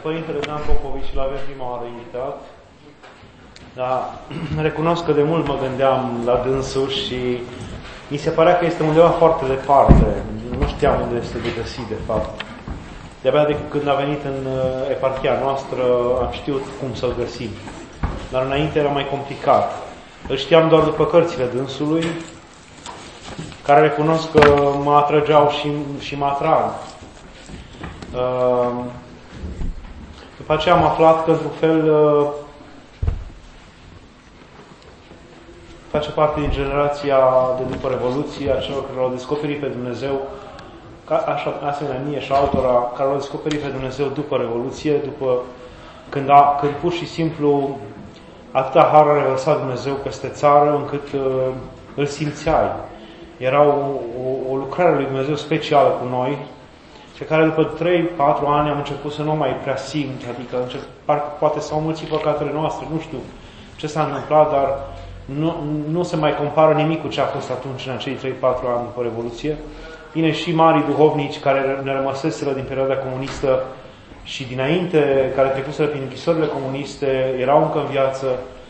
Părintele Dan Popovici și l-avem prima oară invitat, dar recunosc că de mult mă gândeam la dânsul și mi se părea că este undeva foarte departe. Nu știam unde este de găsit, de fapt. De-abia de când a venit în eparhia noastră am știut cum să-l găsim. Dar înainte era mai complicat. Îl știam doar după cărțile dânsului, care recunosc că mă atrăgeau și mă atrag. După aceea am aflat că, într-un fel, face parte din generația de după Revoluție, a celor care l-au descoperit pe Dumnezeu, așa, asemenea mie și altora, care l-au descoperit pe Dumnezeu după Revoluție, când pur și simplu atâta har a revărsat Dumnezeu peste țară, încât îl simțeai. Era o lucrare lui Dumnezeu specială cu noi, pe care după 3-4 ani am început să nu mai prea simt, adică poate s-au mulțit păcatele noastre, nu știu ce s-a întâmplat, dar nu se mai compară nimic cu ce a fost atunci, în acei 3-4 ani după Revoluție. Bine, și marii duhovnici care ne rămăseseră din perioada comunistă și dinainte, care trecuseră prin închisorile comuniste, erau încă în viață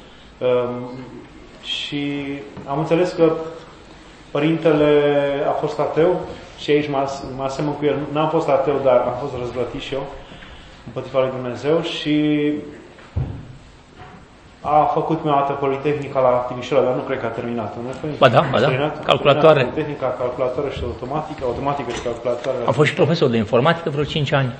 și am înțeles că Părintele a fost ateu și aici mă asemăn cu el. N-am fost ateu, dar am fost răzvrătit și eu împotriva lui Dumnezeu și a făcut prima dată Politehnica la Timișoara, dar nu cred că a terminat. Ba da. Calculatoare. Tehnica, calculatoare și automatică și calculatoare. A fost și profesor de informatică vreo 5 ani.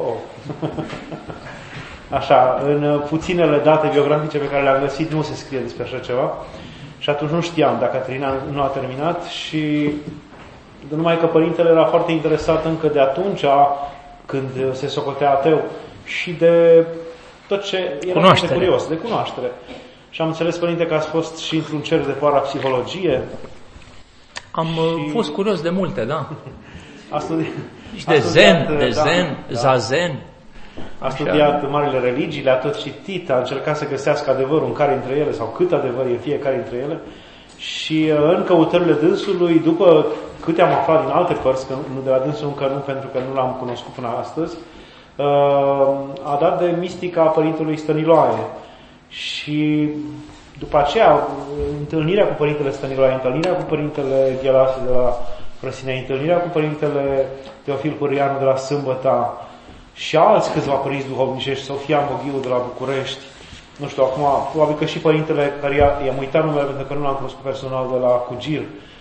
Așa, în puținele date biografice pe care le-am găsit nu se scrie despre așa ceva. Și atunci nu știam dacă a terminat, nu a terminat și numai că Părintele era foarte interesat încă de atunci, când se socotea ateu, și de tot ce era foarte curios, de cunoaștere. Și am înțeles, Părinte, că ați fost și într-un cer de parapsihologie. Am fost curios de multe, da. Și de zen, zazen. A studiat marile religii, le-a tot citit, a încercat să găsească adevărul în care dintre ele, sau cât adevăr e fiecare dintre ele. Și în căutările dânsului, după câte am aflat din alte părți, că nu de la dânsul încă nu, pentru că nu l-am cunoscut până astăzi, a dat de mistica Părintelui Stăniloae. Și după aceea, întâlnirea cu Părintele Stăniloae, întâlnirea cu Părintele Ghelase de la Frăsinei, întâlnirea cu Părintele Teofil Hârâianu de la Sâmbăta, și alți câțiva părinți duhovnicești, Sofia Boghiu de la București, nu știu, acum, probabil că și Părintele, care i-am uitat numele pentru că nu l-am cunoscut personal, de la Cugir.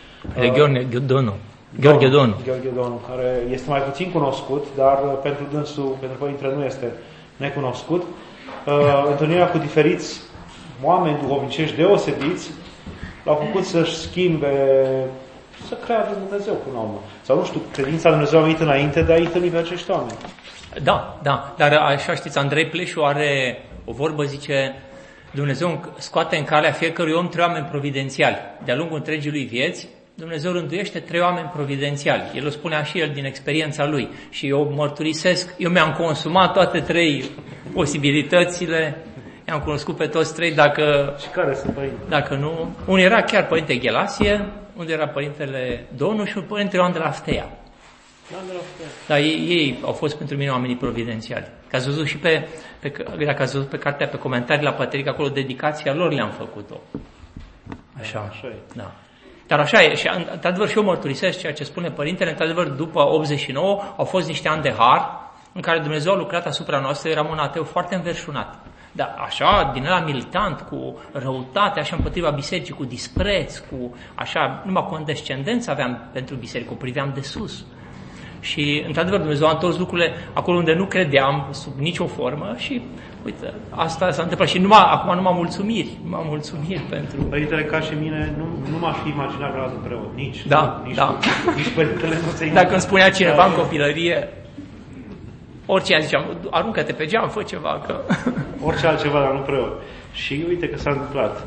Gheorghe Donu, care este mai puțin cunoscut, dar pentru dânsul, pentru Părintele nu este necunoscut. Întâlnirea cu diferiți oameni duhovnicești deosebiți l-au făcut să-și schimbe, să creadă în Dumnezeu până la urmă. Sau nu știu, credința lui Dumnezeu a venit înainte de a întâlni pe acești oameni. Da, dar așa știți, Andrei Pleșu are o vorbă, zice, Dumnezeu scoate în calea fiecărui om 3 oameni providențiali. De-a lungul întregii lui vieți, Dumnezeu rânduiește 3 oameni providențiali. El o spunea și el din experiența lui. Și eu mărturisesc, eu mi-am consumat toate 3 posibilitățile, i-am cunoscut pe toți 3, dacă... Și care sunt părinte? Dacă nu... Unul era chiar Părinte Ghelasie, unde era Părintele Donu și un Părinte Ioan de la Ftea. Dar ei au fost pentru mine oamenii providențiali. Că ați văzut și dacă ați văzut pe cartea, pe comentarii la Patric, acolo dedicația lor le-am făcut-o. Așa e. Da. Dar așa e. Și într-adevăr și eu mărturisesc ceea ce spune Părintele. Într-adevăr, după 89 au fost niște ani de har în care Dumnezeu a lucrat asupra noastră. Eram un ateu foarte înverșunat. Dar așa, din ăla militant, cu răutate, așa împotriva bisericii, cu dispreț, cu așa, numai condescendență aveam pentru biserică, o priveam de sus. Și, într-adevăr, Dumnezeu a întors lucrurile acolo unde nu credeam, sub nicio formă și, uite, asta s-a întâmplat. Și acum numai mulțumiri pentru... Părintele, ca și mine, nu m-aș fi imaginat vreodată preot, nici. Nici Părintele nu se Dacă îmi spunea cineva în copilărie, orice ziceam, aruncă-te pe geam, fă ceva, că... Orice altceva, dar nu preot. Și uite că s-a întâmplat.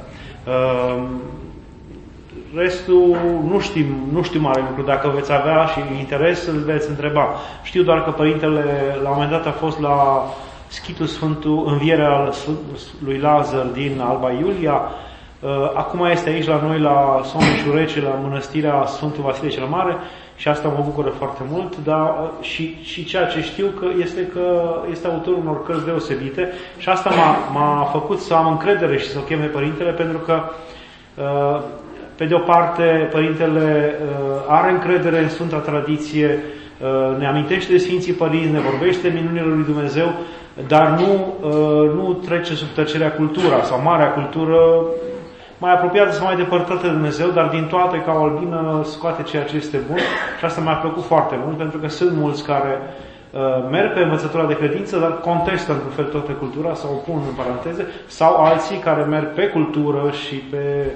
Restul nu știu mare lucru. Dacă veți avea și interes, îl veți întreba. Știu doar că Părintele la un moment dat a fost la Schitul Sfântul, învierea lui Lazar din Alba Iulia. Acum este aici la noi, la Someșul Rece, la Mănăstirea Sfântul Vasile cel Mare și asta mă bucură foarte mult, dar și ceea ce știu că este autorul unor cărți deosebite și asta m-a făcut să am încredere și să-l cheme părintele, pentru că pe de o parte părintele are încredere în Sfânta Tradiție, ne amintește de Sfinții Părinți, ne vorbește minunile lui Dumnezeu, dar nu trece sub tăcerea cultura sau marea cultură, mai apropiată sau mai depărtată de Dumnezeu, dar din toate, ca o albină, scoate ceea ce este bun și asta mi-a plăcut foarte mult, pentru că sunt mulți care merg pe învățătura de credință, dar contestă într-un fel toată cultura sau o pun în paranteze, sau alții care merg pe cultură și pe,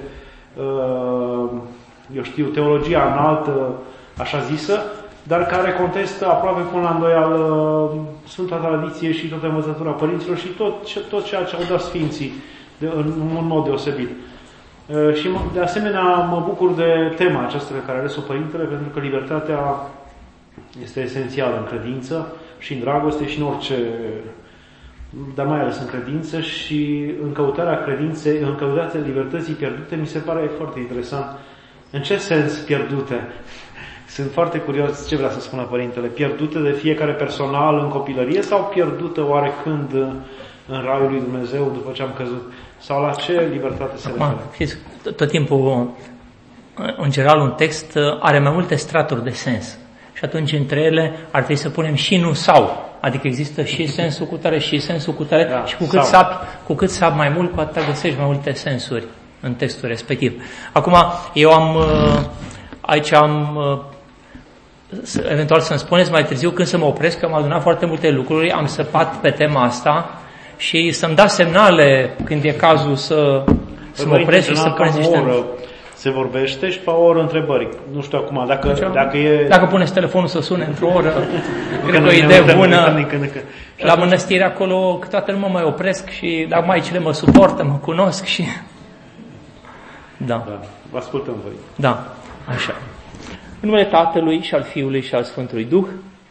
teologia înaltă, așa zisă, dar care contestă aproape până la îndoială Sfânta Tradiție și toată învățătura părinților și tot ceea ce au dat Sfinții în un mod deosebit. Și de asemenea mă bucur de tema aceasta pe care a ales-o Părintele, pentru că libertatea este esențială în credință și în dragoste și în orice, dar mai ales în credință, și în căutarea credinței, în căutarea libertății pierdute, mi se pare foarte interesant. În ce sens pierdute? Sunt foarte curios ce vrea să spună Părintele. Pierdute de fiecare personal în copilărie sau pierdute oarecând în Raiul lui Dumnezeu după ce am căzut? Sau la ce libertate se referă? Tot timpul, în general, un text are mai multe straturi de sens. Și atunci, între ele, ar trebui să punem și nu sau. Adică există și sensul cu tare și sensul cu tare. Da, și cu cât sapi mai mult, cu atât găsești mai multe sensuri în textul respectiv. Acum, eu aici am eventual să-mi spuneți mai târziu când să mă opresc, că am adunat foarte multe lucruri, am săpat pe tema asta și să-mi dați semnale când e cazul să mă opresc și să puneți niște... Se vorbește și pe o oră întrebări. Nu știu acum, dacă puneți telefonul să sune într-o oră, cred că o idee bună. La mănăstire acolo câteodată nu mă mai opresc și dacă maicile mă suportă, mă cunosc și... Da. Vă ascultăm voi. Da, așa. În numele Tatălui și al Fiului și al Sfântului Duh,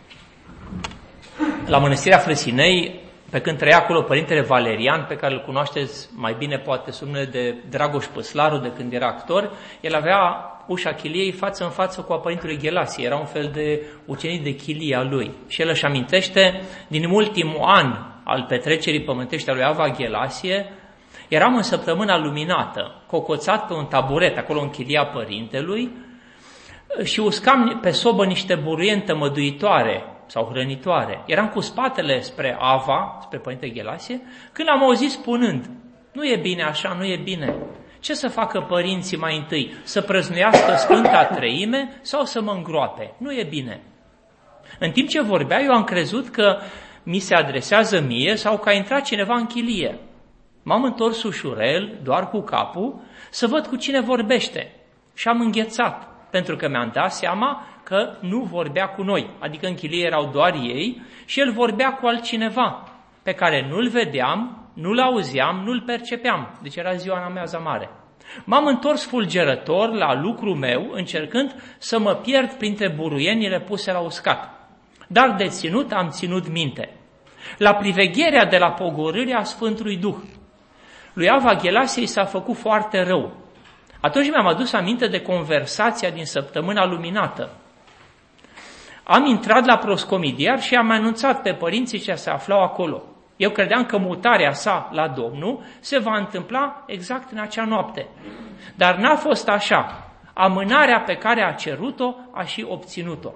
la Mănăstirea Frăsinei, pe când trăia acolo Părintele Valerian, pe care îl cunoașteți mai bine poate sub numele de Dragoș Păslaru, de când era actor, el avea ușa chiliei față în față cu a Părintelui Ghelasie, era un fel de ucenic de chilie a lui. Și el își amintește, din ultimul an al petrecerii pământești a lui Ava Ghelasie, eram în săptămâna luminată, cocoțat pe un taburet acolo în chilia Părintelui, și uscam pe sobă niște buruieni tămăduitoare sau hrănitoare. Eram cu spatele spre Ava, spre Părintele Ghelasie, când am auzit spunând: nu e bine așa, nu e bine. Ce să facă părinții mai întâi? Să prăznuiască Sfânta Treime sau să mă îngroape? Nu e bine. În timp ce vorbea, eu am crezut că mi se adresează mie sau că a intrat cineva în chilie. M-am întors ușurel, doar cu capul, să văd cu cine vorbește. Și am înghețat, pentru că mi-am dat seama că nu vorbea cu noi, adică în chilie erau doar ei și el vorbea cu altcineva, pe care nu-l vedeam, nu-l auzeam, nu-l percepeam, deci era ziua în amiaza mare. M-am întors fulgerător la lucrul meu, încercând să mă pierd printre buruienile puse la uscat. Dar de ținut am ținut minte. La privegherea de la pogorârea Sfântului Duh, lui Ava Ghelasie i s-a făcut foarte rău. Atunci mi-am adus aminte de conversația din săptămâna luminată. Am intrat la proscomidiar și am anunțat pe părinții ce se aflau acolo. Eu credeam că mutarea sa la Domnul se va întâmpla exact în acea noapte. Dar n-a fost așa. Amânarea pe care a cerut-o a și obținut-o.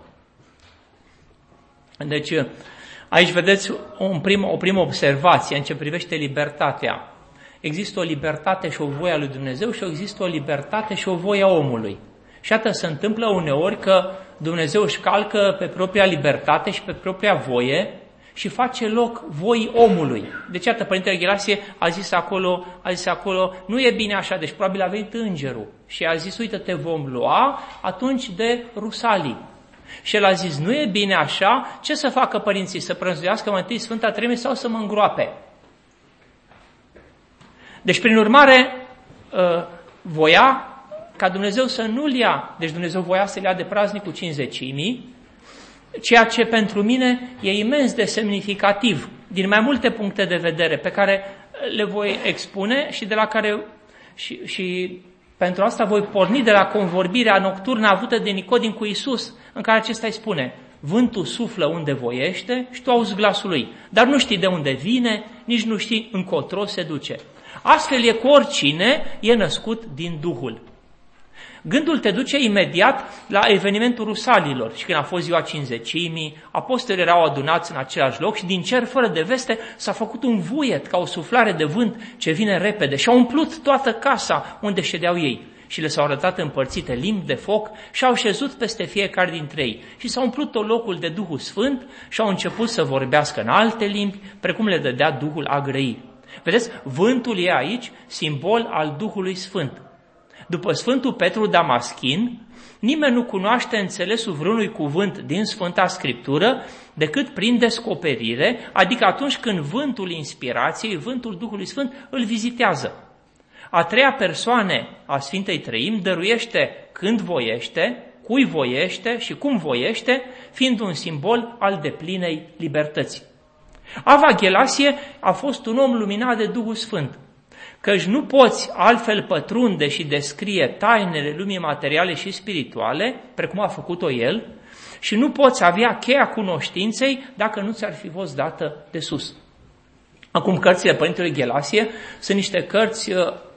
Deci, aici vedeți o primă observație în ce privește libertatea. Există o libertate și o voie a lui Dumnezeu și există o libertate și o voie a omului. Și atât se întâmplă uneori că Dumnezeu își calcă pe propria libertate și pe propria voie și face loc voii omului. Deci, iată, Părintele Ghelasie a zis acolo, nu e bine așa, deci probabil a venit îngerul. Și a zis, uite, te vom lua atunci de Rusalii. Și el a zis, nu e bine așa, ce să facă părinții? Să prăznuiască mai întâi Sfânta Treime sau să mă îngroape? Deci, prin urmare, voia ca Dumnezeu să nu-l ia. Deci Dumnezeu voia să-l ia de praznicul Cincizecimii, ceea ce pentru mine e imens de semnificativ, din mai multe puncte de vedere, pe care le voi expune și de la care și pentru asta voi porni de la convorbirea nocturnă avută de Nicodim cu Iisus, în care acesta îi spune: vântul suflă unde voiește și tu auzi glasul lui, dar nu știi de unde vine, nici nu știi încotro se duce. Astfel e cu oricine e născut din Duhul. Gândul te duce imediat la evenimentul Rusalilor și când a fost ziua Cincizecimii, apostolii erau adunați în același loc și din cer fără de veste s-a făcut un vuiet ca o suflare de vânt ce vine repede și a umplut toată casa unde ședeau ei. Și le s-au arătat împărțite limbi de foc și au șezut peste fiecare dintre ei. Și s-au umplut tot locul de Duhul Sfânt și au început să vorbească în alte limbi, precum le dădea Duhul a grăi. Vedeți, vântul e aici simbol al Duhului Sfânt. După Sfântul Petru Damaschin, nimeni nu cunoaște înțelesul vreunui cuvânt din Sfânta Scriptură decât prin descoperire, adică atunci când vântul inspirației, vântul Duhului Sfânt îl vizitează. A treia persoană a Sfintei Treimi dăruiește când voiește, cui voiește și cum voiește, fiind un simbol al deplinei libertății. Ava Ghelasie a fost un om luminat de Duhul Sfânt, căci nu poți altfel pătrunde și descrie tainele lumii materiale și spirituale, precum a făcut-o el, și nu poți avea cheia cunoștinței dacă nu ți-ar fi fost dată de sus. Acum, cărțile Părintelui Ghelasie sunt niște cărți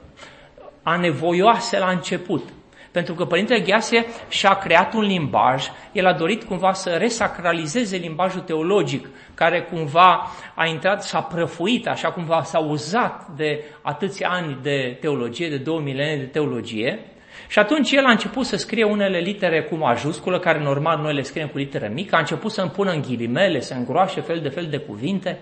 anevoioase la început, pentru că Părintele Ghelasie și-a creat un limbaj, el a dorit cumva să resacralizeze limbajul teologic, care cumva a intrat, s-a prăfuit, așa cumva s-a uzat de atâția ani de teologie, de 2 milenii de teologie, și atunci el a început să scrie unele litere cu majusculă, care normal noi le scriem cu litere mică, a început să împună în ghilimele, să îngroașe fel de cuvinte,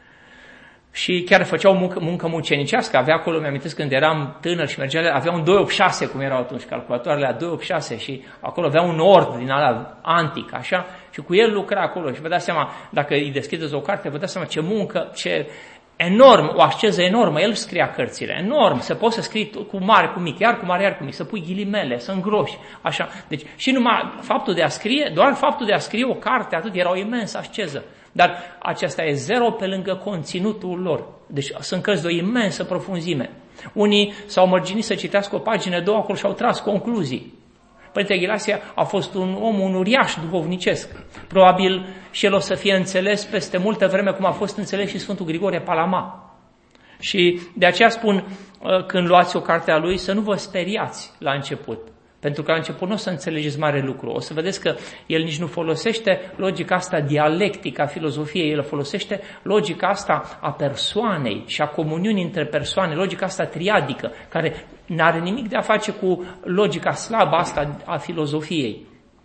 și chiar făceau muncă mucenicească. Avea acolo, mi-amintesc când eram tânăr și mergeam, avea un 286, cum erau atunci calculatoarele, la 286 și acolo avea un ord din ala antic, așa, și cu el lucra acolo și vă dați seama, dacă îi deschideți o carte, vă dați seama ce muncă, ce enorm, o asceză enormă, el scria cărțile, enorm, să poți să scrii cu mare, cu mic, iar cu mare, iar cu mic, să pui ghilimele, să îngroși, așa, deci și numai faptul de a scrie, doar faptul de a scrie o carte, atât, era o imensă asceză. Dar aceasta e zero pe lângă conținutul lor. Deci sunt cărți de o imensă profunzime. Unii s-au mărginit să citească o pagină, 2 acolo și au tras concluzii. Părintele Ghelasie a fost un uriaș duhovnicesc. Probabil și el o să fie înțeles peste multă vreme cum a fost înțeles și Sfântul Grigore Palama. Și de aceea spun, când luați o carte a lui, să nu vă speriați la început. Pentru că la început nu o să înțelegeți mare lucru. O să vedeți că el nici nu folosește logica asta dialectică a filozofiei, el folosește logica asta a persoanei și a comuniunii între persoane, logica asta triadică, care nu are nimic de a face cu logica slabă asta a filozofiei.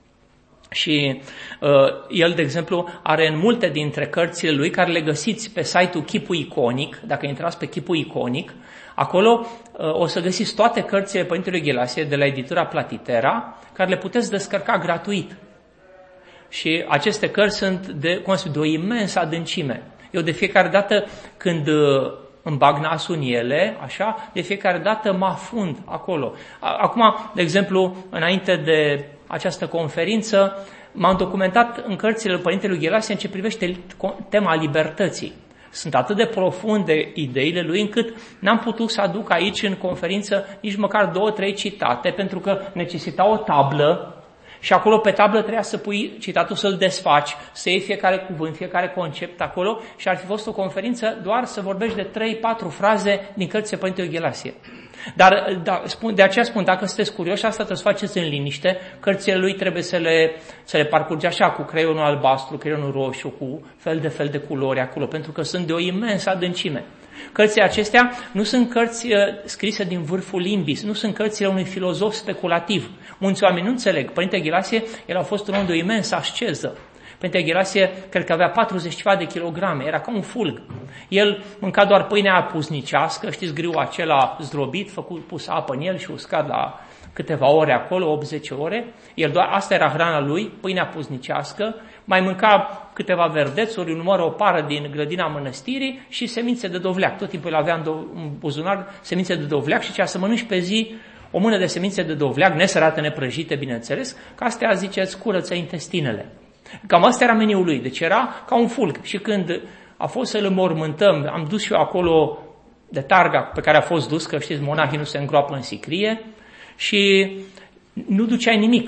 Și el, de exemplu, are în multe dintre cărțile lui, care le găsiți pe site-ul Chipul Iconic, dacă intrați pe Chipul Iconic, acolo o să găsiți toate cărțile Părintelui Ghelasie de la editura Platitera, care le puteți descărca gratuit. Și aceste cărți sunt de o imensă adâncime. Eu de fiecare dată când îmi bag nasul în ele, așa, de fiecare dată mă afund acolo. Acum, de exemplu, înainte de această conferință, m-am documentat în cărțile Părintelui Ghelasie în ce privește tema libertății. Sunt atât de profunde ideile lui încât n-am putut să aduc aici în conferință nici măcar 2-3 citate, pentru că necesita o tablă și acolo pe tablă trebuia să pui citatul, să-l desfaci, să iei fiecare cuvânt, fiecare concept acolo și ar fi fost o conferință doar să vorbești de 3-4 fraze din cărțile Părintelui Ghelasie. Dar de aceea spun, dacă sunteți curioși, asta trebuie să faceți în liniște, cărțile lui trebuie să le parcurgi așa, cu creionul albastru, creionul roșu, cu fel de culori acolo, pentru că sunt de o imensă adâncime. Cărțile acestea nu sunt cărți scrise din vârful limbii, nu sunt cărțile unui filozof speculativ. Mulți oameni nu înțeleg. Părintele Ghelasie, el a fost un om de o imensă asceză. Părintele Ghelasie, cred că avea 40 ceva de kilograme, era ca un fulg. El mânca doar pâinea puznicească, știți, griul acela zdrobit, pus apă în el și uscat la câteva ore acolo, 8-10 ore. Asta era hrana lui, pâinea puznicească, mai mânca câteva verdețuri, un număr, o pară din grădina mănăstirii și semințe de dovleac. Tot timpul el avea în buzunar semințe de dovleac și cea să mănânci pe zi o mână de semințe de dovleac, nesărate, neprăjite, bineînțeles, că astea, ziceți, curăță intestinele. Cam asta era meniul lui, deci era ca un fulg. Și când a fost să-l înmormântăm, am dus și eu acolo de targa pe care a fost dus, că știți, monahii nu se îngroapă în sicrie, și nu duceai nimic.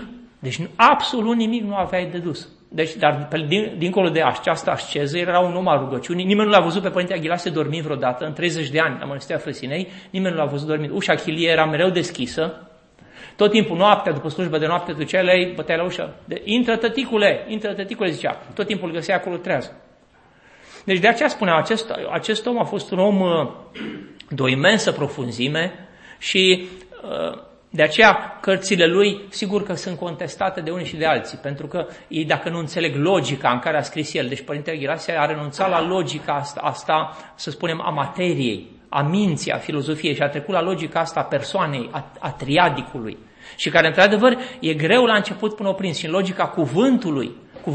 Deci absolut nimic nu aveai de dus. Deci, dar dincolo de această asceză, era un om al rugăciunii. Nimeni nu l-a văzut pe Părinte Aghilasie dormind vreodată. În 30 de ani la Mănăstirea Frăsinei, nimeni nu l-a văzut dormind. Ușa chilie era mereu deschisă. Tot timpul noaptea, după slujbă de noapte, duceai la ei, băteai la ușă. Intră tăticule, zicea. Tot timpul îl găsea acolo treaz. Deci de aceea spuneam, acest om a fost un om de o imensă profunzime și de aceea cărțile lui sigur că sunt contestate de unii și de alții, pentru că ei dacă nu înțeleg logica în care a scris el, deci Părintele Aghilasie a renunțat la logica asta, să spunem, a materiei, a minții, a filozofiei și a trecut la logica asta a persoanei, a triadicului și care într-adevăr e greu la început până o prins și în logica cuvântului,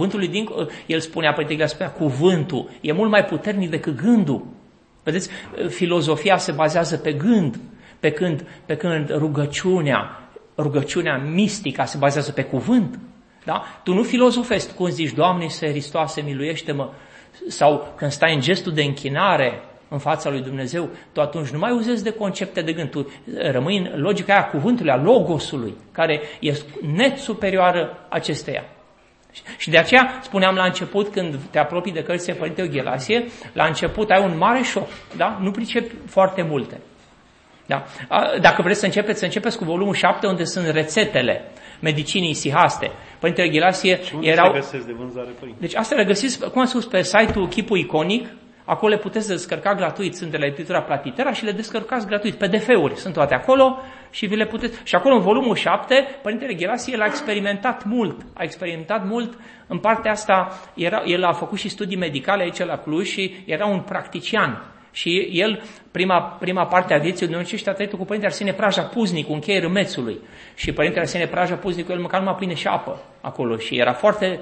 el spunea, Părintele Aghilasie spunea, cuvântul e mult mai puternic decât gândul. Vedeți, filozofia se bazează pe gând, pe când rugăciunea mistică se bazează pe cuvânt. Da? Tu nu filozofezi când zici, Doamne Iisuse Hristoase, miluiește-mă, sau când stai în gestul de închinare în fața lui Dumnezeu, tu atunci nu mai uzezi de concepte de gând, tu rămâi în logica aia cuvântului, a logosului, care e net superioară acesteia. Și de aceea spuneam la început, când te apropii de cărțile Părinte Aghilasie, la început ai un mare șoc, da? Nu pricepi foarte multe. Da? Dacă vreți să începeți cu volumul 7, unde sunt rețetele medicinii isihaste. Părintele Aghilasie erau... găsesc de vânzare, părinte? Deci astea le găsiți, cum am spus, pe site-ul Chipul Iconic. Acolo le puteți descărca gratuit, sunt de la editura Platitera și le descărcați gratuit. PDF-uri sunt toate acolo și vi le puteți... Și acolo în volumul 7, Părintele Aghilasie a experimentat mult. În partea asta el a făcut și studii medicale aici la Cluj și era un practician. Și el, prima parte a vieții dumnezeicești, a trăit cu Părintele Arsenie Praja Puznicu, în cheie Râmețului. Și Părintele Arsenie Praja Puznicu, el măcar numai pâine și apă acolo. Și era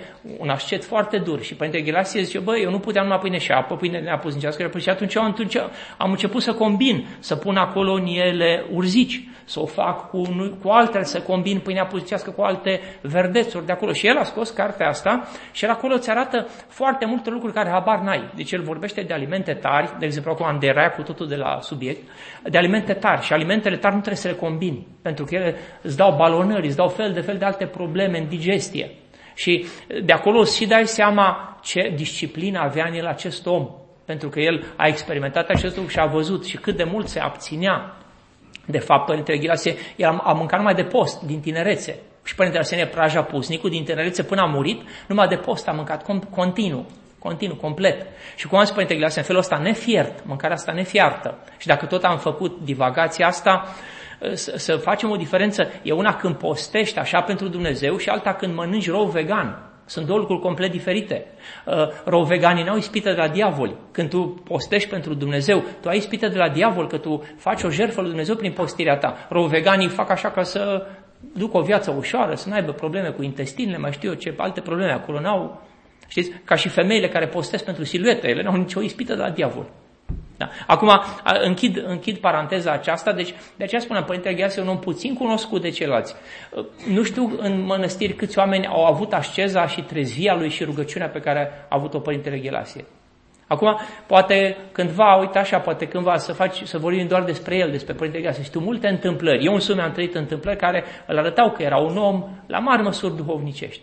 un ascet foarte dur. Și Părintele Aghilasie zice, eu nu puteam numai pâine și apă, pâine neapuznicească. Și atunci am început să combin, să pun acolo în ele urzici, să o fac cu altele, să combin pâinea puznicească cu alte verdețuri de acolo. Și el a scos cartea asta și el acolo îți arată foarte multe lucruri care habar n-ai. Deci el vorbește de alimente tari, de exemplu acum am deraia cu totul de la subiect, de alimente tari. Și alimentele tari nu trebuie să le combini, pentru că ele îți dau balonări, îți dau fel de alte probleme în digestie. Și de acolo și dai seama ce disciplină avea în el acest om, pentru că el a experimentat acest lucru și a văzut și cât de mult se abținea. De fapt, Părintele Aghilasie a mâncat numai de post, din tinerețe. Și Părintele Arsenie Praja Puznicu, din tinerețe până a murit, numai de post a mâncat continuu, complet. Și cum am spus Părintele Aghilasie, în felul ăsta nefiert, mâncarea asta nefiartă. Și dacă tot am făcut divagația asta, să facem o diferență. E una când postești așa pentru Dumnezeu și alta când mănânci rou vegan. Sunt două lucruri complet diferite. Rou veganii n-au ispită de la diavol. Când tu postești pentru Dumnezeu, tu ai ispită de la diavol, că tu faci o jertfă lui Dumnezeu prin postirea ta. Rou veganii fac așa ca să ducă o viață ușoară, să n-aibă probleme cu intestinele, mai știu eu ce alte probleme acolo n-au. Știți? Ca și femeile care postesc pentru siluete, ele n-au nicio ispită de la diavol. Da. Acum închid paranteza aceasta, deci de aceea spunem, Părintele Aghilasie e un om puțin cunoscut de ceilalți. Nu știu în mănăstiri câți oameni au avut asceza și trezvia lui și rugăciunea pe care a avut-o Părintele Aghilasie. Acum, poate cândva, uite așa, să vorbim doar despre el, despre Părintele Aghilasie. Știu multe întâmplări. Eu însumi am trăit întâmplări care îl arătau că era un om la mari măsuri duhovnicești.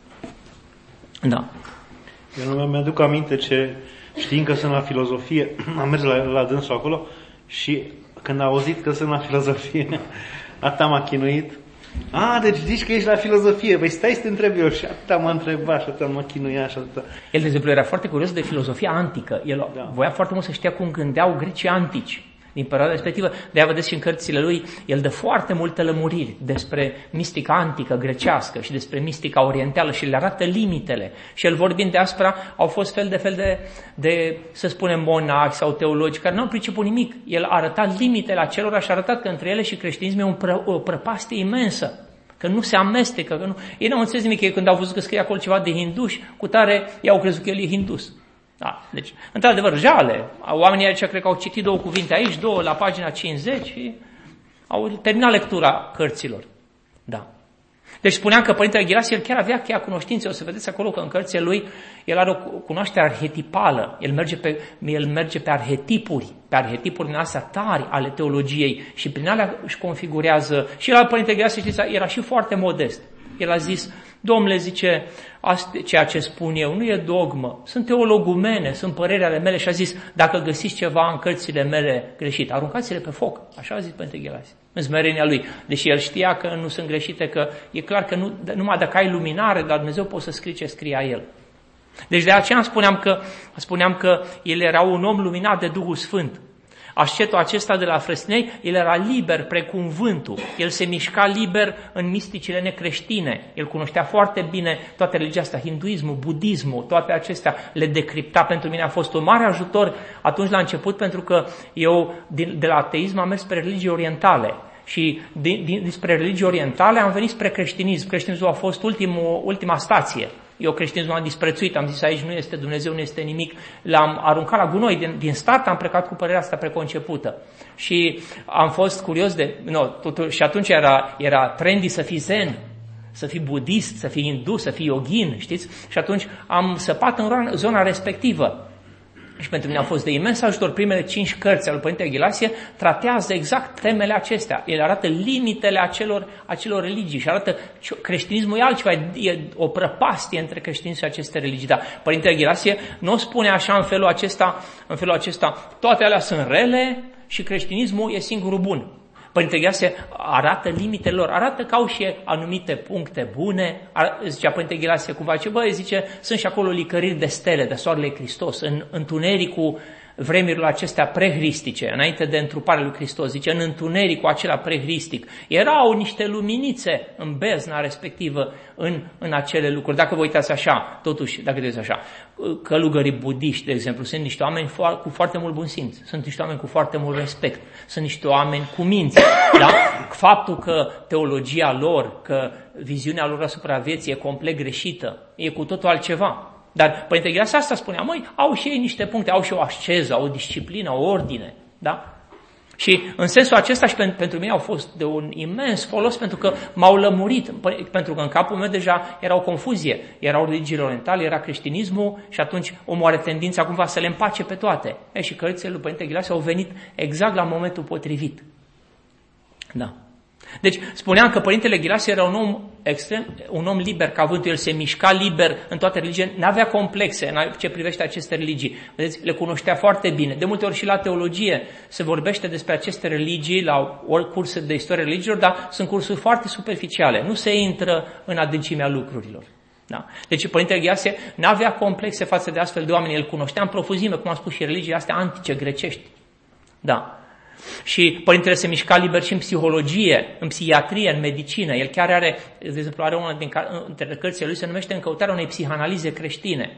Da. Eu nu mi-aduc aminte știind că sunt la filozofie, am mers la dânsul acolo și când a auzit că sunt la filozofie, atâta m-a chinuit. Deci zici că ești la filozofie, păi stai să te întreb eu. Și atâta m-a întrebat și atâta m-a chinuit și atâta. El, de exemplu, era foarte curios de filozofia antică. El voia foarte mult să știa cum gândeau grecii antici din perioada respectivă. De-aia vedeți și în cărțile lui, el dă foarte multe lămuriri despre mistica antică grecească și despre mistica orientală și le arată limitele. Și el vorbind de aspra, au fost fel de să spunem, monahi sau teologi care nu au priceput nimic. El a arătat limitele acelora și a arătat că între ele și creștinismul e o prăpastie imensă. Că nu se amestecă, că nu... Ei n-au înțeles nimic, ei când au văzut că scrie acolo ceva de hinduși, cu tare, ei au crezut că el e hindus. Da, deci, într-adevăr, jale. Oamenii aici cred că au citit 2 cuvinte aici, 2 la pagina 50 și au terminat lectura cărților. Da. Deci spuneam că Părintele Aghilasie el chiar avea cunoștințe. O să vedeți acolo că în cărțile lui el are o cunoaștere arhetipală. El merge pe arhetipuri din astea tari ale teologiei și prin alea își configurează. Și la Părintele Aghilasie, știți, era și foarte modest. El a zis, Domnule, zice, ceea ce spun eu nu e dogmă, sunt teologumene, sunt păreri ale mele, și a zis, dacă găsiți ceva în cărțile mele greșit, aruncați-le pe foc. Așa a zis Părinte Ghelase, în smerenia lui. Deși el știa că nu sunt greșite, că e clar că numai dacă ai luminare, dar Dumnezeu poate să scrie ce scria el. Deci de aceea spuneam că el era un om luminat de Duhul Sfânt. Ascetul acesta de la Frăstinei, el era liber precum vântul. El se mișca liber în misticile necreștine. El cunoștea foarte bine toate religia asta, hinduismul, budismul, toate acestea le decripta. Pentru mine a fost un mare ajutor atunci la început, pentru că eu de la ateism am mers spre religii orientale. Și dinspre religii orientale am venit spre creștinism. Creștinismul a fost ultima stație. Eu creștinismul am disprețuit, am zis aici nu este Dumnezeu, nu este nimic, l-am aruncat la gunoi, din start am plecat cu părerea asta preconcepută. Și am fost curios și atunci era trendy să fii zen, să fii budist, să fii hindu, să fii yogin, știți? Și atunci am săpat în zona respectivă. Și pentru mine a fost de imens ajutor. Primele 5 cărți ale Părinte Ghilasie tratează exact temele acestea. El arată limitele acelor religii și arată creștinismul e altceva, e o prăpastie între creștinism și aceste religii. Dar Părinte Ghilasie nu spune așa în felul acesta, toate alea sunt rele și creștinismul e singurul bun. Părinte Ghilasie arată limitele lor, arată că au și anumite puncte bune, zicea Părinte Ghilasie cumva, zice, sunt și acolo licăriri de stele, de soarele Hristos, în întunericul vremurile acestea prehristice, înainte de întruparea lui Hristos, zice, în întunericul acela prehristic, erau niște luminițe în bezna respectivă în acele lucruri. Dacă vă uitați așa, totuși, dacă vedeți așa, călugării budiști, de exemplu, sunt niște oameni cu foarte mult bun simț, sunt niște oameni cu foarte mult respect, sunt niște oameni cu minți, da? Faptul că teologia lor, că viziunea lor asupra vieții e complet greșită, e cu totul altceva. Dar Părinte Ghilasie asta spunea, au și ei niște puncte, au și o asceză, au o disciplină, o ordine, da? Și în sensul acesta și pentru mine au fost de un imens folos, pentru că m-au lămurit, pentru că în capul meu deja era o confuzie. Erau religiile orientale, era creștinismul și atunci omul are tendința cumva să le împace pe toate. Și cărțile lui Părinte Ghilasie au venit exact la momentul potrivit. Da. Deci spuneam că Părintele Ghilasie era un om liber ca vântul, el se mișca liber în toate religiile, n-avea complexe în ce privește aceste religii. Vedeți, le cunoștea foarte bine. De multe ori și la teologie se vorbește despre aceste religii, la cursuri de istorie religiilor, dar sunt cursuri foarte superficiale, nu se intră în adâncimea lucrurilor. Da. Deci Părintele Ghilasie n-avea complexe față de astfel de oameni, el cunoștea în profuzime, cum am spus, și religiile astea antice, grecești. Da. Și Părintele se mișca liber și în psihologie, în psihiatrie, în medicină. El chiar are, de exemplu, una dintre cărțile lui se numește În căutarea unei psihanalize creștine.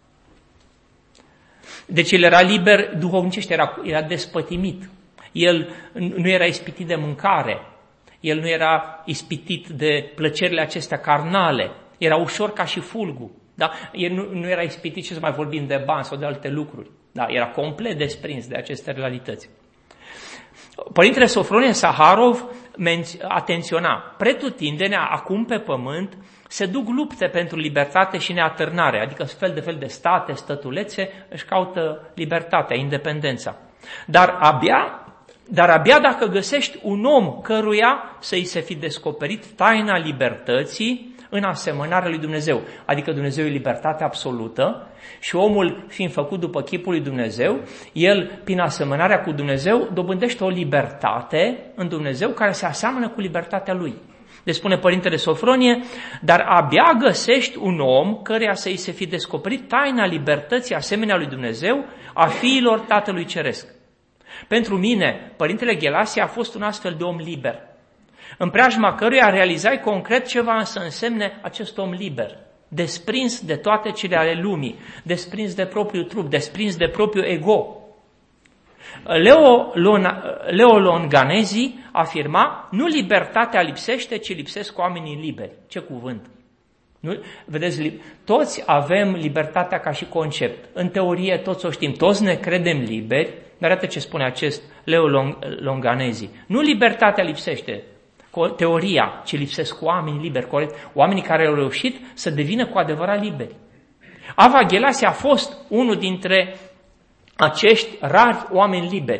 Deci el era liber duhovnicește, era despătimit. El nu era ispitit de mâncare, el nu era ispitit de plăcerile acestea carnale, era ușor ca și fulgul. Da? El nu era ispitit, ce să mai vorbim, de bani sau de alte lucruri. Da? Era complet desprins de aceste realități. Părintele Sofronie Saharov atenționa, pretutindenea acum pe pământ se duc lupte pentru libertate și neatârnare, adică fel de state, stătulețe își caută libertatea, independența. Dar abia dacă găsești un om căruia să-i se fi descoperit taina libertății în asemănarea lui Dumnezeu, adică Dumnezeu e libertate absolută și omul fiind făcut după chipul lui Dumnezeu, el, prin asemănarea cu Dumnezeu, dobândește o libertate în Dumnezeu care se aseamănă cu libertatea lui. Deci spune Părintele Sofronie, dar abia găsești un om căreia să-i se fi descoperit taina libertății asemenea lui Dumnezeu a fiilor Tatălui Ceresc. Pentru mine, Părintele Ghilasie a fost un astfel de om liber, în preajma căruia realizai concret ce va să însemne acest om liber, desprins de toate cele ale lumii, desprins de propriul trup, desprins de propriul ego. Leo Longanezi afirma, nu libertatea lipsește, ci lipsesc oamenii liberi. Ce cuvânt! Nu? Vedeți, toți avem libertatea ca și concept. În teorie toți o știm, toți ne credem liberi, dar iată ce spune acest Leo Longanezi. Nu libertatea lipsește, teoria, ci lipsesc oamenii liberi, corect? Oamenii care au reușit să devină cu adevărat liberi. Ava Ghilasie a fost unul dintre acești rari oameni liberi.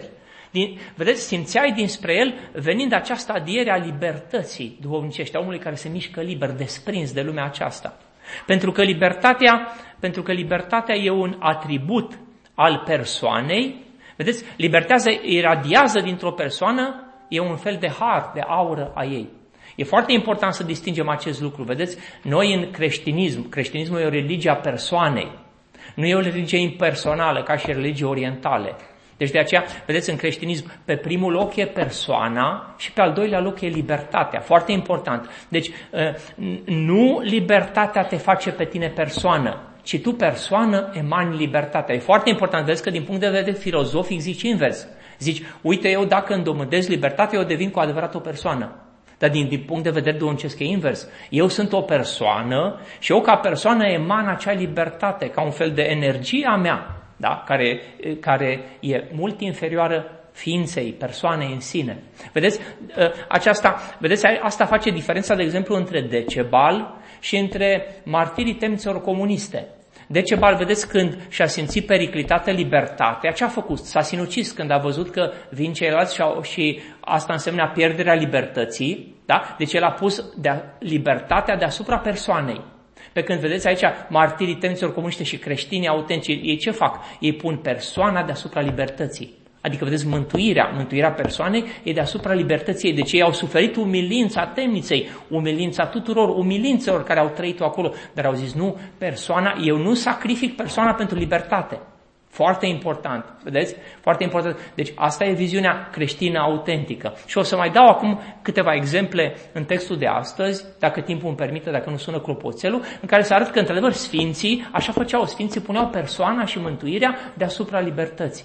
Vedeți, simțeai dinspre el venind această adiere a libertății duhovnicești, a omului care se mișcă liber, desprins de lumea aceasta. Pentru că libertatea e un atribut al persoanei. Vedeți, libertatea iradiază dintr-o persoană, e un fel de har, de aură a ei. E foarte important să distingem acest lucru. Vedeți, noi în creștinismul e o religie a persoanei. Nu e o religie impersonală, ca și religie orientale. Deci de aceea, vedeți, în creștinism, pe primul loc e persoana și pe al doilea loc e libertatea. Foarte important. Deci, nu libertatea te face pe tine persoană, ci tu, persoană, emani libertatea. E foarte important. Vedeți că din punct de vedere filozofic zici invers. Zici, uite, eu dacă îndomândez libertatea, eu devin cu adevărat o persoană. Dar din punct de vedere duhovnicesc e invers. Eu sunt o persoană și eu ca persoană eman acea libertate, ca un fel de energie a mea, da? care e mult inferioară ființei, persoanei în sine. Vedeți, asta face diferența, de exemplu, între Decebal și între martirii temnițelor comuniste. Decebal, vedeți, când și-a simțit periclitată libertatea, ce a făcut? S-a sinucis când a văzut că vin ceilalți și asta însemna pierderea libertății, da? Deci el a pus libertatea deasupra persoanei. Pe când vedeți aici, martirii temnițelor comuniste și creștinii autentici, ei ce fac? Ei pun persoana deasupra libertății. Adică, vedeți, mântuirea persoanei e deasupra libertății. Deci ei au suferit umilința temniței, umilința tuturor, umilințelor care au trăit-o acolo. Dar au zis, nu, eu nu sacrific persoana pentru libertate. Foarte important, vedeți? Foarte important. Deci asta e viziunea creștină autentică. Și o să mai dau acum câteva exemple în textul de astăzi, dacă timpul îmi permite, dacă nu sună clopoțelul, în care se arăt că, într-adevăr, sfinții, așa făceau, sfinții puneau persoana și mântuirea deasupra libertății.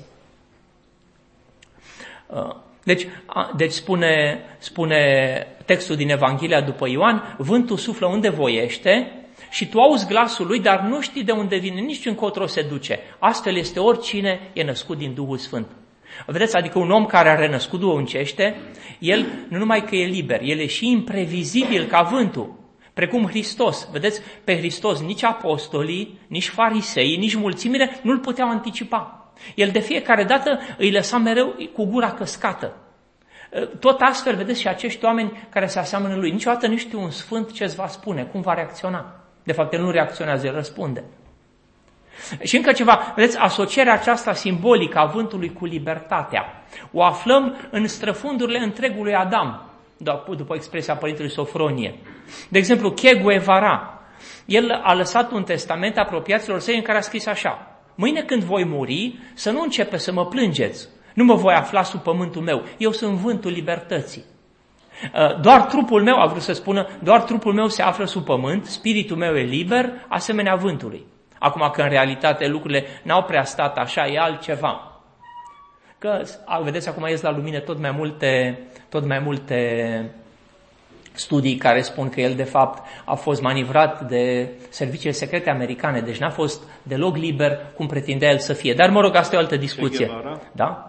Deci spune textul din Evanghelia după Ioan, vântul suflă unde voiește și tu auzi glasul lui, dar nu știi de unde vine, nici încotro se duce. Astfel este oricine e născut din Duhul Sfânt. Vedeți, adică un om care a renăscut duhovnicește, el nu numai că e liber, el e și imprevizibil ca vântul. Precum Hristos. Vedeți, pe Hristos nici apostolii, nici farisei, nici mulțimile nu-l puteau anticipa. El de fiecare dată îi lăsa mereu cu gura căscată. Tot astfel, vedeți, și acești oameni care se aseamănă lui. Niciodată nu știu un sfânt ce îți va spune, cum va reacționa. De fapt, el nu reacționează, el răspunde. Și încă ceva, vedeți, asocierea aceasta simbolică a vântului cu libertatea o aflăm în străfundurile întregului Adam, după expresia părintelui Sofronie. De exemplu, Che Guevara, el a lăsat un testament apropiaților săi în care a scris așa: mâine când voi muri, să nu începe să mă plângeți. Nu mă voi afla sub pământul meu. Eu sunt vântul libertății. Doar trupul meu, a vrut să spună, doar trupul meu se află sub pământ, spiritul meu e liber, asemenea vântului. Acum că în realitate lucrurile n-au prea stat așa, e altceva. Că, vedeți, acum ies la lumină tot mai multe studii care spun că el, de fapt, a fost manevrat de serviciile secrete americane, deci n-a fost deloc liber cum pretindea el să fie. Dar, mă rog, asta e o altă discuție. Da?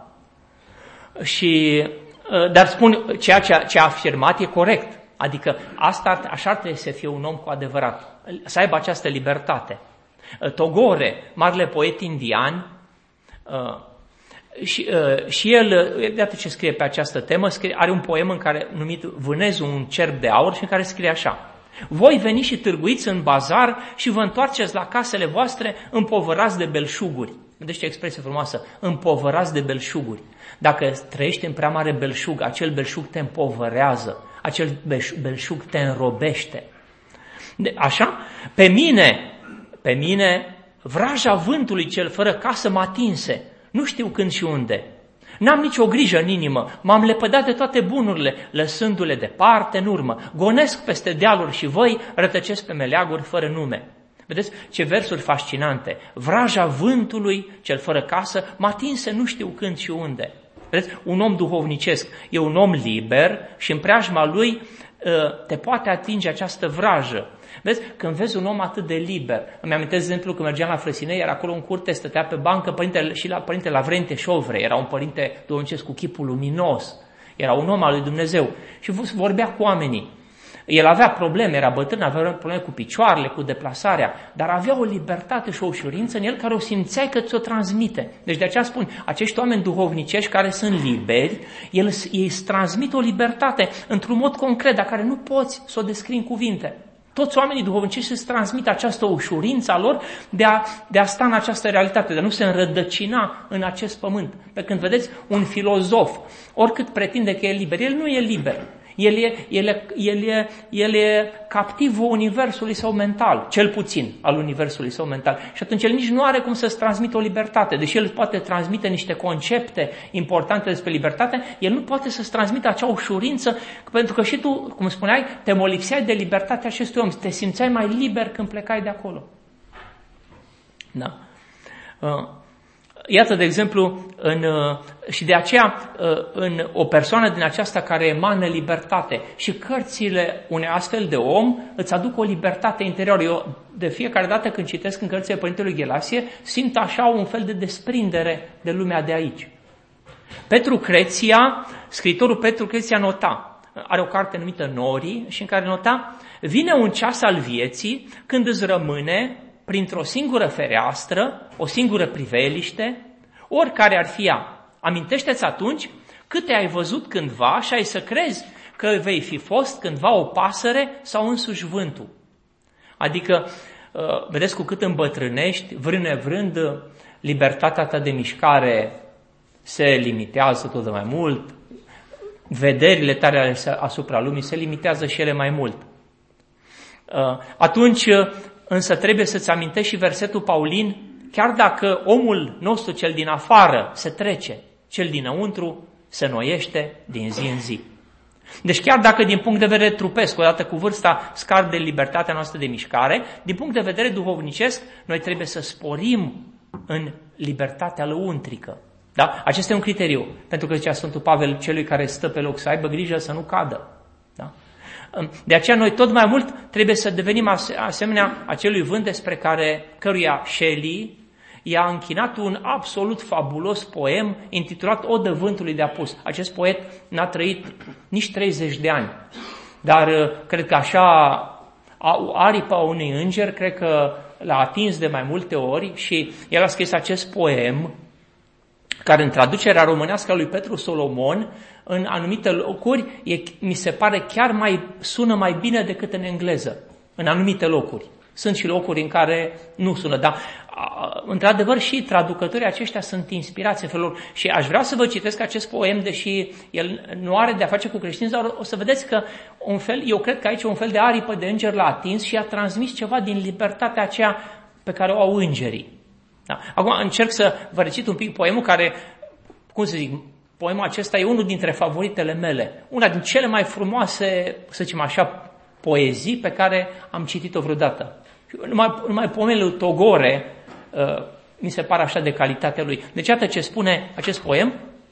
Dar spun, ceea ce a afirmat e corect. Adică așa trebuie să fie un om cu adevărat, să aibă această libertate. Togore, marele poet indian, și el, iată ce scrie pe această temă, are un poem numit Vânez un cerb de aur și în care scrie așa: voi veni și târguiți în bazar și vă întoarceți la casele voastre împovărați de belșuguri. Vedeți ce expresie frumoasă, împovărați de belșuguri. Dacă trăiești în prea mare belșug, acel belșug te împovărează, acel belșug te înrobește. Așa? Pe mine, vraja vântului cel fără casă m-a atinse. Nu știu când și unde. N-am nicio grijă în inimă, m-am lepădat de toate bunurile, lăsându-le departe în urmă. Gonesc peste dealuri și voi rătăcesc pe meleaguri fără nume. Vedeți ce versuri fascinante. Vraja vântului cel fără casă m-a atinse nu știu când și unde. Vedeți, un om duhovnicesc e un om liber și în preajma lui te poate atinge această vrajă. Vezi, când vezi un om atât de liber, îmi amintesc, de exemplu, când mergeam la Frăsinei, iar acolo în curte stătea pe bancă părintele Lavrente Șovre, era un părinte duhovnicesc cu chipul luminos, era un om al lui Dumnezeu și vorbea cu oamenii. El avea probleme, era bătrân, avea probleme cu picioarele, cu deplasarea, dar avea o libertate și o ușurință în el care o simțeai că ți-o transmite. Deci de aceea spun, acești oameni duhovnicești care sunt liberi, ei îți transmit o libertate într-un mod concret, dar care nu poți să o descrii în cuvinte. Toți oamenii duhovnicești îți transmit această ușurință a lor de a sta în această realitate, de a nu se înrădăcina în acest pământ. Pe când vedeți, un filozof, oricât pretinde că e liber, el nu e liber. El e captivul universului său mental, cel puțin al universului său mental. Și atunci el nici nu are cum să-ți transmită o libertate. Deși el poate transmite niște concepte importante despre libertate, el nu poate să-ți transmită acea ușurință, pentru că și tu, cum spuneai, te molipseai de libertatea acestui om, te simțeai mai liber când plecai de acolo. Da. Iată, de exemplu, și de aceea în o persoană din aceasta care emană libertate și cărțile unei astfel de om îți aduc o libertate interioară. Eu de fiecare dată când citesc în cărțile Părintelui Ghelasie simt așa un fel de desprindere de lumea de aici. Petru Creția, scriitorul Petru Creția nota, are o carte numită Norii și în care nota: vine un ceas al vieții când îți rămâne printr-o singură fereastră, o singură priveliște, oricare ar fi ea. Amintește-ți atunci câte ai văzut cândva și ai să crezi că vei fi fost cândva o pasăre sau însuși vântul. Adică, vedeți, cu cât îmbătrânești, vrând nevrând, libertatea ta de mișcare se limitează tot mai mult, vederile tale asupra lumii se limitează și ele mai mult. Atunci, însă trebuie să-ți amintești și versetul Paulin: chiar dacă omul nostru cel din afară se trece, cel dinăuntru se noiește din zi în zi. Deci chiar dacă din punct de vedere trupesc, odată cu vârsta, scade libertatea noastră de mișcare, din punct de vedere duhovnicesc, noi trebuie să sporim în libertatea lăuntrică. Da? Acesta e un criteriu, pentru că zicea Sfântul Pavel celui care stă pe loc să aibă grijă să nu cadă. Da? De aceea noi tot mai mult trebuie să devenim asemenea acelui vânt despre căruia Shelley i-a închinat un absolut fabulos poem intitulat Odă vântului de apus. Acest poet n-a trăit nici 30 de ani, dar cred că așa aripa unui înger, cred că l-a atins de mai multe ori și el a scris acest poem care în traducerea românească a lui Petru Solomon, în anumite locuri, mi se pare chiar sună mai bine decât în engleză, în anumite locuri. Sunt și locuri în care nu sună, dar într-adevăr și traducătorii aceștia sunt inspirați în felul. Și aș vrea să vă citesc acest poem, deși el nu are de-a face cu creștinism, dar o să vedeți că eu cred că aici un fel de aripă de înger l-a atins și a transmis ceva din libertatea aceea pe care o au îngerii. Da. Acum încerc să vă recit un pic poemul care, poemul acesta e unul dintre favoritele mele, una din cele mai frumoase, să zicem așa, poezii pe care am citit-o vreodată. Numai poemele lui Togore mi se pare așa de calitatea lui. Deci iată ce spune acest poem.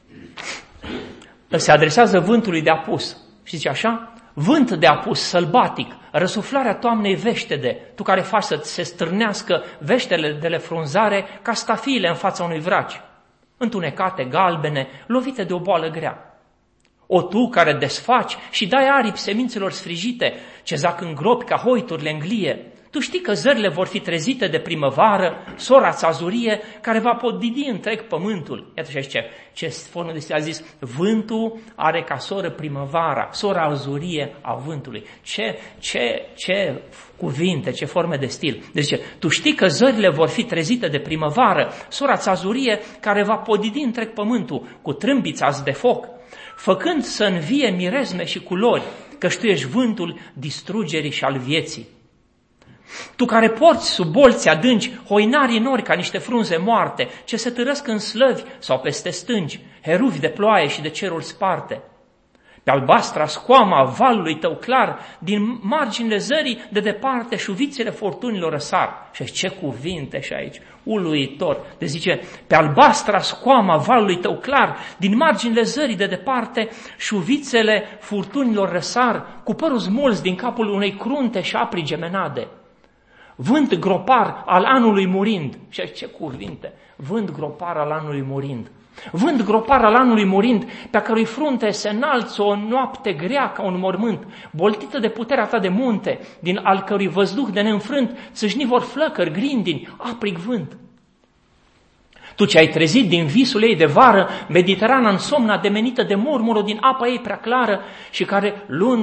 Se adresează vântului de apus și zice așa: vânt de apus sălbatic, răsuflarea toamnei veștede, tu care faci să se stârnească veștele de le frunzare ca stafiile în fața unui vraci, întunecate, galbene, lovite de o boală grea. O tu care desfaci și dai aripi semințelor sfrijite, ce zac în gropi ca hoiturile în glie, tu știi că zările vor fi trezite de primăvară, sora-ți azurie, care va podidi întreg pământul. Iată și aici ce formă de stil a zis: vântul are ca soră primăvara, sora azurie a vântului. Ce cuvinte, ce forme de stil. Deci tu știi că zările vor fi trezite de primăvară, sora-ți azurie, care va podidi întreg pământul, cu trâmbița-ți de foc, făcând să învie mirezme și culori, căci tu ești vântul distrugerii și al vieții. Tu care porți sub bolți adânci hoinarii nori ca niște frunze moarte, ce se târăsc în slăvi sau peste stânci, heruvi de ploaie și de cerul sparte. Pe albastra scoama valului tău clar, din marginile zării de departe șuvițele fortunilor răsar. Și ce cuvinte și aici, uluitor. Deci zice: pe albastra scoama valului tău clar, din marginile zării de departe șuvițele furtunilor răsar, cu părul smulz din capul unei crunte și apri gemenade. Vânt gropar al anului murind. Și ce cuvinte! Vânt gropar al anului murind. vând gropară al anului murind, pe-a cărui frunte se înalță o noapte grea ca un mormânt, boltită de puterea ta de munte, din al cărui văzduh de neînfrânt țâșni vor flăcări, grindini, aprig vânt. Tu ce ai trezit din visul ei de vară, Mediterana în somn ademenită de murmurul din apa ei prea clară și care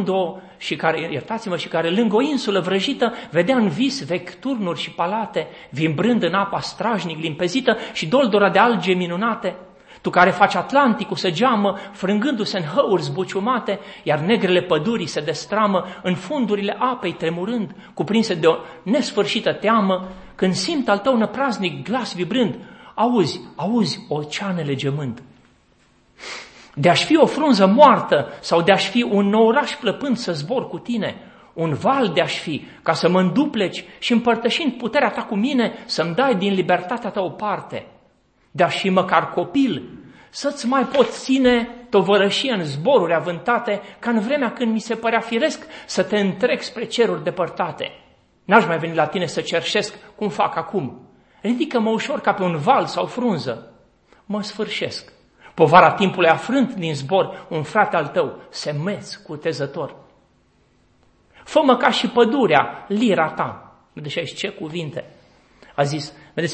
lângă o insulă vrăjită vedea în vis vechi turnuri și palate, vimbrând în apa strajnic limpezită și doldora de alge minunate. Tu care faci Atlanticul să geamă, frângându-se în hăuri zbuciumate, iar negrele pădurii se destramă în fundurile apei tremurând, cuprinse de o nesfârșită teamă, când simt al tău năpraznic glas vibrând, auzi oceanele gemând. De-aș fi o frunză moartă sau de-aș fi un nou oraș plăpând să zbor cu tine, un val de-aș fi ca să mă îndupleci și împărtășind puterea ta cu mine să-mi dai din libertatea ta o parte. De-aș fi măcar copil, să-ți mai pot ține tovărășie în zboruri avântate, ca în vremea când mi se părea firesc să te întrec spre ceruri depărtate. N-aș mai veni la tine să cerșesc cum fac acum. Ridică-mă ușor ca pe un val sau frunză. Mă sfârșesc. Povara timpului afrânt din zbor, un frate al tău, semeț cutezător. Fă-mă ca și pădurea, lira ta. Vedeți aici ce cuvinte. A zis, vedeți,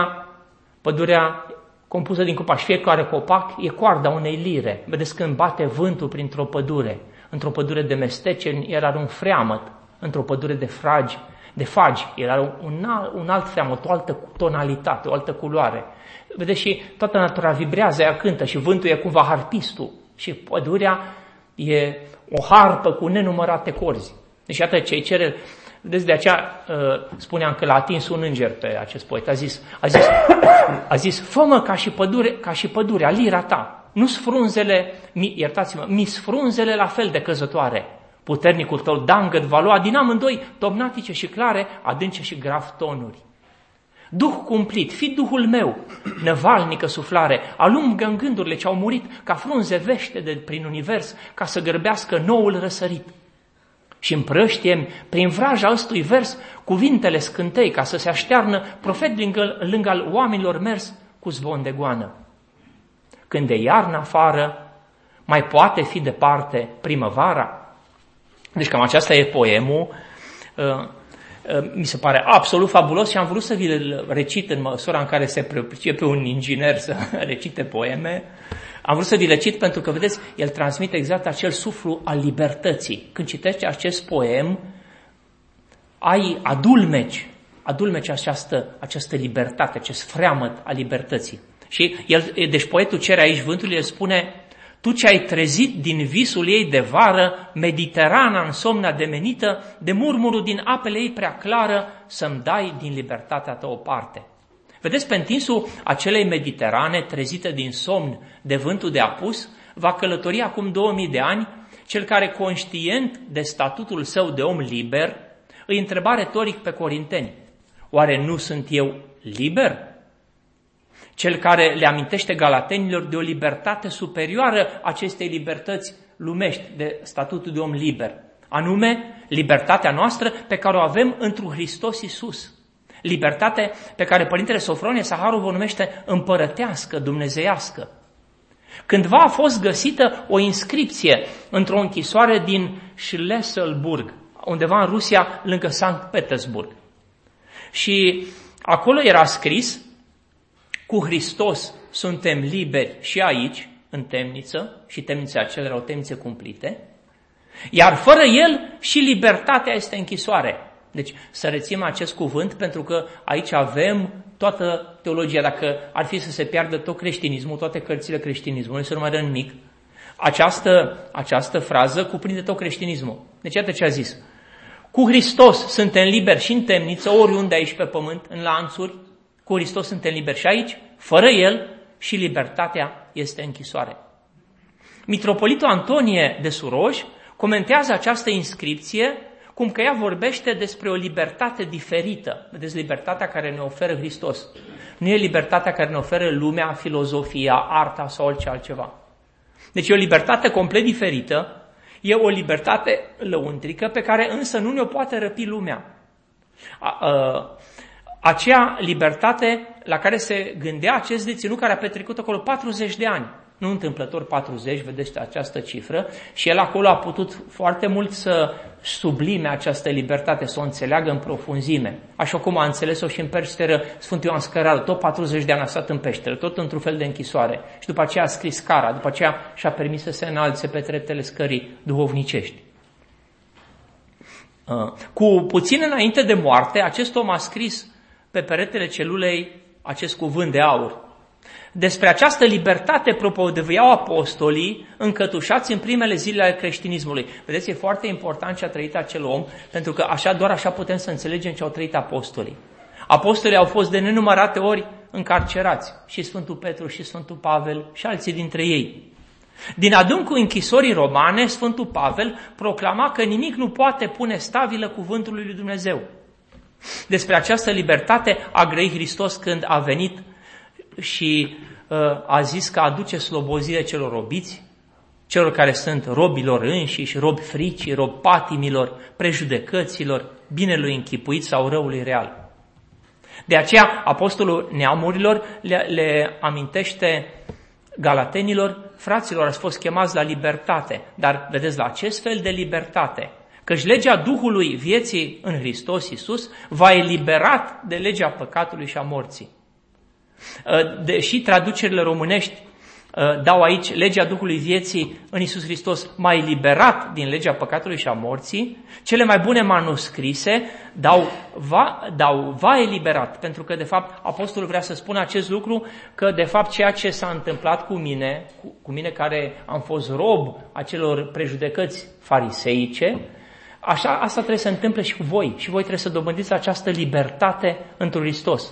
pădurea compusă din copaci, fiecare copac e coarda unei lire. Vedeți, când bate vântul printr-o pădure, într-o pădure de mesteceni era un freamăt, într-o pădure de fagi era un alt freamăt, o altă tonalitate, o altă culoare. Vedeți, și toată natura vibrează, ea cântă și vântul e cumva harpistul și pădurea e o harpă cu nenumărate corzi. Deci iată ce-i cere. Vedeți, de aceea spuneam că l-a atins un înger pe acest poet. A zis, fă-mă ca și pădurea, lira ta. Nu-s frunzele, iertați-mă, mi-s frunzele la fel de căzătoare. Puternicul tău dangăt va lua din amândoi, topnatice și clare, adânce și grav tonuri. Duh cumplit, fi Duhul meu, năvalnică suflare, alungă în gândurile ce au murit, ca frunze vește prin univers, ca să gărbească noul răsărit. Și împrăștie prin vraja ăstui vers cuvintele scântei, ca să se aștearnă profet lângă al oamenilor mers cu zvon de goană. Când de iarnă afară, mai poate fi departe primăvara? Deci cam aceasta e poemul, mi se pare absolut fabulos și am vrut să vi-l recit în măsura în care se pricepe un inginer să recite poeme. Am vrut să vi-l recit pentru că, vedeți, el transmite exact acel suflu al libertății. Când citești acest poem, adulmeci această libertate, acest freamăt al libertății. Și deci poetul cere aici vântul, el spune: tu ce ai trezit din visul ei de vară, Mediterana în somn ademenită, de murmurul din apele ei prea clară, să-mi dai din libertatea ta o parte. Vedeți, pe întinsul acelei Mediterane, trezită din somn de vântul de apus, va călători acum 2000 de ani cel care, conștient de statutul său de om liber, îi întreba retoric pe corinteni: oare nu sunt eu liber? Cel care le amintește galatenilor de o libertate superioară acestei libertăți lumești, de statutul de om liber, anume libertatea noastră pe care o avem întru Hristos Iisus. Libertate pe care Părintele Sofronie Saharov o numește împărătească, dumnezeiască. Cândva a fost găsită o inscripție într-o închisoare din Schlesselburg, undeva în Rusia, lângă Sankt Petersburg. Și acolo era scris: cu Hristos suntem liberi și aici, în temniță, și temnița acelea era o temniță cumplite, iar fără El și libertatea este închisoare. Deci să reținem acest cuvânt, pentru că aici avem toată teologia. Dacă ar fi să se piardă tot creștinismul, toate cărțile creștinismului, să nu mai dă nimic, această frază cuprinde tot creștinismul. Deci iată ce a zis: cu Hristos suntem liberi și în temniță, oriunde aici pe pământ, în lanțuri. Cu Hristos suntem liberi și aici, fără El și libertatea este închisoare. Mitropolitul Antonie de Suroj comentează această inscripție cum că ea vorbește despre o libertate diferită. Vedeți, libertatea care ne oferă Hristos nu e libertatea care ne oferă lumea, filozofia, arta sau orice altceva. Deci e o libertate complet diferită, e o libertate lăuntrică pe care însă nu ne-o poate răpi lumea. Acea libertate la care se gândea acest deținut care a petrecut acolo 40 de ani. Nu întâmplător 40, vedeți această cifră, și el acolo a putut foarte mult să sublime această libertate, să o înțeleagă în profunzime. Așa cum a înțeles-o și în peșteră Sfântul Ioan Scăraru, tot 40 de ani a stat în peșteră, tot într-un fel de închisoare. Și după aceea a scris Cara, după aceea și-a permis să se înalțe pe treptele scării duhovnicești. Cu puțin înainte de moarte, acest om a scris pe peretele celulei acest cuvânt de aur. Despre această libertate propovăduiau apostolii încătușați în primele zile ale creștinismului. Vedeți, e foarte important ce a trăit acel om, pentru că doar așa putem să înțelegem ce au trăit apostolii. Apostolii au fost de nenumărate ori încarcerați, și Sfântul Petru, și Sfântul Pavel, și alții dintre ei. Din adâncul închisorii romane, Sfântul Pavel proclama că nimic nu poate pune stabilă cuvântului lui Dumnezeu. Despre această libertate a grăit Hristos când a venit și a zis că aduce slobozire celor robiți, celor care sunt robilor înșiși, robi fricii, robi patimilor, prejudecăților, binelui închipuit sau răului real. De aceea, apostolul neamurilor le amintește galatenilor: fraților, ați fost chemați la libertate, dar vedeți, la acest fel de libertate, căci legea Duhului vieții în Hristos Iisus v-a eliberat de legea păcatului și a morții. Deși traducerile românești dau aici legea Duhului vieții în Iisus Hristos m-a eliberat din legea păcatului și a morții, cele mai bune manuscrise dau v-a eliberat, pentru că de fapt apostolul vrea să spună acest lucru, că de fapt ceea ce s-a întâmplat cu mine care am fost rob acelor prejudecăți fariseice, asta trebuie să întâmple și cu voi, și voi trebuie să dobândiți această libertate într Hristos.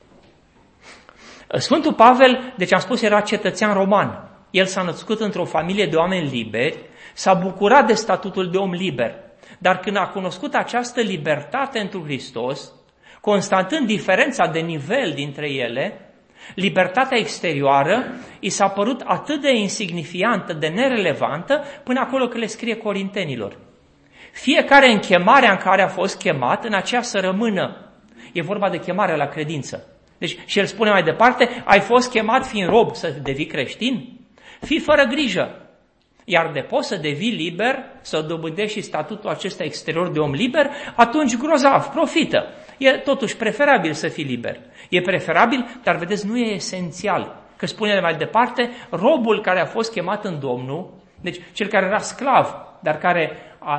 Sfântul Pavel, deci am spus, era cetățean roman. El s-a născut într-o familie de oameni liberi, s-a bucurat de statutul de om liber. Dar când a cunoscut această libertate într Hristos, constatând diferența de nivel dintre ele, libertatea exterioară i s-a părut atât de insignifiantă, de nerelevantă, până acolo că le scrie Corintenilor: fiecare în chemarea în care a fost chemat, în aceea să rămână. E vorba de chemarea la credință. Deci, și el spune mai departe: ai fost chemat fiind rob să devii creștin? Fii fără grijă. Iar de poți să devii liber, să dobândești și statutul acesta exterior de om liber, atunci grozav, profită. E totuși preferabil să fii liber. E preferabil, dar vedeți, nu e esențial. Că spune mai departe, robul care a fost chemat în Domnul, deci cel care era sclav, dar care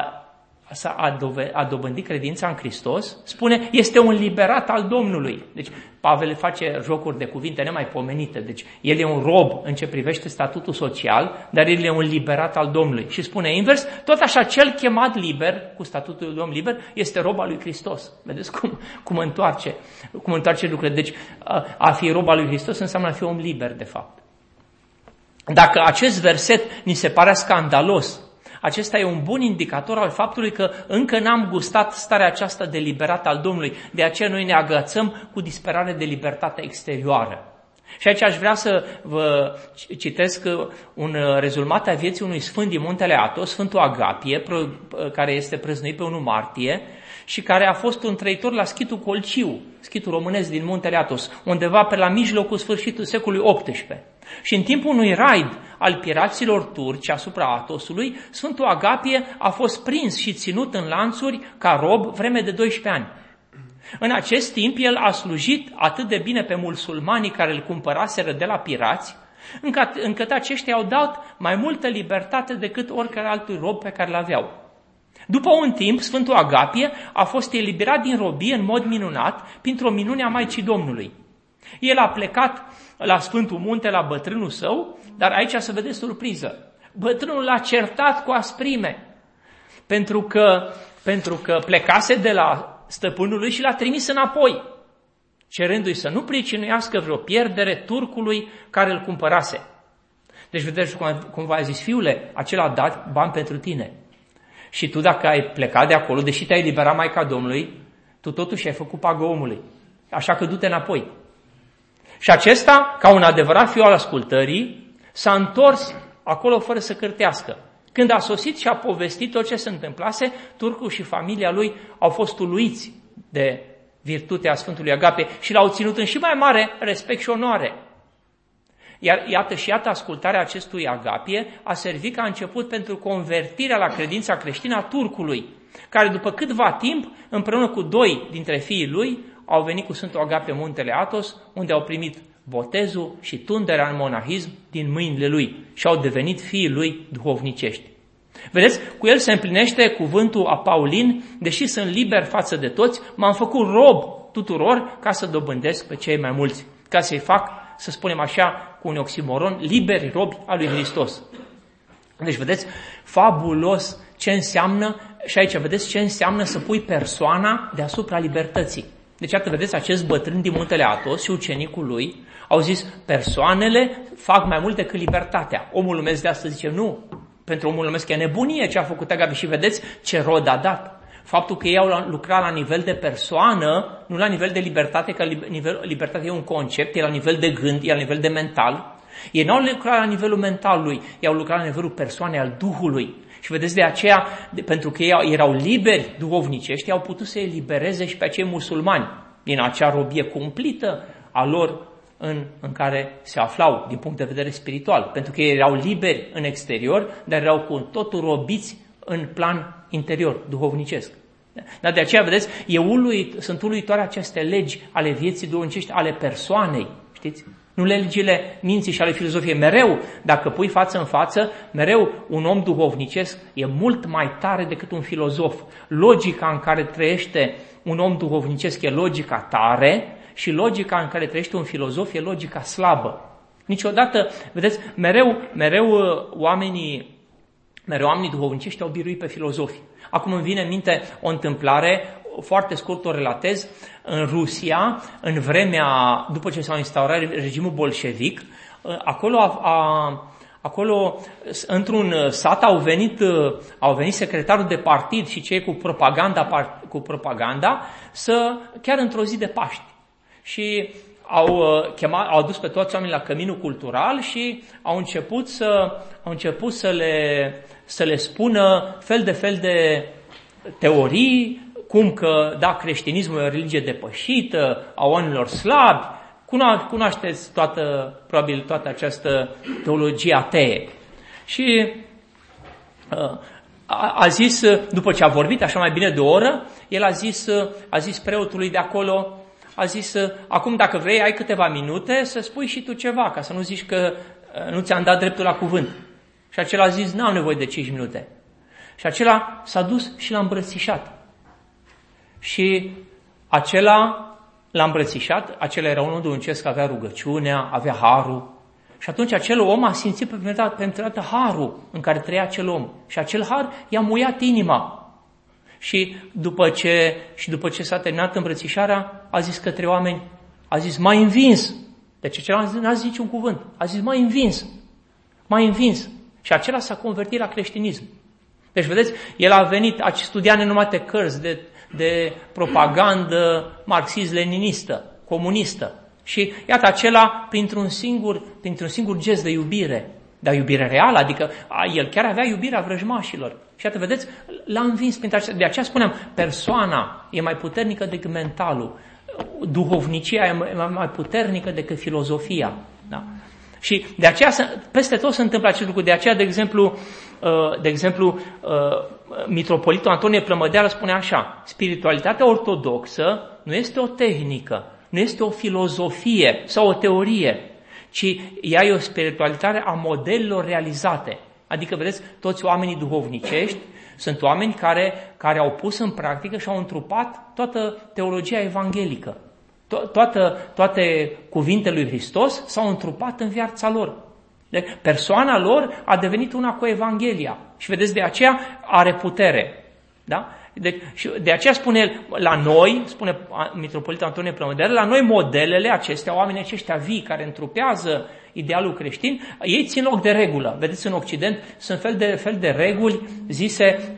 a dobândit credința în Hristos, spune, este un liberat al Domnului. Deci Pavel face jocuri de cuvinte nemaipomenite. Deci el e un rob în ce privește statutul social, dar el e un liberat al Domnului. Și spune invers, tot așa cel chemat liber, cu statutul de om liber, este rob al lui Hristos. Vedeți cum întoarce lucrurile. Deci a fi rob al lui Hristos înseamnă a fi om liber, de fapt. Dacă acest verset ni se pare scandalos, acesta e un bun indicator al faptului că încă n-am gustat starea aceasta de liberat al Domnului. De aceea noi ne agățăm cu disperare de libertatea exterioară. Și aici aș vrea să vă citesc un rezumat a vieții unui sfânt din muntele Atos, Sfântul Agapie, care este prăznuit pe 1 martie și care a fost un trăitor la schitul Colciu, schitul românesc din muntele Atos, undeva pe la mijlocul sfârșitul secolului XVIII. Și în timpul unui raid al piraților turci asupra Atosului, Sfântul Agapie a fost prins și ținut în lanțuri ca rob vreme de 12 ani. În acest timp, el a slujit atât de bine pe musulmanii care îl cumpăraseră de la pirați, încât aceștia au dat mai multă libertate decât oricare altui rob pe care l-aveau. După un timp, Sfântul Agapie a fost eliberat din robie în mod minunat, printr-o minune a Maicii Domnului. El a plecat la Sfântul Munte, la bătrânul său, dar aici să vedeți surpriză. Bătrânul l-a certat cu asprime, pentru că plecase de la stăpânul lui și l-a trimis înapoi, cerându-i să nu pricinuiască vreo pierdere turcului care îl cumpărase. Deci vedeți cum v-a zis, fiule, acela a dat bani pentru tine. Și tu dacă ai plecat de acolo, deși te-ai eliberat Maica Domnului, tu totuși ai făcut pagă omului. Așa că du-te înapoi. Și acesta, ca un adevărat fiu al ascultării, s-a întors acolo fără să cârtească. Când a sosit și a povestit tot ce se întâmplase, turcul și familia lui au fost uluiți de virtutea Sfântului Agape și l-au ținut în și mai mare respect și onoare. Iar iată ascultarea acestui Agapie a servit ca început pentru convertirea la credința creștină a turcului, care după câtva timp, împreună cu 2 dintre fiii lui, au venit cu Sfântul Agape în muntele Athos, unde au primit botezul și tunderea în monahism din mâinile lui și au devenit fiii lui duhovnicești. Vedeți, cu el se împlinește cuvântul a Paulin, deși sunt liber față de toți, m-am făcut rob tuturor ca să dobândesc pe cei mai mulți, ca să-i fac, să spunem așa, cu un oximoron, liberi robi al lui Hristos. Deci vedeți, fabulos ce înseamnă, și aici vedeți ce înseamnă să pui persoana deasupra libertății. Deci, iată, vedeți, acest bătrân din muntele Athos și ucenicul lui au zis, persoanele fac mai mult decât libertatea. Omul lumesc de astăzi zice, nu, pentru omul lumesc e nebunie ce a făcut Agape și vedeți ce rod a dat. Faptul că ei au lucrat la nivel de persoană, nu la nivel de libertate, că libertatea e un concept, e la nivel de gând, e la nivel de mental. Ei nu au lucrat la nivelul mentalului, ei au lucrat la nivelul persoanei, al Duhului. Și vedeți, de aceea, pentru că ei erau liberi duhovnicești, au putut să elibereze și pe acei musulmani din acea robie cumplită a lor în care se aflau din punct de vedere spiritual. Pentru că ei erau liberi în exterior, dar erau cu totul robiți în plan interior, duhovnicesc. Dar de aceea, vedeți, sunt uluitoare aceste legi ale vieții duhovnicești, ale persoanei, știți? Nu legile minții și ale filozofiei. Mereu, dacă pui față în față, mereu un om duhovnicesc e mult mai tare decât un filozof. Logica în care trăiește un om duhovnicesc e logica tare și logica în care trăiește un filozof e logica slabă. Niciodată, vedeți, mereu oamenii duhovnicești au biruit pe filozofi. Acum îmi vine în minte o întâmplare, foarte scurt o relatez, în Rusia, în vremea, după ce s-a instaurat regimul bolșevic, acolo într-un sat au venit secretarul de partid și cei cu propaganda chiar într-o zi de Paști. Și au adus pe toți oamenii la căminul cultural și au început să le spună fel de teorii, cum că, da, creștinismul e o religie depășită, a oamenilor slabi. Cunoașteți probabil toată această teologie atee. Și a zis, după ce a vorbit așa mai bine de o oră, el a zis preotului de acolo, a zis, acum dacă vrei, ai câteva minute să spui și tu ceva, ca să nu zici că nu ți-am dat dreptul la cuvânt. Și acela a zis, n-am nevoie de 5 minute. Și acela s-a dus și l-a îmbrățișat. Și acela l-a îmbrățișat, acela era un om duhovnicesc, avea rugăciunea, avea harul. Și atunci acel om a simțit pe prima dată harul în care trăia acel om. Și acel har i-a muiat inima. Și după ce s-a terminat îmbrățișarea, a zis către oameni, a zis, m-ai învins. Deci acela n-a zis niciun cuvânt. A zis, m-ai învins. Și acela s-a convertit la creștinism. Deci, vedeți, el a venit, a studiat nenumate cărți de propagandă marxist-leninistă, comunistă. Și iată, acela, printr-un singur gest de iubire, dar iubire reală, adică el chiar avea iubirea vrăjmașilor. Și iată, vedeți, l-a învins. De aceea spuneam, persoana e mai puternică decât mentalul, duhovnicia e mai puternică decât filozofia. Da? Și de aceea, peste tot se întâmplă acest lucru. De aceea, de exemplu, mitropolitul Antonie Plămădeală spune așa, spiritualitatea ortodoxă nu este o tehnică, nu este o filozofie sau o teorie, ci ea e o spiritualitate a modelelor realizate. Adică, vedeți, toți oamenii duhovnicești sunt oameni care au pus în practică și au întrupat toată teologia evanghelică. Toate cuvintele lui Hristos s-au întrupat în viața lor. Deci, persoana lor a devenit una cu Evanghelia. Și vedeți, de aceea are putere. Da? De aceea spune el, la noi, spune mitropolitul Antonie Plămădeală, la noi modelele acestea, oamenii aceștia vii care întrupează idealul creștin, ei țin loc de regulă. Vedeți, în Occident sunt fel de reguli zise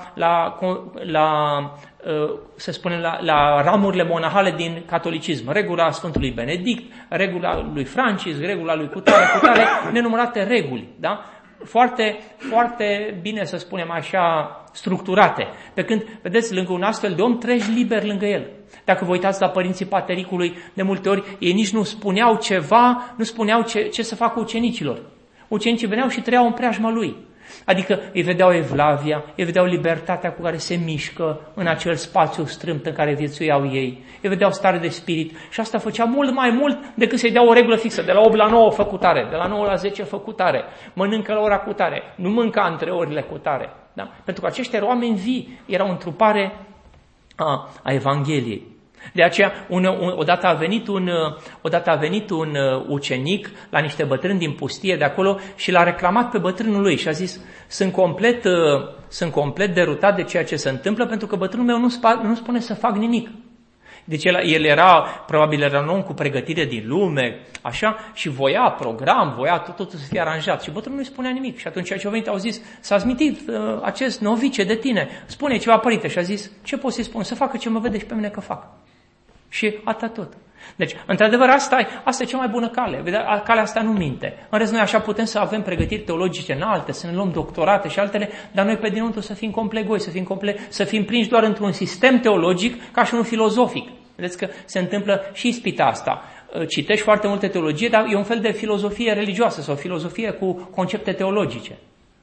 să spunem, la ramurile monahale din catolicism. Regula Sfântului Benedict, regula lui Francis, regula lui cutare, nenumărate reguli, da? Foarte, foarte bine, să spunem așa, structurate. Pe când, vedeți, lângă un astfel de om treci liber lângă el. Dacă vă uitați la părinții Patericului, de multe ori ei nici nu spuneau ceva, nu spuneau ce să facă ucenicilor. Ucenicii veneau și trăiau în preajma lui. Adică îi vedeau evlavia, îi vedeau libertatea cu care se mișcă în acel spațiu strâmt în care viețuiau ei, îi vedeau stare de spirit și asta făcea mult mai mult decât să-i dea o regulă fixă, de la 8 la 9 făcutare, de la 9 la 10 făcutare, mănâncă la ora cutare, nu mânca între orele cutare. Da? Pentru că aceștia erau oameni vii, erau întrupare a Evangheliei. De aceea, odată a venit un ucenic la niște bătrâni din pustie de acolo și l-a reclamat pe bătrânul lui și a zis: sunt complet derutat de ceea ce se întâmplă, pentru că bătrânul meu nu spune să fac nimic. Deci el probabil era un om cu pregătire din lume, așa, și voia program, voia totul să fie aranjat. Și bătrânul nu spunea nimic. Și atunci ce au venit, au zis: s-a smitit acest novice de tine, spune ceva, părinte. Și a zis: ce pot să-i spun? Să facă ce mă vede și pe mine că fac. Și atât tot. Deci, într-adevăr, asta e cea mai bună cale. Calea asta nu minte. În rest, noi așa putem să avem pregătiri teologice înalte, să ne luăm doctorate și altele, dar noi pe dinăuntru să fim complet goi, să fim prinși doar într-un sistem teologic ca și unul filozofic. Vedeți că se întâmplă și ispita asta. Citești foarte multe teologie, dar e un fel de filozofie religioasă sau filozofie cu concepte teologice.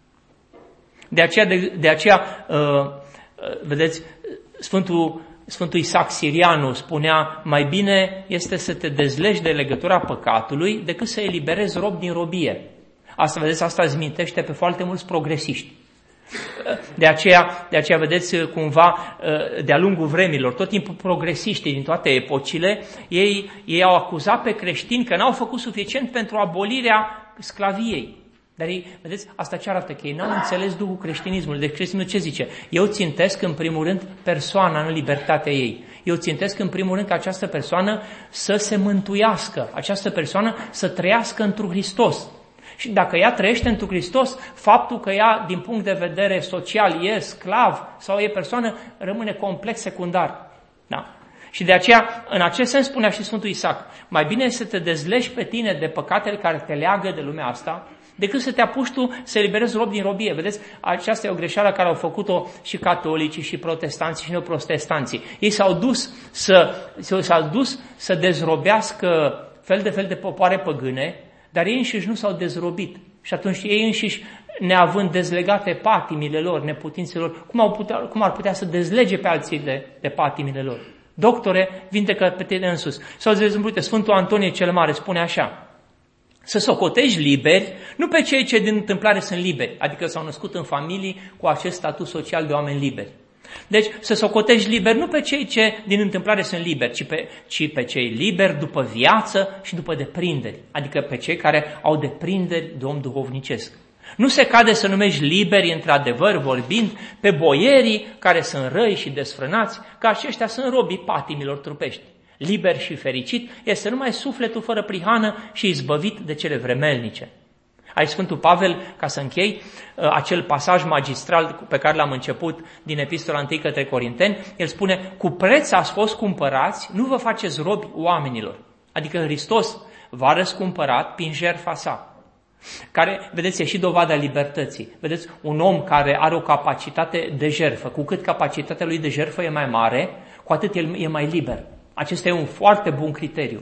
De aceea vedeți, Sfântul Isaac Sirianu spunea: mai bine este să te dezlegi de legătura păcatului decât să eliberezi rob din robie. Asta îți mintește pe foarte mulți progresiști. De aceea, vedeți, cumva, de-a lungul vremilor, tot timpul progresiștii din toate epocile, ei au acuzat pe creștini că n-au făcut suficient pentru abolirea sclaviei. Dar ei, vedeți, asta ce arată? Că ei n-au înțeles Duhul creștinismului. Deci creștinul ce zice? Eu țintesc în primul rând persoana în libertatea ei. Eu țintesc în primul rând ca această persoană să se mântuiască, această persoană să trăiască întru Hristos. Și dacă ea trăiește întru Hristos, faptul că ea, din punct de vedere social, e sclav sau e persoană, rămâne complet secundar. Da. Și de aceea, în acest sens spunea și Sfântul Isaac: mai bine să te dezlegi pe tine de păcatele care te leagă de lumea asta, decât să te apuci tu să eliberezi rob din robie. Vedeți, aceasta e o greșeală care au făcut-o și catolicii, și protestanții, și neoprotestanții. Ei s-au dus să dezrobească fel de popoare păgâne, dar ei înșiși nu s-au dezrobit. Și atunci ei înșiși, neavând dezlegate patimile lor, neputințele lor, cum ar putea să dezlege pe alții de patimile lor? Doctore, vindecă pe tine însuți. Sau, de exemplu, Sfântul Antonie cel Mare spune așa: să socotești liberi, nu pe cei ce din întâmplare sunt liberi, adică s-au născut în familii cu acest statut social de oameni liberi. Deci să socotești liberi nu pe cei ce din întâmplare sunt liberi, ci pe cei liberi după viață și după deprinderi, adică pe cei care au deprinderi de om duhovnicesc. Nu se cade să numești liberi, într-adevăr vorbind, pe boierii care sunt răi și desfrânați, că aceștia sunt robii patimilor trupești. Liber și fericit este numai sufletul fără prihană și izbăvit de cele vremelnice. Aici Sfântul Pavel, ca să închei, acel pasaj magistral pe care l-am început din Epistola 1 către Corinteni, el spune: cu preț ați fost cumpărați, nu vă faceți robi oamenilor. Adică Hristos v-a răscumpărat prin jertfa sa. Care, vedeți, e și dovada libertății. Vedeți, un om care are o capacitate de jertfă, cu cât capacitatea lui de jertfă e mai mare, cu atât el e mai liber. Acesta e un foarte bun criteriu.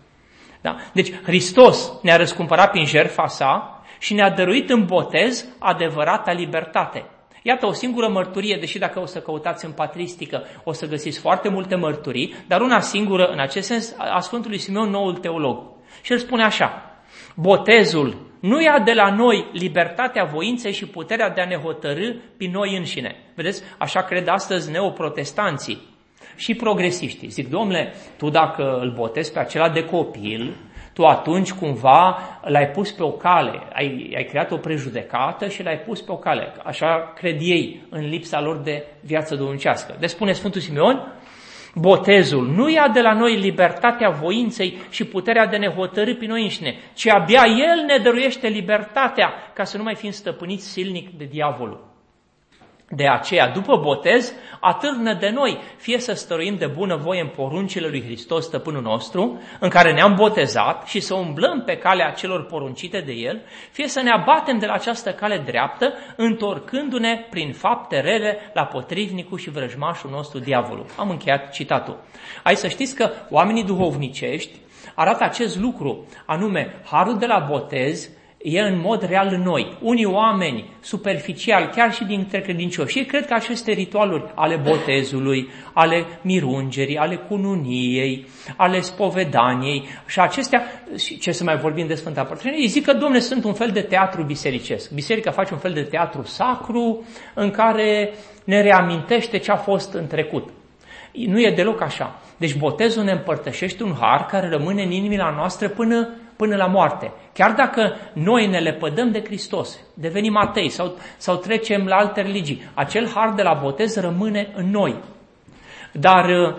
Da? Deci Hristos ne-a răscumpărat prin jertfa sa și ne-a dăruit în botez adevărata libertate. Iată o singură mărturie, deși dacă o să căutați în patristică o să găsiți foarte multe mărturii, dar una singură în acest sens a Sfântului Simeon, noul teolog. Și el spune așa: botezul nu ia de la noi libertatea voinței și puterea de a ne hotărî prin noi înșine. Vedeți, așa cred astăzi neoprotestanții și progresiștii. Zic: domnule, tu dacă îl botezi pe acela de copil, tu atunci cumva l-ai pus pe o cale, ai creat o prejudecată și l-ai pus pe o cale. Așa cred ei, în lipsa lor de viață duhovnicească. Deci spune Sfântul Simeon: botezul nu ia de la noi libertatea voinței și puterea de ne hotărî pe noi înșine, ci abia El ne dăruiește libertatea ca să nu mai fim stăpâniți silnic de diavolul. De aceea, după botez, atârnă de noi, fie să stăruim de bunăvoie în poruncile lui Hristos, stăpânul nostru, în care ne-am botezat și să umblăm pe calea celor poruncite de El, fie să ne abatem de la această cale dreaptă, întorcându-ne prin fapte rele la potrivnicul și vrăjmașul nostru, diavolul. Am încheiat citatul. Aici să știți că oamenii duhovnicești arată acest lucru, anume, harul de la botez e în mod real în noi. Unii oameni superficial, chiar și dintre credincioși, cred că aceste ritualuri ale botezului, ale mirungerii, ale cununiei, ale spovedaniei și acestea, ce să mai vorbim de Sfânta Părtășanie, ei zic că, Dom'le, sunt un fel de teatru bisericesc. Biserica face un fel de teatru sacru în care ne reamintește ce a fost în trecut. Nu e deloc așa. Deci botezul ne împărtășește un har care rămâne în inimile noastre până la moarte. Chiar dacă noi ne lepădăm de Hristos, devenim atei sau trecem la alte religii, acel har de la botez rămâne în noi. Dar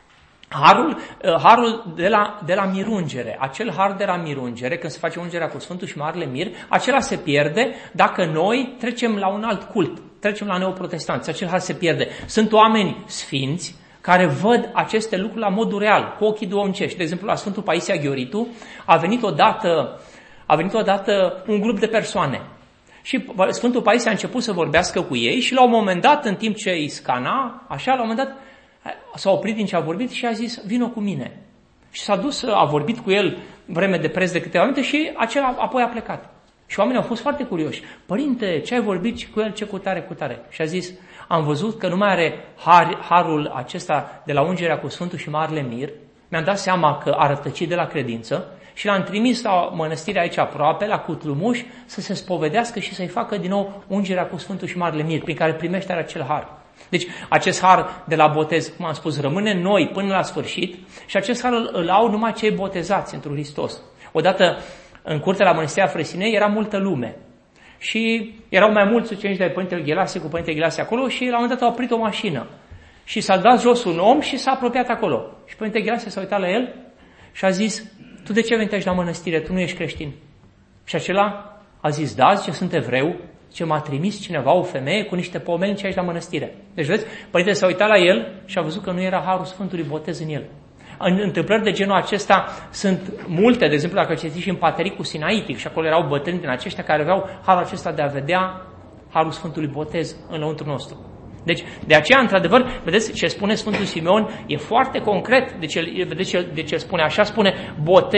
harul de la mirungere, acel har de la mirungere, când se face ungerea cu Sfântul și Marele Mir, acela se pierde dacă noi trecem la un alt cult, trecem la neoprotestanți, acel har se pierde. Sunt oameni sfinți care văd aceste lucruri la modul real, cu ochii duhovnicești. De exemplu, la Sfântul Paisie Aghioritu a venit odată un grup de persoane. Și Sfântul Paisie a început să vorbească cu ei și la un moment dat, în timp ce îi scana, așa, la un moment dat s-a oprit din ce a vorbit și a zis, vino cu mine. Și s-a dus, a vorbit cu el vreme de preț de câteva minute și acela apoi a plecat. Și oamenii au fost foarte curioși. Părinte, ce ai vorbit cu el, ce cutare? Și a zis, am văzut că nu mai are harul acesta de la ungerea cu Sfântul și Marele Mir, mi-am dat seama că a rătăcit de la credință și l-am trimis la mănăstirea aici aproape, la Cutlumuș, să se spovedească și să-i facă din nou ungerea cu Sfântul și Marele Mir, prin care primește acel har. Deci acest har de la botez, cum am spus, rămâne în noi până la sfârșit și acest har îl au numai cei botezați într-un Hristos. Odată, în curtea la Mănăstirea Frăsinei era multă lume și erau mai mulți ucenici de Părintele Ghelasie cu Părintele Ghelasie acolo și la un moment dat a oprit o mașină și s-a dat jos un om și s-a apropiat acolo. Și Părintele Ghelasie s-a uitat la el și a zis, tu de ce veni aici la mănăstire? Tu nu ești creștin. Și acela a zis, da, zice, sunt evreu, ce m-a trimis cineva, o femeie cu niște pomelnici aici la mănăstire. Deci vezi, Părintele s-a uitat la el și a văzut că nu era harul Sfântului Botez în el. În întâmplări de genul acesta sunt multe, de exemplu, dacă citiți și în Patericul Sinaitic, și acolo erau bătrâni din aceștia care aveau harul acesta de a vedea harul Sfântului Botez în lăuntru nostru. Deci, de aceea, într-adevăr, vedeți ce spune Sfântul Simeon, e foarte concret, de ce spune așa, spune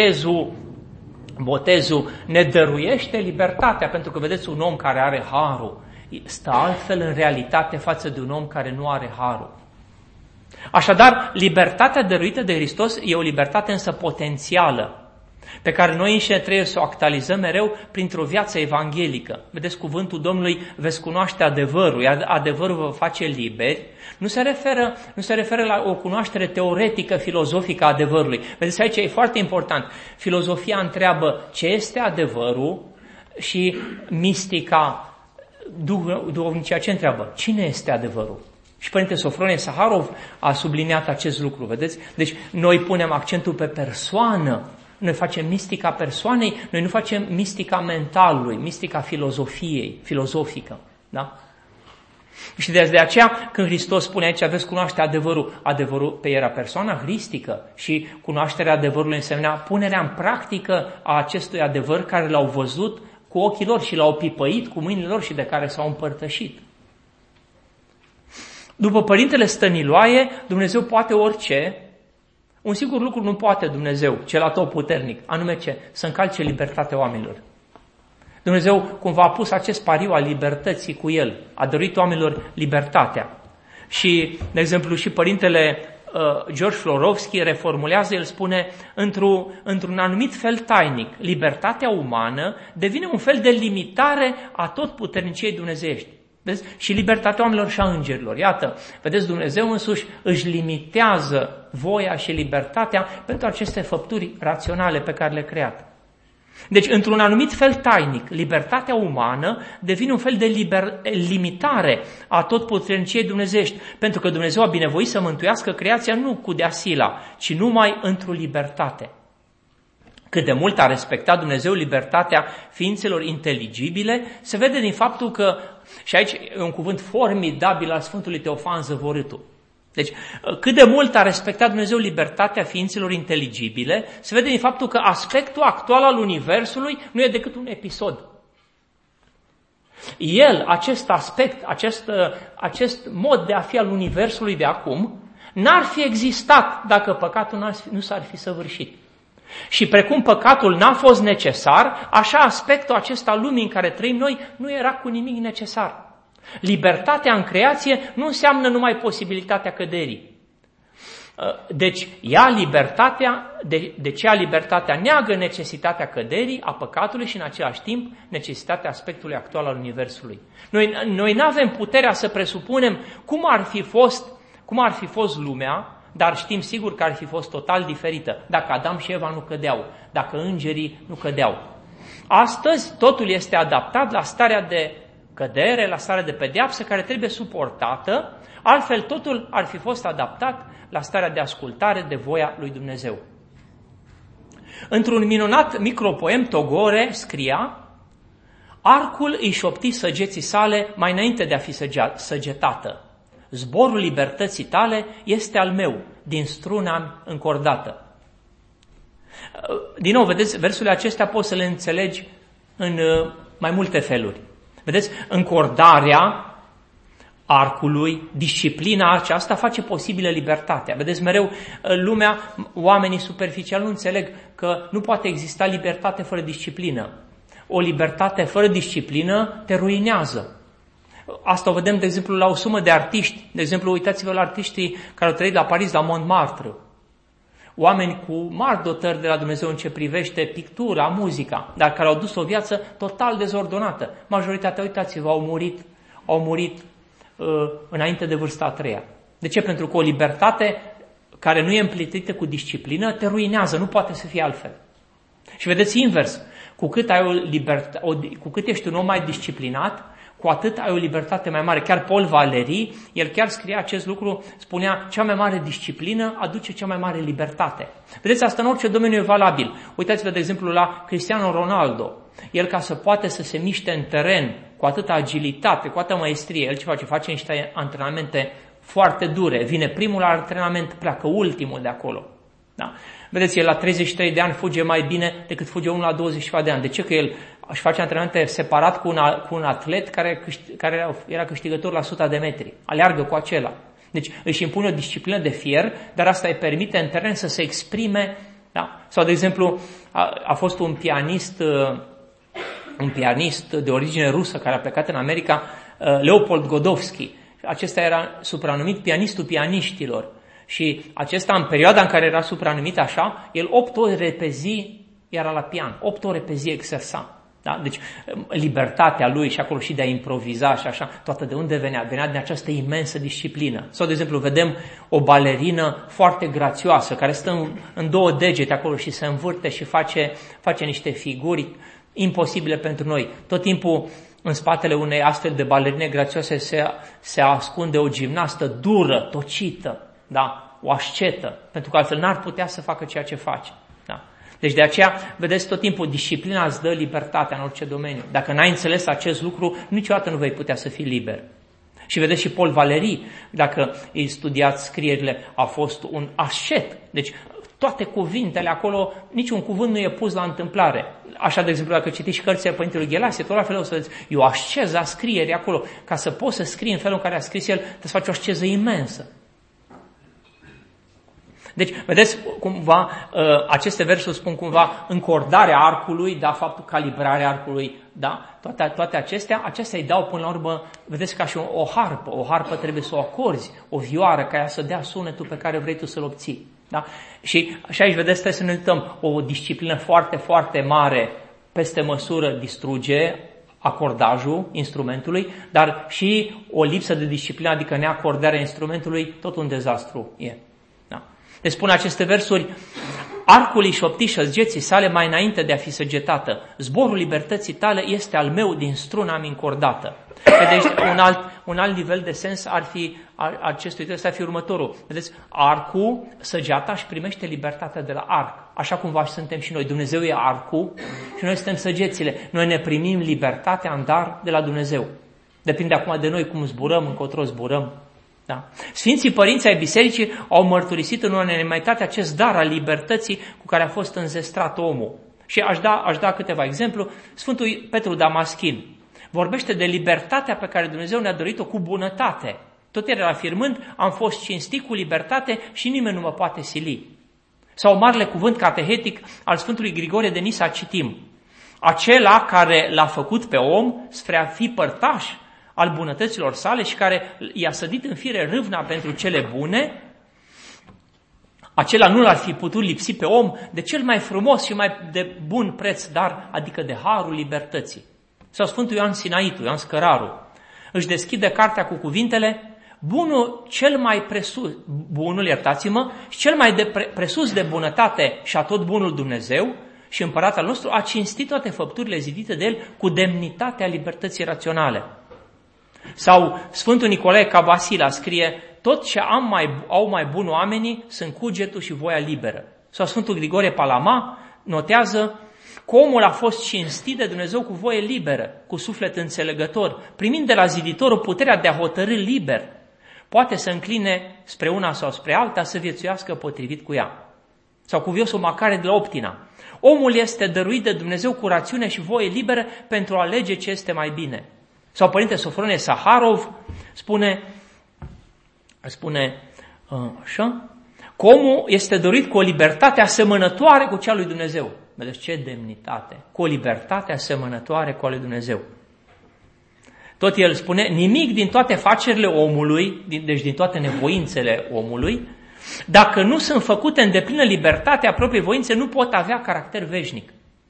botezul ne dăruiește libertatea, pentru că, vedeți, un om care are harul stă altfel în realitate față de un om care nu are harul. Așadar, libertatea dăruită de Hristos e o libertate însă potențială, pe care noi înșine trebuie să o actualizăm mereu printr-o viață evanghelică. Vedeți, cuvântul Domnului, veți cunoaște adevărul, iar adevărul vă face liberi, nu se referă la o cunoaștere teoretică, filozofică a adevărului. Vedeți, aici e foarte important. Filozofia întreabă ce este adevărul și mistica, duhovnicia, ce întreabă? Cine este adevărul? Și Părintele Sofronie Saharov a subliniat acest lucru, vedeți? Deci noi punem accentul pe persoană, noi facem mistica persoanei, noi nu facem mistica mentalului, mistica filozofică, da? Și de aceea, când Hristos spune aici, veți cunoaște adevărul pe era persoana hristică și cunoașterea adevărului însemna punerea în practică a acestui adevăr care l-au văzut cu ochii lor și l-au pipăit cu mâinile lor și de care s-au împărtășit. După Părintele Stăniloae, Dumnezeu poate orice. Un singur lucru nu poate Dumnezeu, cel atotputernic, anume ce? Să încalce libertatea oamenilor. Dumnezeu cumva a pus acest pariu al libertății cu El, a dăruit oamenilor libertatea. Și, de exemplu, și Părintele George Florovski reformulează, el spune, într-un anumit fel tainic, libertatea umană devine un fel de limitare a totputerniciei dumnezeiești. Vedeți? Și libertatea oamenilor și a îngerilor. Iată, vedeți, Dumnezeu însuși își limitează voia și libertatea pentru aceste făpturi raționale pe care le-a creat. Deci, într-un anumit fel tainic, libertatea umană devine un fel de limitare a totputerniciei dumnezeiești, pentru că Dumnezeu a binevoit să mântuiască creația nu cu deasila, ci numai într-o libertate. cât de mult a respectat Dumnezeu libertatea ființelor inteligibile, se vede din faptul că, și aici e un cuvânt formidabil al Sfântului Teofan Zăvorâtu, deci cât de mult a respectat Dumnezeu libertatea ființelor inteligibile, se vede din faptul că aspectul actual al Universului nu e decât un episod. El, acest aspect, acest mod de a fi al Universului de acum, n-ar fi existat dacă păcatul nu s-ar fi săvârșit. Și precum păcatul n-a fost necesar, așa aspectul acesta al lumii în care trăim noi nu era cu nimic necesar. Libertatea în creație nu înseamnă numai posibilitatea căderii. Deci, libertatea neagă necesitatea căderii, a păcatului și în același timp necesitatea aspectului actual al Universului. Noi nu avem puterea să presupunem cum ar fi fost lumea, dar știm sigur că ar fi fost total diferită dacă Adam și Eva nu cădeau, dacă îngerii nu cădeau. Astăzi totul este adaptat la starea de cădere, la starea de pedeapsă care trebuie suportată, altfel totul ar fi fost adaptat la starea de ascultare de voia lui Dumnezeu. Într-un minunat micropoem, Togore scria: arcul îi șopti săgeții sale mai înainte de a fi săgetată. Zborul libertății tale este al meu, din struna încordată. Din nou, vedeți, versurile acestea poți să le înțelegi în mai multe feluri. Vedeți, încordarea arcului, disciplina aceasta face posibilă libertatea. Vedeți, mereu lumea, oamenii superficiali nu înțeleg că nu poate exista libertate fără disciplină. O libertate fără disciplină te ruinează. Asta o vedem, de exemplu, la o sumă de artiști. De exemplu, uitați-vă la artiștii care au trăit la Paris, la Montmartre. Oameni cu mari dotări de la Dumnezeu în ce privește pictura, muzica, dar care au dus o viață total dezordonată. Majoritatea, uitați-vă, au murit înainte de vârsta a treia. De ce? Pentru că o libertate care nu e împlinită cu disciplină te ruinează, nu poate să fie altfel. Și vedeți invers, cu cât ești un om mai disciplinat, cu atât ai o libertate mai mare. Chiar Paul Valéry, el chiar scria acest lucru, spunea, cea mai mare disciplină aduce cea mai mare libertate. Vedeți, asta în orice domeniu e valabil. Uitați-vă, de exemplu, la Cristiano Ronaldo. El, ca să poate să se miște în teren cu atâta agilitate, cu atâta maestrie, el ce face? Face niște antrenamente foarte dure. Vine primul la antrenament, pleacă ultimul de acolo. Da? Vedeți, el la 33 de ani fuge mai bine decât fuge unul la 24 de ani. De ce? Că el își face antrenamente separat cu un atlet care era câștigător la 100 de metri. Aleargă cu acela. Deci își impune o disciplină de fier, dar asta îi permite în teren să se exprime. Da? Sau, de exemplu, a fost un pianist de origine rusă care a plecat în America, Leopold Godowski. Acesta era supranumit pianistul pianiștilor. Și acesta, în perioada în care era supranumit așa, el 8 ore pe zi era la pian, 8 ore pe zi exersa. Da? Deci libertatea lui și acolo și de a improviza și așa, toată de unde venea? Venea din această imensă disciplină. Sau, de exemplu, vedem o balerină foarte grațioasă care stă în 2 degete acolo și se învârte și face niște figuri imposibile pentru noi. Tot timpul în spatele unei astfel de balerine grațioase se ascunde o gimnastă dură, tocită, da? O ascetă, pentru că altfel n-ar putea să facă ceea ce face. Da? Deci de aceea, vedeți, tot timpul disciplina îți dă libertatea în orice domeniu. Dacă n-ai înțeles acest lucru, niciodată nu vei putea să fii liber. Și vedeți și Paul Valéry, dacă îi studiați scrierile, a fost un ascet. Deci toate cuvintele acolo, niciun cuvânt nu e pus la întâmplare. Așa, de exemplu, dacă citiți cărțile Părintelui Ghelasie, tot la fel o să vedeți, e o asceză a scrierii acolo. Ca să poți să scrii în felul în care a scris el, trebuie să faci o asceză imensă. Deci, vedeți, cumva, aceste versuri spun cumva încordarea arcului, da, faptul calibrarea arcului, da, toate acestea îi dau până la urmă, vedeți, ca și o harpă. O harpă trebuie să o acorzi, o vioară, ca ea să dea sunetul pe care vrei tu să-l obții. Da? Și aici, vedeți, trebuie să ne uităm, o disciplină foarte, foarte mare, peste măsură, distruge acordajul instrumentului, dar și o lipsă de disciplină, adică neacordarea instrumentului, tot un dezastru e. Ne spun aceste versuri, arcul îi șopti săgeții sale mai înainte de a fi săgetată. Zborul libertății tale este al meu, din struna mi încordată. Vedeți, un alt nivel de sens acestui text ar fi următorul. Vedeți, arcul, săgeata își primește libertatea de la arc. așa cumva suntem și noi. Dumnezeu e arcul și noi suntem săgețile. Noi ne primim libertatea în dar de la Dumnezeu. Depinde acum de noi cum zburăm, încotro zburăm. Da? Sfinții părinți ai bisericii au mărturisit în unanimitate acest dar al libertății cu care a fost înzestrat omul. Și aș da câteva exemplu. Sfântul Petru Damaschin vorbește de libertatea pe care Dumnezeu ne-a dorit-o cu bunătate. Tot el afirmând, am fost cinstit cu libertate și nimeni nu mă poate sili. Sau marele cuvânt catehetic al Sfântului Grigorie de Nisa citim: acela care l-a făcut pe om spre a fi părtaș al bunătăților sale și care i-a sădit în fire râvna pentru cele bune, acela nu l-ar fi putut lipsi pe om de cel mai frumos și mai de bun preț dar, adică de harul libertății. Sau Sfântul Ioan Sinaitu, Ioan Scăraru, își deschide cartea cu cuvintele: bunul cel mai presus, bunul, iertați-mă, și cel mai presus de bunătate și atot bunul Dumnezeu și împărat al nostru a cinstit toate făpturile zidite de el cu demnitatea libertății raționale. Sau Sfântul Nicolae Cavasila scrie: tot ce au mai bun oamenii sunt cugetul și voia liberă. Sau Sfântul Grigorie Palama notează că omul a fost cinstit de Dumnezeu cu voie liberă, cu suflet înțelegător, primind de la ziditorul puterea de a hotărî liber. Poate să încline spre una sau spre alta, să viețuiască potrivit cu ea. Sau cuviosul Macare de la Optina: omul este dăruit de Dumnezeu cu rațiune și voie liberă pentru a alege ce este mai bine. Sau Părinte Sofronie Saharov spune așa, că omul este dăruit cu o libertate asemănătoare cu cea lui Dumnezeu. Vedeți ce demnitate! Cu o libertate asemănătoare cu a lui Dumnezeu. Tot el spune: nimic din toate facerile omului, deci din toate nevoințele omului, dacă nu sunt făcute în deplină libertate a propriei voințe, nu pot avea caracter veșnic.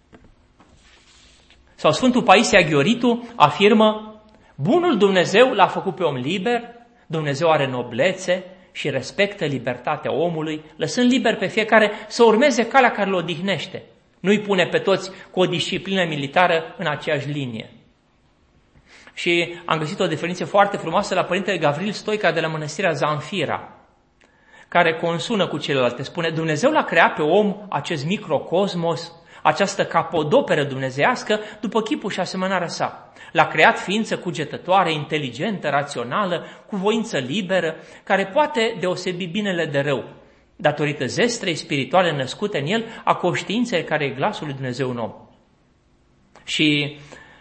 Sau Sfântul Paisie Aghioritu afirmă: bunul Dumnezeu l-a făcut pe om liber, Dumnezeu are noblețe și respectă libertatea omului, lăsând liber pe fiecare să urmeze calea care îl odihnește. Nu-i pune pe toți cu o disciplină militară în aceeași linie. Și am găsit o definiție foarte frumoasă la Părintele Gavril Stoica de la Mănăstirea Zanfira, care consună cu celelalte. Spune: Dumnezeu l-a creat pe om, acest microcosmos, această capodoperă dumnezeiască, după chipul și asemănarea sa. L-a creat ființă cugetătoare, inteligentă, rațională, cu voință liberă, care poate deosebi binele de rău, datorită zestrei spirituale născute în el, a conștiinței care e glasul lui Dumnezeu în om. Și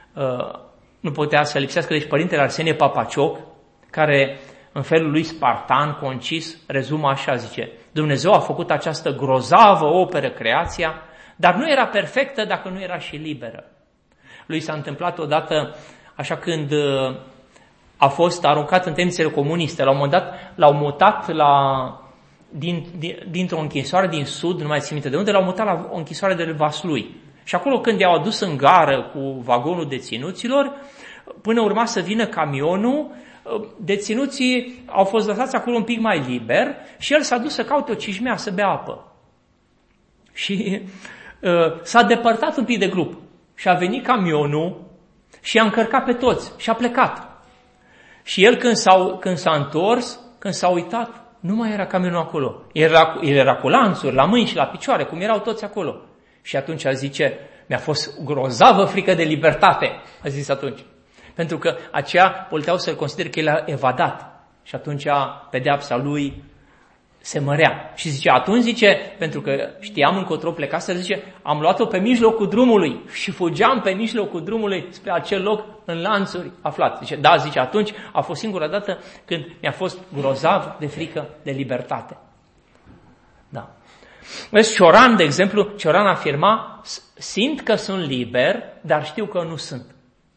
nu putea să lipsească deci Părintele Arsenie Papacioc, care în felul lui spartan, concis, rezumă așa, zice: Dumnezeu a făcut această grozavă operă, creația, dar nu era perfectă dacă nu era și liberă. Lui s-a întâmplat odată, așa, când a fost aruncat în temnițele comuniste. La un moment dat l-au mutat dintr-o închisoare din sud, nu mai țin minte de unde, l-au mutat la o închisoare de Vaslui. Și acolo, când i-au adus în gară cu vagonul deținuților, până urma să vină camionul, deținuții au fost lăsați acolo un pic mai liber și el s-a dus să caute o cișmea să bea apă. Și s-a depărtat un pic de grup. Și a venit camionul și i-a încărcat pe toți și a plecat. Și el când s-a întors, când s-a uitat, nu mai era camionul acolo. El era cu lanțuri la mâini și la picioare, cum erau toți acolo. Și atunci zice: mi-a fost grozavă frică de libertate, a zis atunci. Pentru că aceea puteau să-l consider că el a evadat. Și atunci pedeapsa lui se mărea. Și zice, atunci zice, pentru că știam încotro plecase, zice, am luat-o pe mijlocul drumului și fugeam pe mijlocul drumului spre acel loc în lanțuri aflat. Zice, da, zice, atunci a fost singura dată când mi-a fost grozav de frică de libertate. Da. Vezi, Cioran, de exemplu, Cioran afirma: simt că sunt liber, dar știu că nu sunt.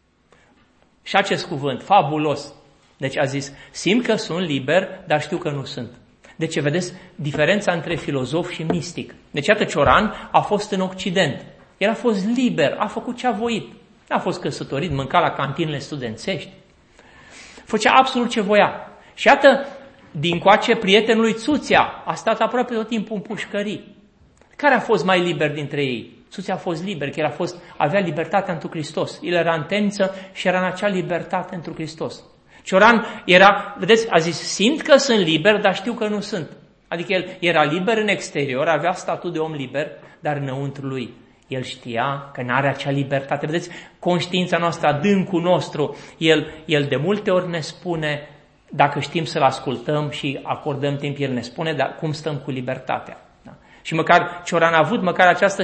Și acest cuvânt, fabulos. Deci a zis, simt că sunt liber, dar știu că nu sunt. Deci, vedeți, diferența între filozof și mistic. Deci, iată, Cioran a fost în Occident. El a fost liber, a făcut ce a voit. A fost căsătorit, mânca la cantinele studențești. Făcea absolut ce voia. Și iată, dincoace, prietenul lui Țuțea a stat aproape tot timpul în pușcării. Care a fost mai liber dintre ei? Țuțea a fost liber, că el avea libertatea întru Hristos. El era în temniță și era în acea libertate întru Hristos. Cioran era, vedeți, a zis, simt că sunt liber, dar știu că nu sunt. Adică el era liber în exterior, avea statut de om liber, dar înăuntru lui el știa că n-are acea libertate. Vedeți, conștiința noastră, adâncul nostru, el de multe ori ne spune, dacă știm să-l ascultăm și acordăm timp, el ne spune, dar cum stăm cu libertatea. Da? Și măcar Cioran a avut măcar această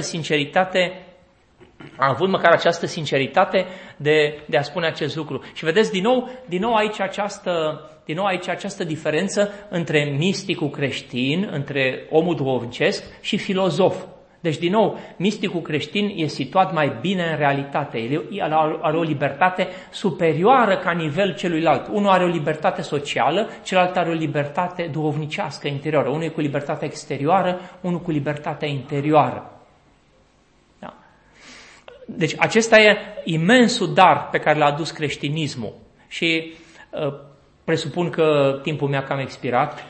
sinceritate, de a spune acest lucru. Și vedeți din nou aici această diferență între misticul creștin, între omul duhovnicesc și filozof. Deci, din nou, misticul creștin e situat mai bine în realitate. El are o libertate superioară ca nivel celuilalt. Unul are o libertate socială, celălalt are o libertate duhovnicească interioară. Unul e cu libertatea exterioară, unul cu libertatea interioară. Da. Deci, acesta e imensul dar pe care l-a adus creștinismul. Și presupun că timpul meu cam expirat.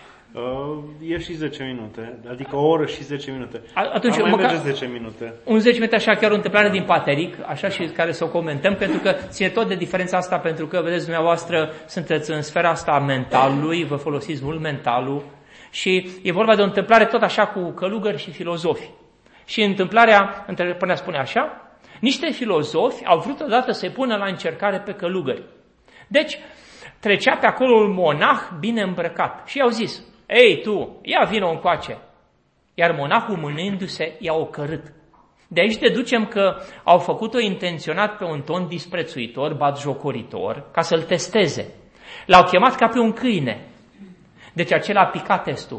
E și 10 minute, adică o oră și 10 minute. Atunci, mai merge 10 minute. Un 10 minute, așa, chiar o întâmplare din Pateric, așa, și care să o comentăm, pentru că ține tot de diferența asta, pentru că, vedeți, dumneavoastră sunteți în sfera asta a mentalului, vă folosiți mult mentalul și e vorba de o întâmplare tot așa cu călugări și filozofi. Și întâmplarea, până spune așa, niște filozofi au vrut odată să-i pună la încercare pe călugări. Deci, trecea pe acolo un monah bine îmbrăcat și i-au zis: ei, tu, ia vină încoace. Iar monahul, mânându-se, i-a ocărât. De aici deducem că au făcut-o intenționat pe un ton disprețuitor, batjocoritor, ca să-l testeze. L-au chemat ca pe un câine. Deci acela a picat testul.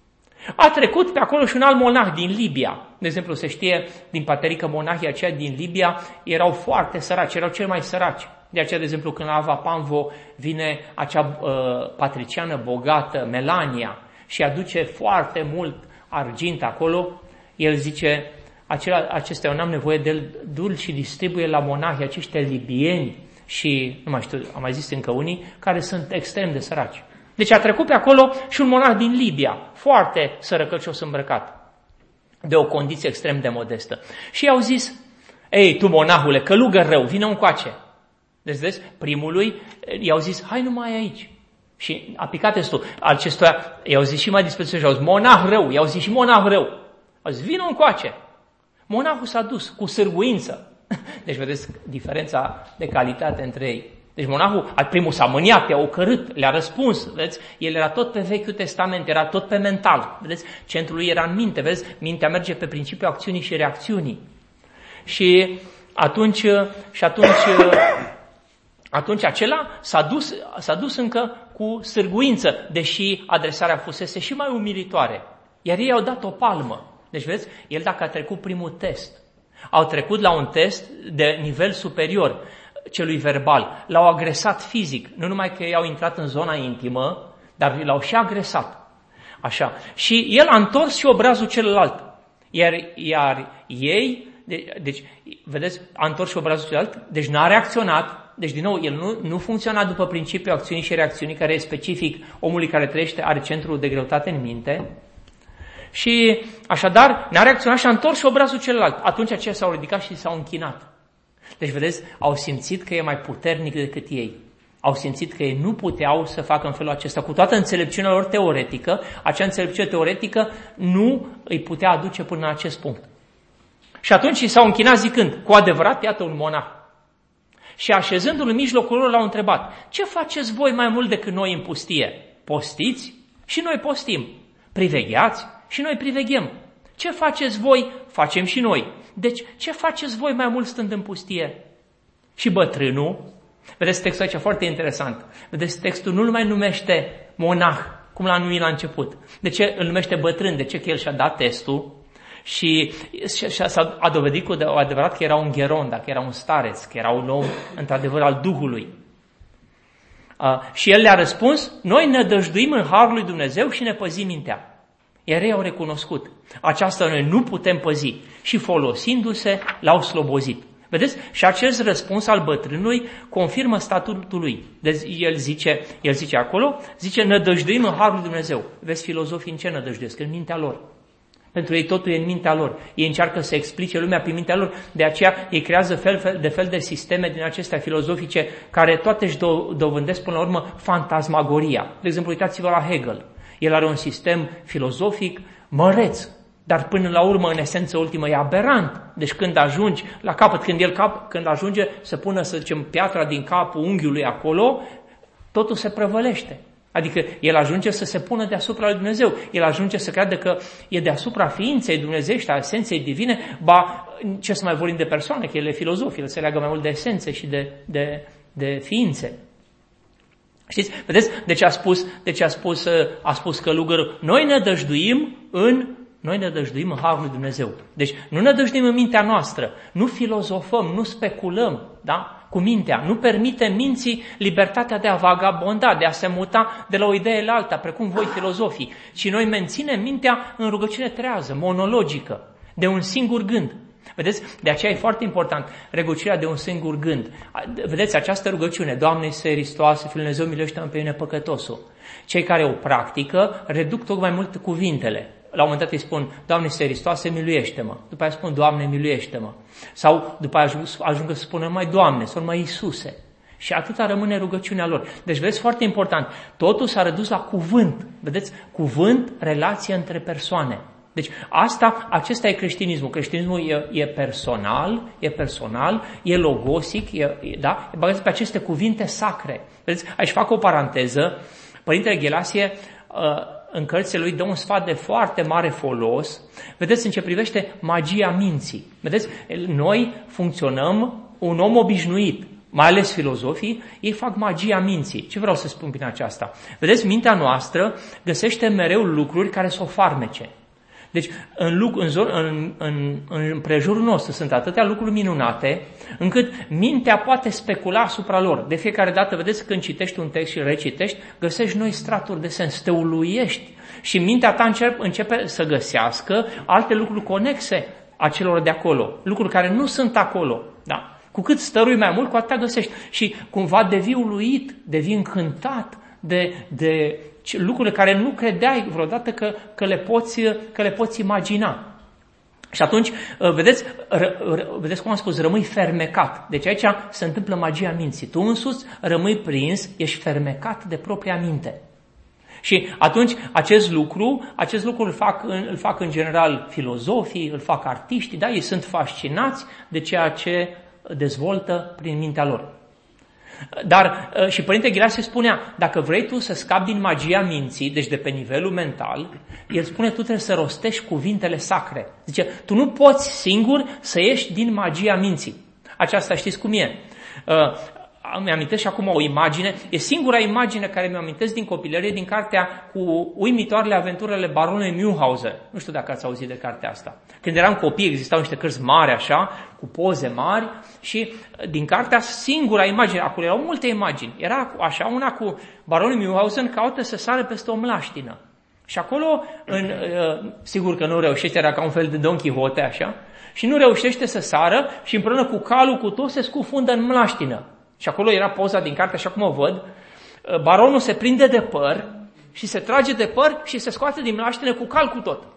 A trecut pe acolo și un alt monah din Libia. De exemplu, se știe din Pateric că monahii aceia din Libia erau foarte săraci, erau cei mai săraci. De aceea, de exemplu, când la Ava Pamvo vine acea patriciană bogată, Melania, și aduce foarte mult argint acolo, el zice: acestea eu n-am nevoie de el, du-l și distribuie la monahi aceștia libieni și, nu mai știu, am mai zis încă unii, care sunt extrem de săraci. Deci a trecut pe acolo și un monah din Libia, foarte sărăcăcios îmbrăcat, de o condiție extrem de modestă. Și i-au zis: ei, tu, monahule, călugăr rău, vină încoace. Deci, vezi, primului i-au zis: hai numai aici. Și a picat testul. Acestuia i-au zis și mai disprețuiți și au zis: monah rău. I-au zis și monah rău. Au zis: vină încoace. Monahul s-a dus cu sârguință. Deci, vedeți diferența de calitate între ei. Deci monahul, primul s-a mâniat, i-a ocărât, le-a răspuns. Vedeți? El era tot pe Vechiul Testament, era tot pe mental. Vedeți? Centrul lui era în minte. Vedeți? Mintea merge pe principiul acțiunii și reacțiunii. Și atunci acela s-a dus încă cu sârguință, deși adresarea fusese și mai umilitoare. Iar ei au dat o palmă. Deci, vezi, el dacă a trecut primul test, au trecut la un test de nivel superior celui verbal. L-au agresat fizic. Nu numai că ei au intrat în zona intimă, dar l-au și agresat. Așa. Și el a întors și obrazul celălalt. Iar ei, deci, vedeți, a întors și obrazul celălalt, deci n-a reacționat. Deci, din nou, el nu funcționa după principiul acțiunii și reacțiunii, care e specific omului care trăiește, are centrul de greutate în minte. Și, așadar, n-a reacționat și a întors și obrazul celălalt. Atunci aceia s-au ridicat și s-au închinat. Deci, vedeți, au simțit că e mai puternic decât ei. Au simțit că ei nu puteau să facă în felul acesta. Cu toată înțelepciunea lor teoretică, acea înțelepciune teoretică nu îi putea aduce până în acest punct. Și atunci s-au închinat zicând: cu adevărat, iată un monah. Și așezându-l în mijlocul lor, l-au întrebat: ce faceți voi mai mult decât noi în pustie? Postiți? Și noi postim. Privegheați? Și noi priveghem. Ce faceți voi? Facem și noi. Deci, ce faceți voi mai mult stând în pustie? Și bătrânul, vedeți textul aici foarte interesant, vedeți, textul nu-l mai numește monah, cum l-a numit la început. De ce îl numește bătrân? De ce? Că el și-a dat testul și a dovedit cu adevărat că era un gheron, că era un stareț, că era un om într-adevăr al Duhului. Și el le-a răspuns: noi ne dăjduim în harul lui Dumnezeu și ne păzim mintea. Iar ei au recunoscut: aceasta noi nu putem păzi, și folosindu-se l-au slobozit. Vedeți? Și acest răspuns al bătrânului confirmă statutul lui. Deci el zice acolo, nădăjduim în harul lui Dumnezeu. Vezi, filozofii în ce nădăjduiesc? În mintea lor. Pentru ei totul e în mintea lor. Ei încearcă să explice lumea prin mintea lor, de aceea ei creează fel de sisteme din acestea filozofice care toate își dovândesc până la urmă fantasmagoria. De exemplu, uitați-vă la Hegel. El are un sistem filozofic măreț, dar până la urmă, în esență ultimă, e aberant. Deci când ajungi la capăt, când ajunge să pună, să zicem, piatra din capul unghiului acolo, totul se prăvălește. Adică el ajunge să se pună deasupra lui Dumnezeu. El ajunge să creadă că e deasupra ființei dumnezeiești, a esenței divine, ba, ce să mai vorbim de persoane, că el e filozof, el se leagă mai mult de esențe și de ființe. Știți? Vedeți? A spus călugărul, noi ne dăjduim în harul lui Dumnezeu. Deci nu ne dăjduim în mintea noastră, nu filozofăm, nu speculăm, da? Cu mintea, nu permite minții libertatea de a vagabonda, de a se muta de la o idee la alta, precum voi filozofii, ci noi menținem mintea în rugăciune trează, monologică, de un singur gând. Vedeți? De aceea e foarte important rugăciunea de un singur gând. Vedeți, această rugăciune, Doamne Iisuse Hristoase, Fiul Dumnezeu, miluiește-mă pe mine păcătosul. Cei care o practică reduc tocmai mult cuvintele. La un moment dat îi spun, Doamne Iisuse Hristoase, miluiește-mă. După aia spun, Doamne, miluiește-mă. Sau după aia ajung să spună mai Doamne sau mai Iisuse. Și atâta rămâne rugăciunea lor. Deci, vedeți, foarte important, totul s-a redus la cuvânt. Vedeți? Cuvânt, relație între persoane. Deci acesta e creștinismul. Creștinismul e personal, e logosic, e bazat pe aceste cuvinte sacre. Vedeți? Aici fac o paranteză. Părintele Ghelasie în cărțile lui dă un sfat de foarte mare folos. Vedeți, în ce privește magia minții. Vedeți, noi funcționăm un om obișnuit, mai ales filozofii, ei fac magia minții. Ce vreau să spun prin aceasta? Vedeți, mintea noastră găsește mereu lucruri care să o farmece. Deci, în prejurul nostru sunt atâtea lucruri minunate, încât mintea poate specula asupra lor. De fiecare dată, vedeți, când citești un text și îl recitești, găsești noi straturi de sens, te uluiești și mintea ta începe să găsească alte lucruri conexe a celor de acolo, lucruri care nu sunt acolo. Da? Cu cât stărui mai mult, cu atâta găsești. Și cumva devii uluit, devii încântat de lucrurile care nu credeai vreodată că le poți imagina. Și atunci, vedeți cum am spus, rămâi fermecat. Deci aici se întâmplă magia minții. Tu însuți rămâi prins, ești fermecat de propria minte. Și atunci acest lucru îl fac în general filozofii, îl fac artiștii, da? Ei sunt fascinați de ceea ce dezvoltă prin mintea lor. Dar și Părinte Ghelasie spunea, dacă vrei tu să scapi din magia minții, deci de pe nivelul mental, el spune, tu trebuie să rostești cuvintele sacre. Zice, tu nu poți singur să ieși din magia minții. Aceasta știți cum e. Îmi amintesc și acum o imagine, e singura imagine care mi-o amintesc din copilărie, din cartea cu uimitoarele aventurile baronului Münchhausen. Nu știu dacă ați auzit de cartea asta. Când eram copii, existau niște cărți mari așa, cu poze mari și din cartea singura imagine, acolo erau multe imagini, era așa una cu baronul Münchhausen caută să sară peste o mlaștină. Și acolo, sigur că nu reușește, era ca un fel de Don Quixote așa, și nu reușește să sară și împreună cu calul, cu tot, se scufundă în mlaștină. Și acolo era poza din carte, așa cum o văd, baronul se prinde de păr și se trage de păr și se scoate din mlaștină cu cal cu tot.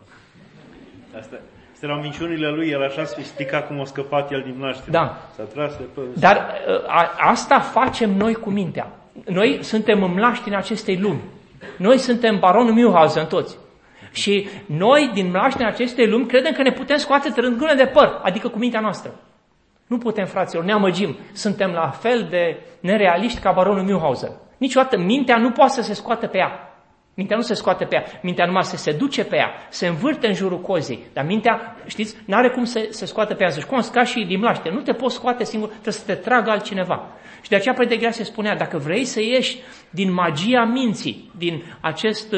Astea erau minciunile lui, el așa explica cum a scăpat el din mlaștină. Da. S-a tras de păr. Dar asta facem noi cu mintea. Noi suntem în mlaștina acestei lumi. Noi suntem baronul Münchhausen toți. Și noi, din mlaștina acestei lumi, credem că ne putem scoate trângâne de păr, adică cu mintea noastră. Nu putem, fraților, ne amăgim. Suntem la fel de nerealiști ca baronul Münchhausen. Niciodată mintea nu poate să se scoată pe ea. Mintea nu se scoate pe ea. Mintea numai se duce pe ea, se învârte în jurul cozii. Dar mintea, știți, n-are cum să se scoată pe ea. Să-și ca și din mlaște. Nu te poți scoate singur, trebuie să te tragă altcineva. Și de aceea Părinte Ghelasie spunea, dacă vrei să ieși din magia minții, din acest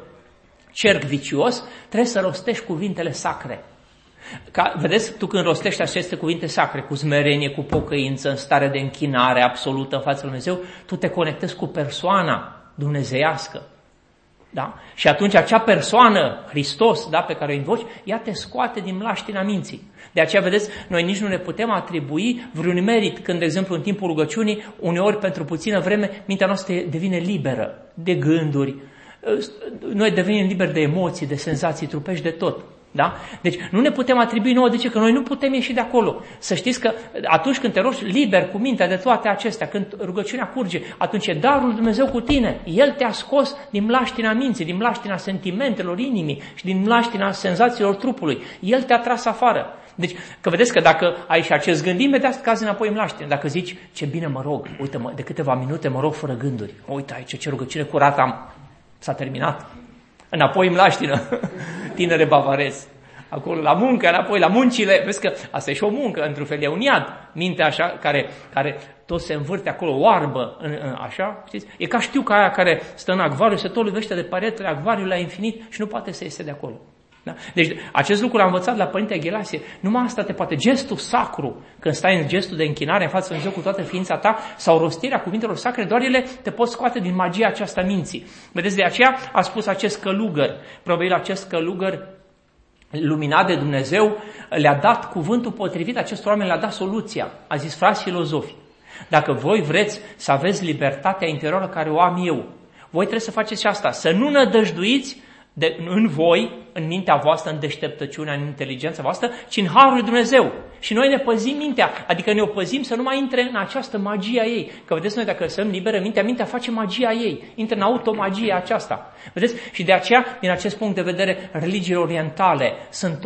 cerc vicios, trebuie să rostești cuvintele sacre. Vedeți, tu când rostești aceste cuvinte sacre, cu smerenie, cu pocăință, în stare de închinare absolută în fața lui Dumnezeu, tu te conectezi cu persoana dumnezeiască. Da? Și atunci acea persoană, Hristos, da, pe care o invoci, ea te scoate din mlaștina minții. De aceea, vedeți, noi nici nu ne putem atribui vreun merit când, de exemplu, în timpul rugăciunii, uneori pentru puțină vreme, mintea noastră devine liberă de gânduri, noi devenim liberi de emoții, de senzații trupești, de tot. Da? Deci nu ne putem atribui nouă, de ce? Că noi nu putem ieși de acolo. Să știți că atunci când te rogi liber cu mintea de toate acestea, când rugăciunea curge, atunci e darul lui Dumnezeu cu tine. El te-a scos din mlaștina minții, din mlaștina sentimentelor inimii și din mlaștina senzațiilor trupului. El te-a tras afară. Deci, că vedeți că dacă ai și acest gând, imediat cazi înapoi în mlaștină. Dacă zici, ce bine mă rog, uite-mă, de câteva minute mă rog fără gânduri. Uite aici, ce rugăciune curată am. S-a terminat. Înapoi în mlaștină. Tinere bavarez. Acolo la muncă, înapoi la muncile. Vezi că asta e și o muncă, într-un fel e un iad. Mintea așa, care tot se învârte acolo, oarbă, așa, știți? E ca știuca aia care stă în acvariu, se tot lovește de paretele acvariului la infinit și nu poate să iese de acolo. Da? Deci acest lucru l-am învățat la Părintele Ghelasie. Numai asta te poate. Gestul sacru, când stai în gestul de închinare în fața lui Dumnezeu cu toată ființa ta, sau rostirea cuvintelor sacre, doar ele te pot scoate din magia aceasta minții. Vedeți, de aceea a spus acest călugăr. Probabil acest călugăr luminat de Dumnezeu le-a dat cuvântul potrivit acestor oameni, le-a dat soluția. A zis, frați filozofi, dacă voi vreți să aveți libertatea interioară care o am eu, voi trebuie să faceți și asta, să nu nădăjduiți în voi, în mintea voastră, în deșteptăciunea, în inteligența voastră, ci în harul lui Dumnezeu. Și noi ne păzim mintea, adică ne o păzim să nu mai intre în această magia ei. Că vedeți, noi dacă lăsăm liberă mintea face magia ei, intră în automagia aceasta. Vedeți? Și de aceea, din acest punct de vedere, religiile orientale sunt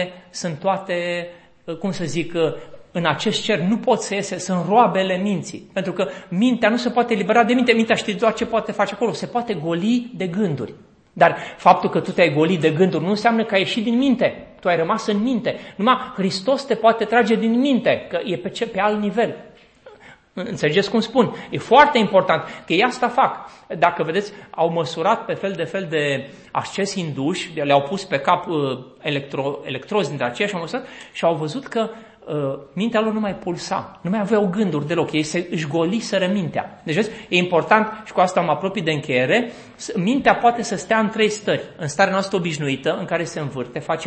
toate, cum să zic, în acest cer nu pot să iese, sunt roabele minții. Pentru că mintea nu se poate elibera de minte. Mintea știe doar ce poate face acolo, se poate goli de gânduri. Dar faptul că tu te-ai golit de gânduri nu înseamnă că ai ieșit din minte. Tu ai rămas în minte. Numai Hristos te poate trage din minte, că e pe alt nivel. Înțelegeți cum spun? E foarte important că ei asta fac. Dacă vedeți, au măsurat pe fel de ascezi hinduși, le-au pus pe cap electrozi dintre aceia și au măsurat și au văzut că mintea lor nu mai pulsa, nu mai aveau gânduri deloc, ei își goliseră mintea. Deci vezi, e important, și cu asta mă apropii de încheiere, mintea poate să stea în 3 stări. În starea noastră obișnuită, în care se învârte, face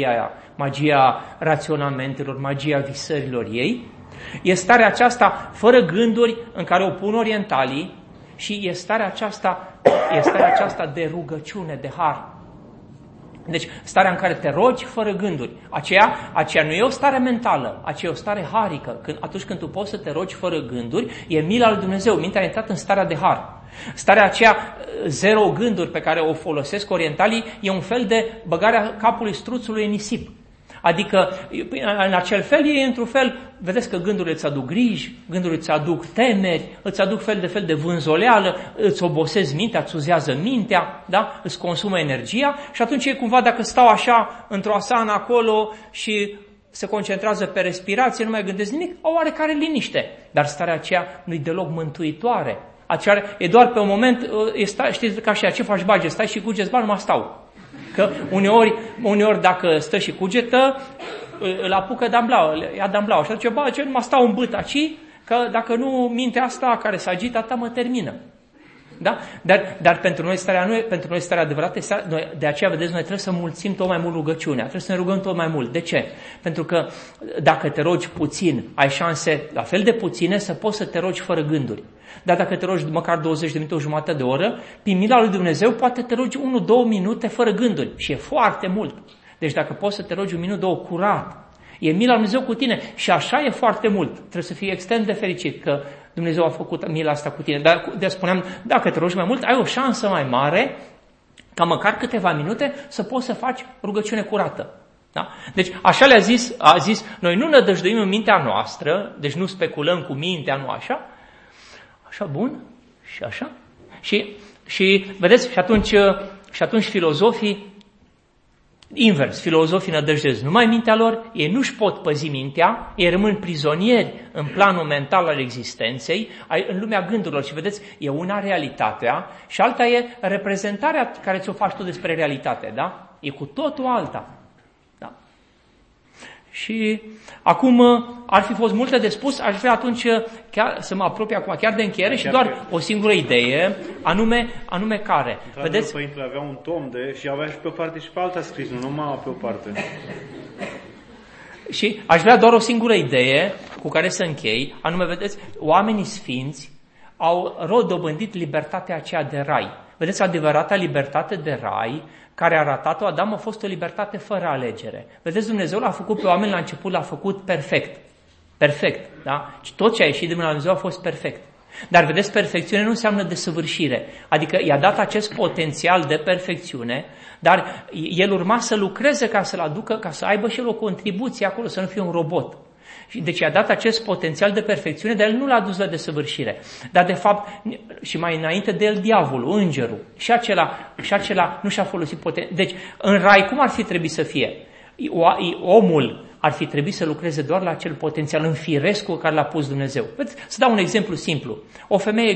magia raționamentelor, magia visărilor ei. E starea aceasta fără gânduri, în care o pun orientalii, și e starea aceasta de rugăciune, de har. Deci starea în care te rogi fără gânduri, aceea nu e o stare mentală, aceea e o stare harică. Atunci când tu poți să te rogi fără gânduri, e mila lui Dumnezeu, mintea a intrat în starea de har. Starea aceea, 0 gânduri, pe care o folosesc orientalii, e un fel de băgarea capului struțului în nisip. Adică, în acel fel, e într-un fel, vedeți că gândurile îți aduc griji, gândurile îți aduc temeri, îți aduc fel de vânzoleală, îți obosezi mintea, îți uzează mintea, da? Îți consumă energia și atunci e cumva, dacă stau așa într-o asană acolo și se concentrează pe respirație, nu mai gândesc nimic, au oarecare liniște. Dar starea aceea nu-i deloc mântuitoare. Aceea e doar pe un moment, știți, ca și ce faci bage, stai și cugeți, ba, nu mă stau. Că uneori dacă stă și cugetă, îl apucă ia damblau. Și atunci, ce nu mă stau în bât aici, că dacă nu, mintea asta care se agită, atâta mă termină. Da? Dar pentru noi starea adevărată, de aceea, vedeți, noi trebuie să mulțim tot mai mult rugăciunea, trebuie să ne rugăm tot mai mult. De ce? Pentru că dacă te rogi puțin, ai șanse la fel de puține să poți să te rogi fără gânduri. Dar dacă te rogi măcar 20 de minute, o jumătate de oră, prin mila lui Dumnezeu poate te rogi 1-2 minute fără gânduri. Și e foarte mult. Deci dacă poți să te rogi 1 minut, 2 curat, e mila lui Dumnezeu cu tine. Și așa e foarte mult. Trebuie să fii extrem de fericit că Dumnezeu a făcut mila asta cu tine. Dar spuneam, dacă te rogi mai mult, ai o șansă mai mare ca măcar câteva minute să poți să faci rugăciune curată. Da? Deci așa a zis, noi nu nădăjduim în mintea noastră, deci nu speculăm cu mintea, nu așa, așa bun și așa. Și vedeți, și atunci filozofii, invers, filozofii nădăjdesc numai mintea lor, ei nu-și pot păzi mintea, ei rămân prizonieri în planul mental al existenței, în lumea gândurilor. Și vedeți, e una realitatea și alta e reprezentarea care ți-o faci tu despre realitate, da? E cu totul alta. Da? Și acum ar fi fost multe de spus, aș vrea atunci chiar să mă apropii acum chiar de încheiere și doar o singură idee, anume care. Vedeți? Părintele avea un tom și avea și pe o parte și pe alta scris, nu numai pe o parte. Și aș vrea doar o singură idee cu care să închei, anume, vedeți, oamenii sfinți au dobândit libertatea aceea de rai. Vedeți, adevărata libertate de rai, care a ratat-o Adam, a fost o libertate fără alegere. Vedeți, Dumnezeu l-a făcut pe oameni la început, l-a făcut perfect. Perfect, da? Și tot ce a ieșit de la Dumnezeu a fost perfect. Dar vedeți, perfecțiune nu înseamnă desăvârșire. Adică i-a dat acest potențial de perfecțiune, dar el urma să lucreze ca să-l aducă, ca să aibă și el o contribuție acolo, să nu fie un robot. Deci i-a dat acest potențial de perfecțiune, dar el nu l-a dus la desăvârșire. Dar de fapt, și mai înainte de el, diavolul, îngerul, și acela nu și-a folosit potențial. Deci, în rai, cum ar fi trebuit să fie? Omul ar fi trebuit să lucreze doar la acel potențial în firescul care l-a pus Dumnezeu. Să dau un exemplu simplu. O femeie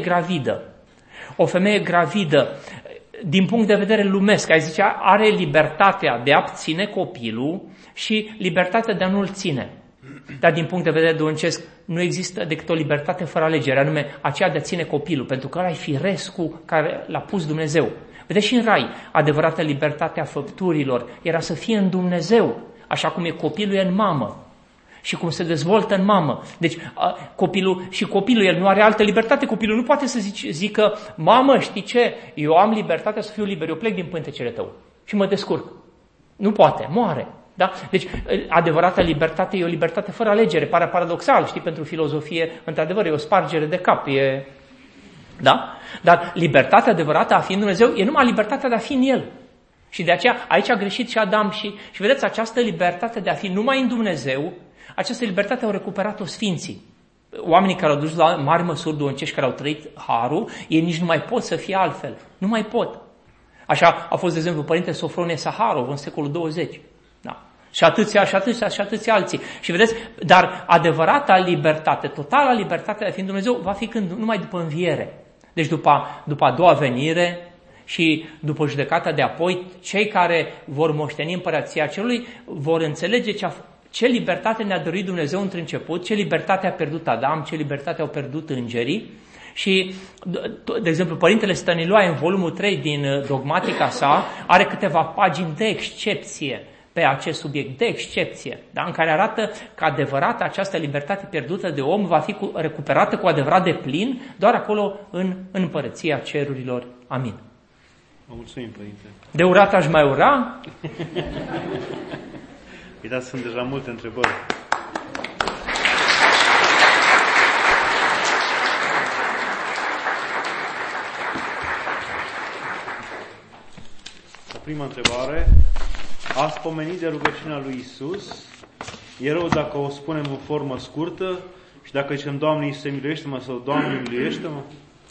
gravidă, din punct de vedere lumesc, ai zice, are libertatea de a ține copilul și libertatea de a nu-l ține. Dar din punct de vedere duhovnicesc nu există decât o libertate fără alegere, anume aceea de a ține copilul, pentru că ăla e firescul care l-a pus Dumnezeu. Vedeți, și în rai, adevărata libertate a făpturilor era să fie în Dumnezeu, așa cum e copilul e în mamă și cum se dezvoltă în mamă. Deci copilul, el nu are altă libertate, copilul nu poate să zică, mamă, știi ce, eu am libertatea să fiu liber, eu plec din pântecele tău și mă descurc. Nu poate, moare. Da? Deci, adevărata libertate e o libertate fără alegere, pare paradoxal, știi, pentru filozofie, într-adevăr, e o spargere de cap, da? Dar libertatea adevărată a fi în Dumnezeu e numai libertatea de a fi în El. Și de aceea, aici a greșit și Adam și vedeți, această libertate de a fi numai în Dumnezeu, această libertate au recuperat-o sfinții. Oamenii care au dus la mari măsuri duhovnicești, care au trăit harul, ei nici nu mai pot să fie altfel. Nu mai pot. Așa a fost, de exemplu, Părinte Sofronie Saharov în secolul 20. Da. Și atâția alții. Și vedeți, dar adevărata libertate, totala libertate de a fi în Dumnezeu va fi numai după înviere. Deci după a doua venire și după judecata de apoi, cei care vor moșteni împărăția cerului vor înțelege ce libertate ne-a dăruit Dumnezeu într început, ce libertate a pierdut Adam, ce libertate au pierdut îngerii. Și, de exemplu, Părintele Stăniloae, în volumul 3 din dogmatica sa, are câteva pagini de excepție pe acest subiect, de excepție, da? În care arată că adevărat această libertate pierdută de om va fi recuperată cu adevărat de plin doar acolo în împărăția cerurilor. Amin. Vă mulțumim, Părinte. De urat aș mai ura? Uitați, sunt deja multe întrebări. Prima întrebare. Ați pomenit de rugăciunea lui Iisus. E rău dacă o spunem în formă scurtă și dacă zicem, Doamne Iisuse, miluiește-mă sau Doamne, miluiește-mă?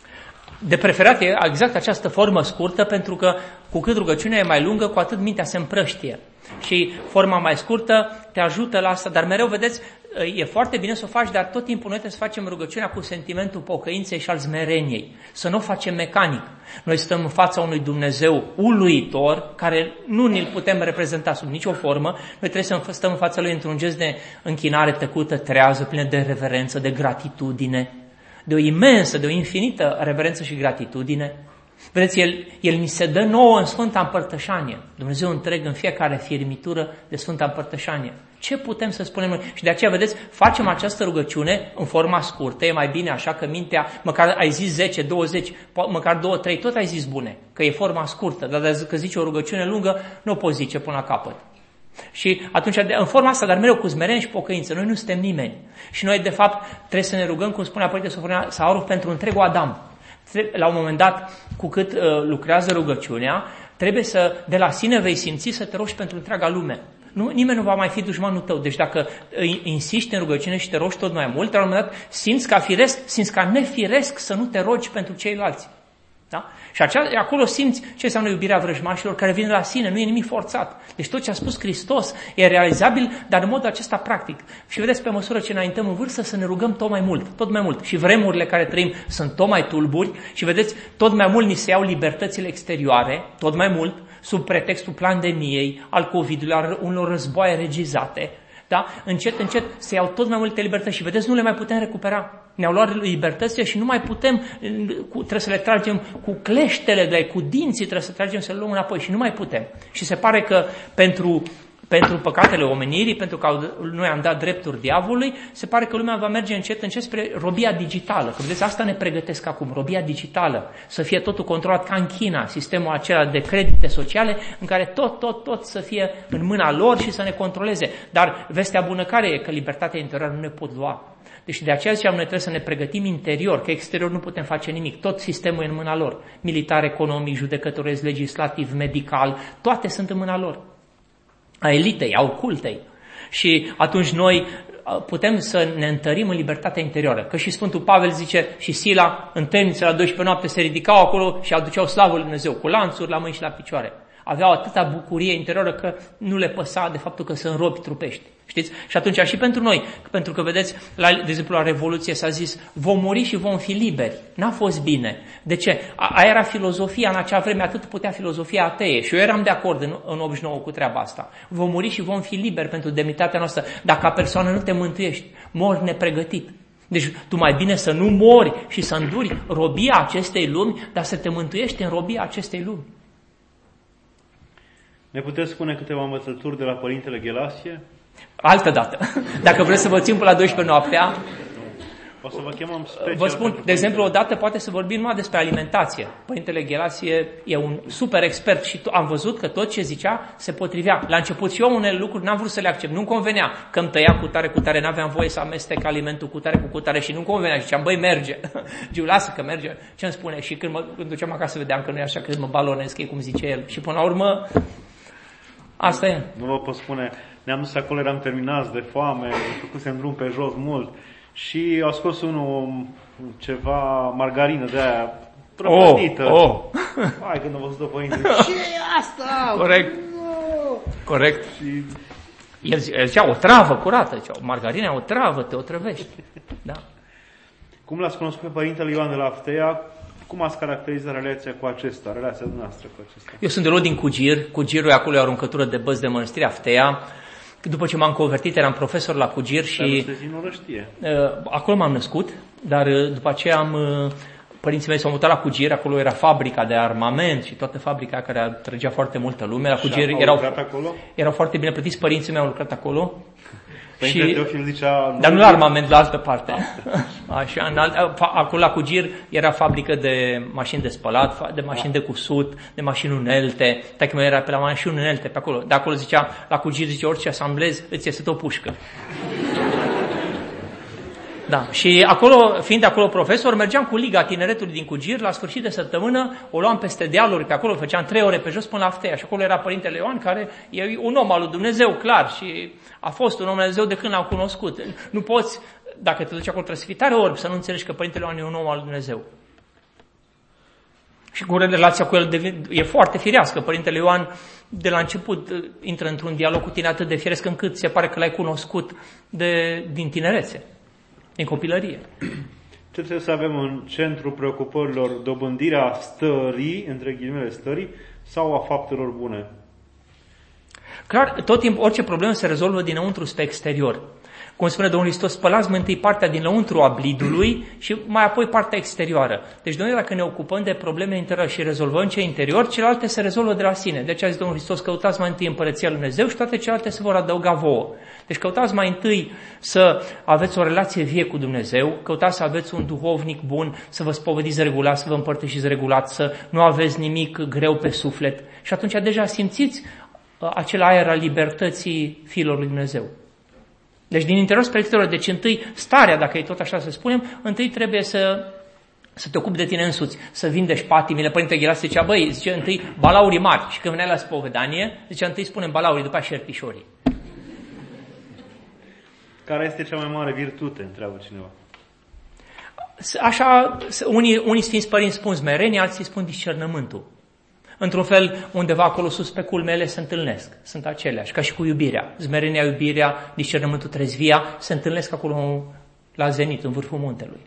De preferat e exact această formă scurtă, pentru că cu cât rugăciunea e mai lungă, cu atât mintea se împrăștie. Și forma mai scurtă te ajută la asta, dar mereu, vedeți, e foarte bine să o faci, dar tot timpul noi trebuie să facem rugăciunea cu sentimentul pocăinței și al smereniei. Să nu o facem mecanic. Noi stăm în fața unui Dumnezeu uluitor, care nu ni-l putem reprezenta sub nicio formă. Noi trebuie să stăm în fața Lui într-un gest de închinare tăcută, trează, plină de reverență, de gratitudine, de o imensă, de o infinită reverență și gratitudine. Vedeți, El ni se dă nouă în Sfânta Împărtășanie. Dumnezeu întreg în fiecare firmitură de Sfânta Împărtășanie. Ce putem să spunem noi? Și de aceea, vedeți, facem această rugăciune în forma scurtă. E mai bine așa că mintea, măcar ai zis 10, 20, măcar 2, 3, tot ai zis bune, că e forma scurtă. Dar dacă zici o rugăciune lungă, nu o poți zice până la capăt. Și atunci, în forma asta, dar mereu cu smerenie și pocăință, noi nu suntem nimeni. Și noi, de fapt, trebuie să ne rugăm, cum spunea Părinte Sofronie Saharov, pentru întregul Adam. La un moment dat, cu cât lucrează rugăciunea, trebuie de la sine vei simți să te rogi pentru întreaga lume. Nimeni nu va mai fi dușmanul tău. Deci dacă insiști în rugăciune și te rogi tot mai mult, la un moment dat simți ca nefiresc să nu te rogi pentru ceilalți. Da? Și acolo simți ce înseamnă iubirea vrăjmașilor care vine la sine, nu e nimic forțat. Deci tot ce a spus Hristos e realizabil, dar în modul acesta practic. Și vedeți, pe măsură ce înaintăm în vârstă, să ne rugăm tot mai mult, tot mai mult. Și vremurile care trăim sunt tot mai tulburi și vedeți, tot mai mult ni se iau libertățile exterioare, tot mai mult, sub pretextul pandemiei, al COVID-ului, al unor războaie regizate. Da? Încet, încet se iau tot mai multe libertăți și vedeți, nu le mai putem recupera. Ne-au luat libertățile și nu mai putem, trebuie să le tragem cu cleștele, cu dinții, trebuie să tragem să le luăm înapoi și nu mai putem. Și se pare că pentru pentru păcatele omenirii, pentru că noi am dat drepturi diavolului, se pare că lumea va merge încet spre robia digitală. Că vedeți, asta ne pregătesc acum, robia digitală, să fie totul controlat ca în China, sistemul acela de credite sociale, în care tot să fie în mâna lor și să ne controleze. Dar vestea bună care e? Că libertatea interioară nu ne pot lua. Deci de aceea ziceam, noi trebuie să ne pregătim interior, că exterior nu putem face nimic. Tot sistemul e în mâna lor. Militar, economic, judecătoresc, legislativ, medical, toate sunt în mâna lor. A elitei, a ocultei. Și atunci noi putem să ne întărim în libertatea interioară. Că și Sfântul Pavel zice, și Sila, în temniță la 12 noapte se ridicau acolo și aduceau slavă lui Dumnezeu, cu lanțuri la mâini și la picioare. Aveau atâta bucurie interioară că nu le păsa de faptul că sunt robi trupești. Știți? Și atunci și pentru noi, pentru că vedeți, de exemplu la Revoluție s-a zis, vom muri și vom fi liberi. N-a fost bine. De ce? Aia era filozofia în acea vreme, atât putea filozofia atee. Și eu eram de acord în 89 cu treaba asta. Vom muri și vom fi liberi pentru demnitatea noastră. Dacă ca persoană nu te mântuiești, mori nepregătit. Deci tu mai bine să nu mori și să înduri robia acestei lumi, dar să te mântuiești în robia acestei lumi. Ne puteți spune câteva învățături de la Părintele Ghelasie? Altă dată. Dacă vreți să vă țin până la 12 noaptea, o să vă chemăm special. Vă spun, de exemplu, odată poate să vorbim numai despre alimentație. Părintele Ghelasie e un super expert și am văzut că tot ce zicea se potrivea. La început și eu unele lucruri n-am vrut să le accept, nu-mi convenea că îmi tăia cu tare, n-aveam voie să amestec alimentul cu tare și nu-mi convenea. Și ziceam, băi, merge. Giu, lasă că merge. Ce-mi spune? Și când duceam acasă vedeam că nu e așa, că mă balonesc, e cum zice el. Și până la urmă, asta e. Nu vă pot spune, ne-am dus acolo, eram terminați de foame, făcusem drum pe jos mult și au scos unul ceva margarină de aia prăpădită. Hai, când am văzut-o Părinte, ce e asta? Corect. No! Corect. Și el zicea o travă curată, zicea, margarina o travă, te otrăvești. Da. Cum l-ați cunoscut pe Părintele Ioan de la Aftea? Cum ați caracterizat relația cu acesta, relația noastră cu acesta? Eu sunt de lot din Cugir. Cugirul e acolo, e o aruncătură de băți de mănăstire Aftea. După ce m-am convertit, eram profesor la Cugir și... acolo m-am născut, dar după aceea părinții mei s-au mutat la Cugir, acolo era fabrica de armament și toată fabrica care atrăgea foarte multă lume. La Cugir erau foarte bine plătiți, părinții mei au lucrat acolo. Și, zicea, dar nu la armament, la altă parte. Așa, acolo la Cugir era fabrică de mașini de spălat, de mașini de cusut, de mașini unelte. Taică meu era pe la mașini unelte pe acolo. De acolo zicea, la Cugir zice, orice asamblez îți iese o pușcă. Da, și acolo, fiind acolo profesor, mergeam cu Liga Tineretului din Cugir, la sfârșit de săptămână, o luam peste dealuri pe acolo, făceam 3 ore pe jos până la Aftea și acolo era Părintele Ioan, care e un om al lui Dumnezeu, clar, și a fost un om al lui Dumnezeu de când l-am cunoscut. Nu poți, dacă te duci acolo, trebuie să fii tare orb să nu înțelegi că Părintele Ioan e un om al lui Dumnezeu. Și cu relația cu el e foarte firească. Părintele Ioan, de la început, intră într-un dialog cu tine atât de firesc încât se pare că l-ai cunoscut din tinerețe. În copilărie. Ce trebuie să avem în centrul preocupărilor? Dobândirea stării, între ghilimele stării, sau a faptelor bune? Clar, tot timpul, orice problemă se rezolvă dinăuntru spre exterior. Cum spune Domnul Hristos, spălați mai întâi partea dinăuntru a blidului și mai apoi partea exterioară. Deci noi dacă ne ocupăm de probleme interioare și rezolvăm ce interior, celelalte se rezolvă de la sine. De aceea zice Domnul Hristos, căutați mai întâi împărăția lui Dumnezeu și toate celelalte se vor adăuga vouă. Deci căutați mai întâi să aveți o relație vie cu Dumnezeu, căutați să aveți un duhovnic bun, să vă spovediți regulat, să vă împărtășiți regulat, să nu aveți nimic greu pe suflet. Și atunci deja simțiți acel aer al libertății fiilor lui Dumnezeu. Deci din interior spre exterior, deci întâi starea, dacă e tot așa să spunem, întâi trebuie să te ocupi de tine însuți, să vindești patimile. Părintele Ghelasie zicea, băi, zice întâi balaurii mari și când venea la spovedanie, zicea întâi spunem balaurii, după aceea șerpișorii. Care este cea mai mare virtute, întreabă cineva? Așa, unii Sfinți Părinți spun smerenie, alții spun discernământul. Într-un fel, undeva acolo sus pe culmele se întâlnesc. Sunt aceleași, ca și cu iubirea. Smerenia, iubirea, discernământul, trezvia, se întâlnesc acolo la zenit, în vârful muntelui.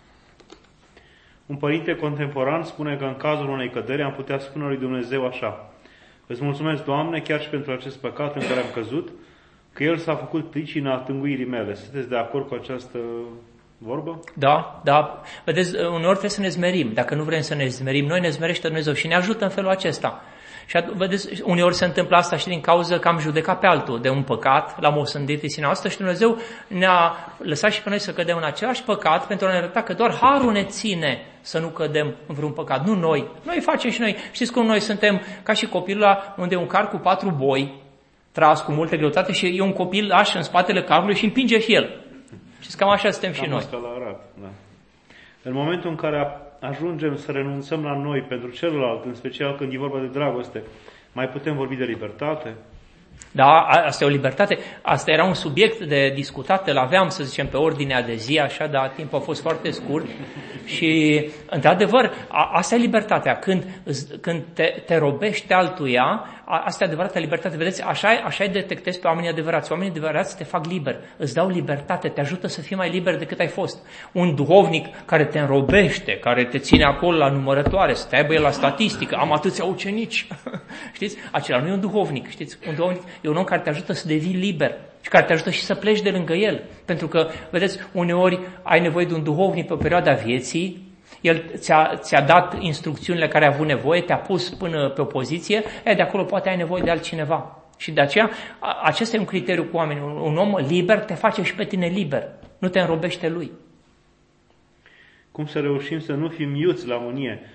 Un părinte contemporan spune că în cazul unei căderi am putea spune lui Dumnezeu așa: îți mulțumesc, Doamne, chiar și pentru acest păcat în care am căzut, că El s-a făcut pricina tânguirii mele. Sunteți de acord cu această vorbă? Da, da. Vedeți, uneori trebuie să ne zmerim. Dacă nu vrem să ne zmerim, noi ne zmerește Dumnezeu și ne ajută în felul acesta. Și vedeți, uneori se întâmplă asta și din cauza că am judecat pe altul de un păcat, l-am osândit în sinea noastră și Dumnezeu ne-a lăsat și pe noi să cădem în același păcat pentru a ne arăta că doar harul ne ține să nu cădem în vreun păcat, nu noi. Noi facem și noi. Știți cum noi suntem ca și copilul ăla unde un car cu 4 boi, tras cu multă greutate și e un copil așa în spatele carului și împinge și el. Știți, cam așa suntem și noi. Da. În momentul în care ajungem să renunțăm la noi pentru celălalt, în special când e vorba de dragoste, mai putem vorbi de libertate? Da, asta e o libertate. Asta era un subiect de discutat, îl aveam, să zicem, pe ordinea de zi, așa, dar timpul a fost foarte scurt. Și, într-adevăr, asta e libertatea. Când te robești altuia, asta e adevărata libertate. Vedeți, așa îi detectezi pe oamenii adevărați. Oamenii adevărați te fac liber, îți dau libertate, te ajută să fii mai liber decât ai fost. Un duhovnic care te înrobește, care te ține acolo la numărătoare, să te aibă el la statistică, am atâția ucenici. Știți? Acela nu e un duhovnic, știți? Un duhovnic e un om care te ajută să devii liber și care te ajută și să pleci de lângă el. Pentru că, vedeți, uneori ai nevoie de un duhovnic pe o perioadă a vieții, el ți-a dat instrucțiunile care a avut nevoie, te-a pus până pe o poziție, de acolo poate ai nevoie de altcineva. Și de aceea, acesta e un criteriu cu oamenii. Un om liber te face și pe tine liber, nu te înrobește lui. Cum să reușim să nu fim iuți la mânie,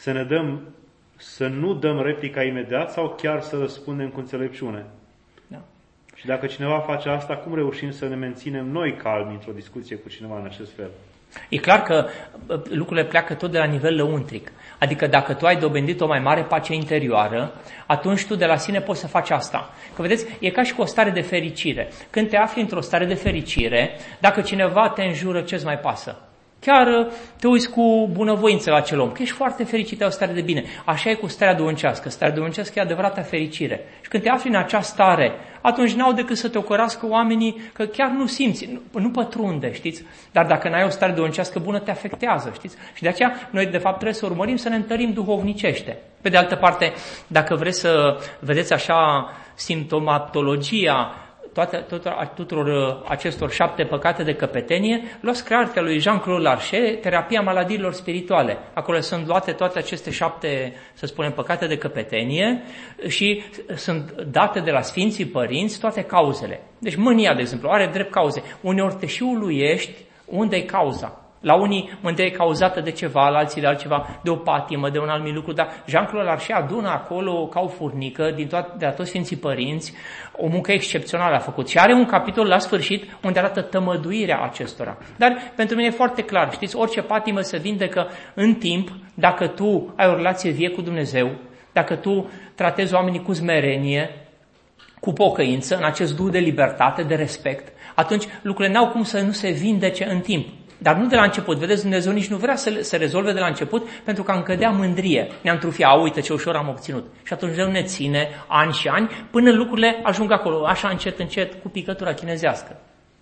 să nu dăm replica imediat sau chiar să răspundem cu înțelepciune? Da. Și dacă cineva face asta, cum reușim să ne menținem noi calmi într-o discuție cu cineva în acest fel? E clar că lucrurile pleacă tot de la nivel lăuntric. Adică dacă tu ai dobândit o mai mare pace interioară, atunci tu de la sine poți să faci asta. Că vedeți, e ca și cu o stare de fericire. Când te afli într-o stare de fericire, dacă cineva te înjură, ce-ți mai pasă? Chiar te uiți cu bunăvoință la acel om, că ești foarte fericit, ai o stare de bine. Așa e cu starea duhovnicească. Starea duhovnicească e adevărata fericire. Și când te afli în acea stare, atunci n-au decât să te ocărască oamenii, că chiar nu simți, nu pătrunde, știți? Dar dacă n-ai o stare duhovnicească bună, te afectează, știți? Și de aceea noi, de fapt, trebuie să urmărim să ne întărim duhovnicește. Pe de altă parte, dacă vreți să vedeți așa simptomatologia tuturor acestor 7 păcate de căpetenie, luați cartea lui Jean-Claude Larcher, Terapia maladiilor spirituale. Acolo sunt luate toate aceste 7, să spunem, păcate de căpetenie și sunt date de la Sfinții Părinți toate cauzele. Deci mânia, de exemplu, are drept cauze. Uneori te și uluiești unde e cauza. La unii mândria e cauzată de ceva, la alții de altceva, de o patimă, de un alt lucru, dar Jean-Claude Larcher adună acolo ca o furnică de la toți Sfinții Părinți, o muncă excepțională a făcut. Și are un capitol la sfârșit unde arată tămăduirea acestora. Dar pentru mine e foarte clar, știți, orice patimă se vindecă în timp dacă tu ai o relație vie cu Dumnezeu, dacă tu tratezi oamenii cu smerenie, cu pocăință, în acest duh de libertate, de respect, atunci lucrurile n-au cum să nu se vindece în timp. Dar nu de la început. Vedeți, Dumnezeu nici nu vrea să se rezolve de la început, pentru că am cădea mândrie. Ne-am trufia, uite ce ușor am obținut. Și atunci Dumnezeu ne ține ani și ani până lucrurile ajung acolo, așa încet, încet, cu picătura chinezească.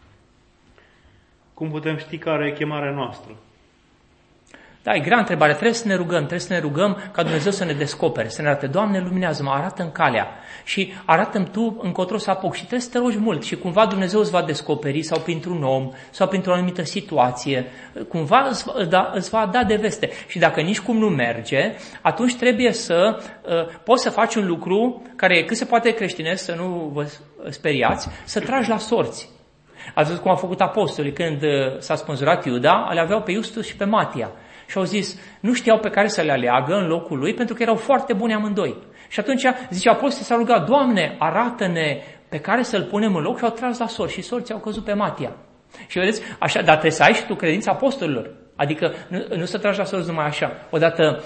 Cum putem ști care e chemarea noastră? Da, e grea întrebare. Trebuie să ne rugăm ca Dumnezeu să ne descopere, să ne arate. Doamne, luminează-mă, arată în calea și arată-mi Tu încotro să apuc. Și trebuie să te rogi mult și cumva Dumnezeu îți va descoperi sau printr-un om sau printr-o anumită situație. Cumva îți va da de veste. Și dacă nici cum nu merge, atunci trebuie să poți să faci un lucru care e cât se poate creștinesc, să nu vă speriați, să tragi la sorți. Ați văzut cum au făcut apostolii când s-a spânzurat Iuda, le aveau pe Iustus și pe Matia. Și au zis, nu știau pe care să le aleagă în locul lui, pentru că erau foarte buni amândoi. Și atunci, zice, apostolii s-au rugat, Doamne, arată-ne pe care să-l punem în loc, și au tras la sorți și sorții au căzut pe Matia. Și vedeți, așa, dar trebuie să ai și tu credința apostolilor. Adică nu să tragi la sorți numai așa. Odată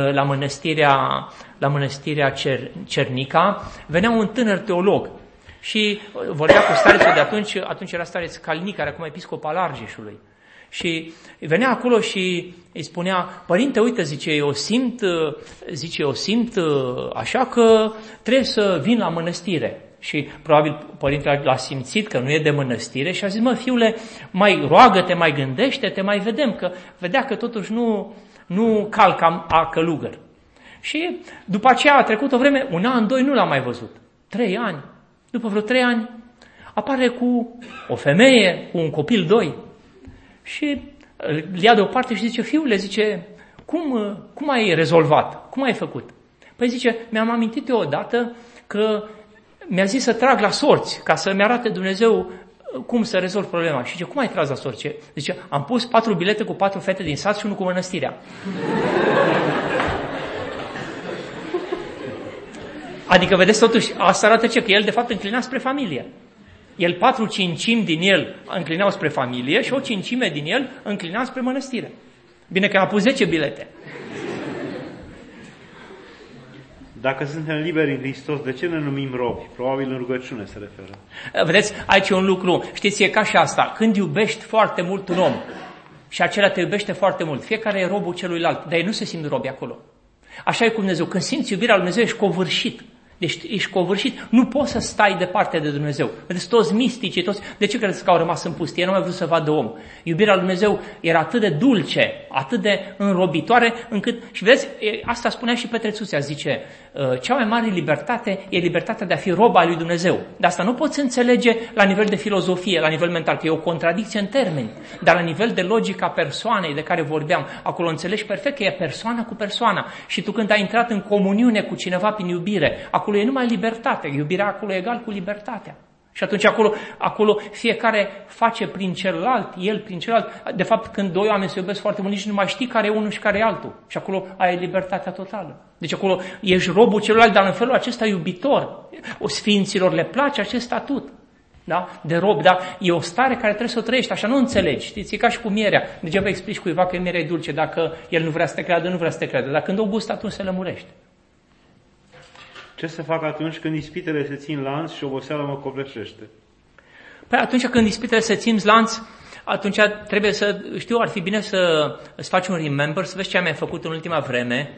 la mănăstirea Cernica venea un tânăr teolog și vorbea cu starețul de atunci era stareț Calinic, care acum episcop al Argeșului. Și venea acolo și îi spunea, părinte, uite, zice, eu simt așa că trebuie să vin la mănăstire. Și probabil părintele l-a simțit că nu e de mănăstire și a zis, mă, fiule, mai roagă-te, mai gândește-te, mai vedem, că vedea că totuși nu calcă a călugăr. Și după aceea a trecut o vreme, 1 an, 2, nu l-am mai văzut. 3 ani. După vreo 3 ani apare cu o femeie, cu un copil 2. Și îl ia deoparte și zice, fiule, zice, cum ai rezolvat? Cum ai făcut? Păi zice, mi-am amintit eu odată că mi-a zis să trag la sorți, ca să-mi arate Dumnezeu cum să rezolv problema. Și zice, cum ai tras la sorți? Zice, am pus 4 bilete cu 4 fete din sat și 1 cu mănăstirea. Adică, vedeți, totuși, asta arată ce? Că el, de fapt, înclina spre familie. El 4/5 din el înclinau spre familie și o 5 din el înclinau spre mănăstire. Bine că a pus 10 bilete. Dacă suntem liberi în Hristos, de ce ne numim robi? Probabil în rugăciune se referă. Vedeți, aici e un lucru, știți, e ca și asta. Când iubești foarte mult un om și acela te iubește foarte mult, fiecare e robul celuilalt, dar ei nu se simt robi acolo. Așa e cu Dumnezeu. Când simți iubirea lui Dumnezeu, ești covârșit. Deci ești covârșit, nu poți să stai departe de Dumnezeu. Vedeți, toți misticii, toți, de ce credeți că au rămas în pustie? Nu au mai vrut să vadă om. Iubirea lui Dumnezeu era atât de dulce, atât de înrobitoare, încât, și vedeți, asta spunea și Petrețuțea, zice, cea mai mare libertate e libertatea de a fi rob al lui Dumnezeu. Dar asta nu poți înțelege la nivel de filozofie, la nivel mental, că e o contradicție în termeni, dar la nivel de logica persoanei de care vorbeam, acolo înțelegi perfect că e persoană cu persoana. Și tu când ai intrat în comuniune cu cineva prin iubire, acolo e numai libertate, iubirea acolo e egal cu libertatea. Și atunci acolo fiecare face prin celălalt, el prin celălalt. De fapt, când doi oameni se iubesc foarte mult, nici nu mai știi care e unul și care e altul. Și acolo ai libertatea totală. Deci acolo ești robul celuilalt, dar în felul acesta iubitor. O sfinților le place acest statut. Da? De rob, dar e o stare care trebuie să o trăiești, așa nu înțelegi, știți, e ca și cu mierea. Degeaba explici cuiva că mierea e dulce, dacă el nu vrea să te creadă, nu vrea să te creadă, dar când o gustă, atunci se lămurește. Ce să fac atunci când ispitele se țin lanț și oboseala mă copleșește? Păi atunci când ispitele se țin lanț, atunci trebuie să, ar fi bine să îți faci un remember, să vezi ce am mai făcut în ultima vreme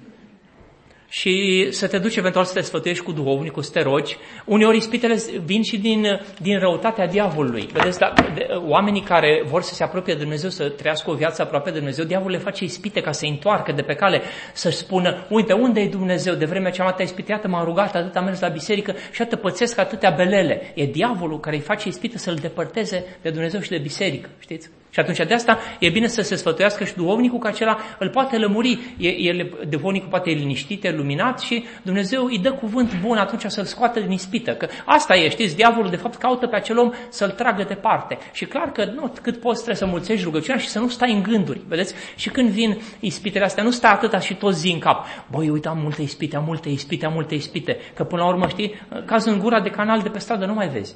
și să te duci eventual să te sfătuiești cu duhovnicul, să te rogi. Uneori ispitele vin și din răutatea diavolului. Vedeți, oamenii care vor să se apropie de Dumnezeu, să trăiască o viață aproape de Dumnezeu, diavolul le face ispite ca să întoarcă de pe cale, să-și spună, uite, unde e Dumnezeu? De vremea ce am atâta ispiteată, m-am rugat, atât am mers la biserică și atât pățesc atâtea belele. E diavolul care îi face ispite să-l depărteze de Dumnezeu și de biserică, știți? Și atunci de asta e bine să se sfătuiască și duhovnicul, că acela îl poate lămuri. Duhovnicul poate e liniștit, e luminat și Dumnezeu îi dă cuvânt bun atunci să-l scoată din ispită. Că asta e, știți, diavolul de fapt caută pe acel om să-l tragă departe. Și clar că nu, cât poți trebuie să mulțești rugăciunea și să nu stai în gânduri. Vedeți? Și când vin ispitele astea, nu stai atâta și toți zi în cap. Băi, uite, am multe ispite. Că până la urmă, știi, caz în gura de canal de pe stradă nu mai vezi.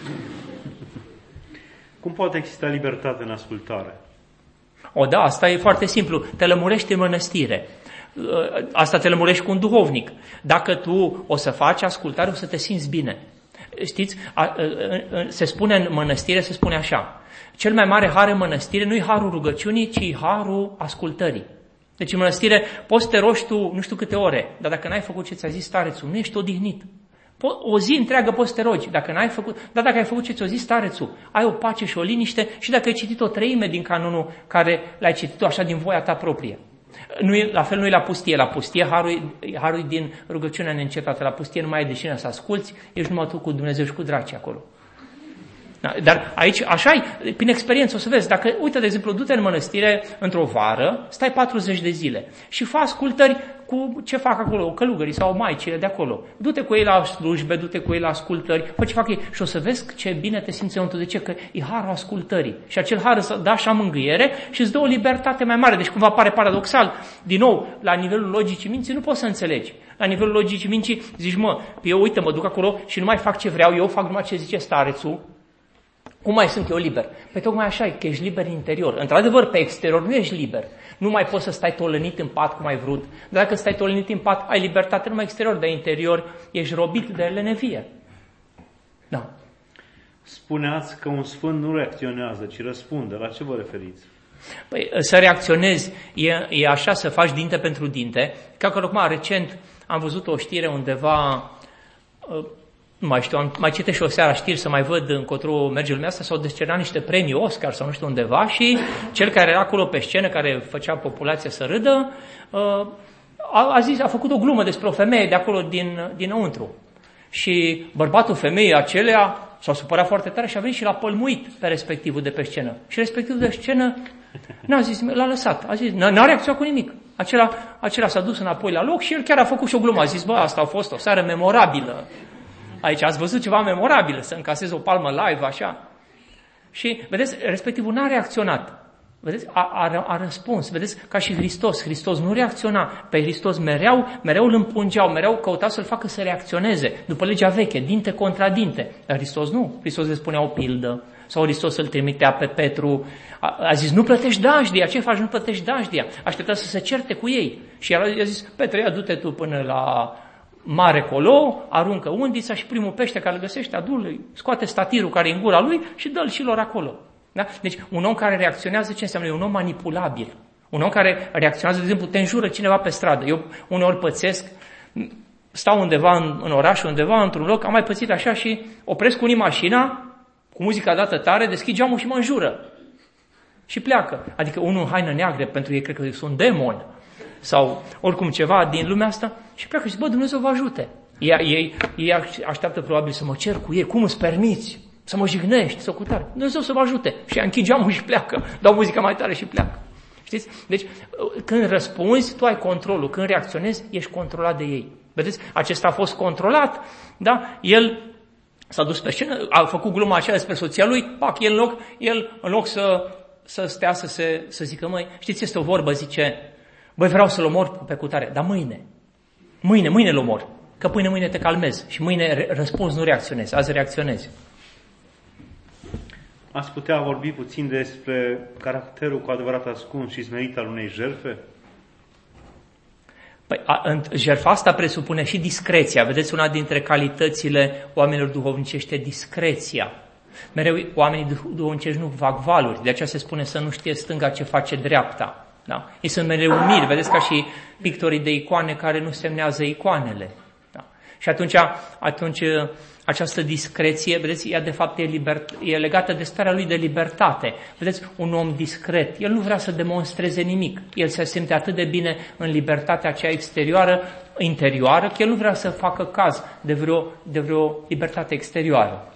Cum poate exista libertate în ascultare? Da, asta e foarte simplu. Te lămurești în mănăstire. Asta te lămurești cu un duhovnic. Dacă tu o să faci ascultare, o să te simți bine. Știți, se spune în mănăstire, se spune așa. Cel mai mare har în mănăstire nu e harul rugăciunii, ci harul ascultării. Deci în mănăstire poți să te rogi tu nu știu câte ore, dar dacă n-ai făcut ce ți-a zis starețul, nu ești odihnit. O zi întreagă poți să te rogi, dacă ai făcut ce ți-a zis starețul, ai o pace și o liniște și dacă ai citit o treime din canonul care l-ai citit așa din voia ta proprie. La fel nu e la pustie. La pustie harul din rugăciunea neîncetată. La pustie nu mai ai de cine să asculți, ești numai tu cu Dumnezeu și cu dracii acolo. Da, dar aici, așa e, prin experiență o să vezi. Dacă, uite, de exemplu, du-te în mănăstire într-o vară, stai 40 de zile și fă ascultări cu ce fac acolo, călugării sau maicile de acolo. Du-te cu ei la slujbe, du-te cu ei la ascultări, fă ce fac ei și o să vezi ce bine te simți înăuntru. De ce? Că e harul ascultării. Și acel har îți dă așa mângâiere și îți dă o libertate mai mare. Deci cumva pare paradoxal. Din nou, la nivelul logicii minții nu poți să înțelegi. La nivelul logicii minții zici, eu uite, mă duc acolo și nu mai fac ce vreau, eu fac numai ce zice starețul. Cum mai sunt eu liber? Păi tocmai așa e, că ești liber interior. Într-adevăr, pe exterior nu ești liber. Nu mai poți să stai tolănit în pat cum ai vrut. Dar dacă stai tolănit în pat, ai libertate numai exterior, dar interior ești robit de lenevie. Da. Spuneați că un sfânt nu reacționează, ci răspunde. La ce vă referiți? Păi, să reacționezi e așa, să faci dinte pentru dinte. Ca că acum, recent, am văzut o știre undeva... Nu mai știu, mai citesc și o seară știri să mai văd încotro merge lumea asta, s-au descernat niște premii Oscar sau nu știu undeva și cel care era acolo pe scenă, care făcea populația să râdă, a făcut o glumă despre o femeie de acolo dinăuntru. Și bărbatul femeii acelea s-a supărat foarte tare și a venit și l-a pălmuit pe respectivul de pe scenă. Și respectivul de scenă n-a zis, l-a lăsat, a zis, n-a reacționat cu nimic. Acela s-a dus înapoi la loc și el chiar a făcut și o glumă. A zis, asta a fost o seară memorabilă. Aici ați văzut ceva memorabil, să încasezi o palmă live, așa. Și, vedeți, respectivul n-a reacționat. Vedeți, a răspuns. Vedeți, ca și Hristos. Hristos nu reacționa. Pe Hristos mereu îl împungeau, mereu căutau să-l facă să reacționeze. După legea veche, dinte contra dinte. Dar Hristos nu. Hristos le spunea o pildă. Sau Hristos îl trimitea pe Petru. A zis, nu plătești dajdia. Ce faci? Nu plătești dajdia. Aștepta să se certe cu ei. Și el a zis, Petre, ia du-te tu până la mare colo, aruncă undița și primul pește care îl găsește, adu-l, scoate statirul care e în gura lui și dă-l și lor acolo. Da? Deci un om care reacționează, ce înseamnă? E un om manipulabil. Un om care reacționează, de exemplu, te înjură cineva pe stradă. Eu uneori pățesc, stau undeva în oraș, undeva într-un loc, am mai pățit așa și opresc unii mașina, cu muzica dată tare, deschid geamul și mă înjură. Și pleacă. Adică unul în haină neagră, pentru ei cred că sunt demon sau oricum ceva din lumea asta și pleacă și zic, Dumnezeu vă ajute. Ei așteaptă probabil să mă cer cu ei, cum îți permiți să mă jignești, să cutare. Dumnezeu să vă ajute. Și închid geamul și pleacă. Dau muzica mai tare și pleacă. Știți? Deci, când răspunzi, tu ai controlul. Când reacționezi, ești controlat de ei. Vedeți? Acesta a fost controlat, da? El s-a dus pe scenă, a făcut gluma aceea despre soția lui, pac, el în loc să stea să zică, măi, știți, este o vorbă, zice, băi, vreau să-l omor pe cutare, dar mâine l omor, că mâine te calmezi și mâine răspunzi, nu reacționezi, azi reacționezi. Ați putea vorbi puțin despre caracterul cu adevărat ascuns și smerit al unei jertfe? Păi, jertfa asta presupune și discreția. Vedeți, una dintre calitățile oamenilor duhovnicești e discreția. Mereu oamenii duhovnicești nu fac valuri, de aceea se spune să nu știe stânga ce face dreapta. Da? Ei sunt mereu umili, vedeți, ca și pictorii de icoane care nu semnează icoanele. Da? Și atunci această discreție, vedeți, ea de fapt e legată de starea lui de libertate. Vedeți, un om discret, el nu vrea să demonstreze nimic. El se simte atât de bine în libertatea aceea interioară, că el nu vrea să facă caz de vreo libertate exterioară.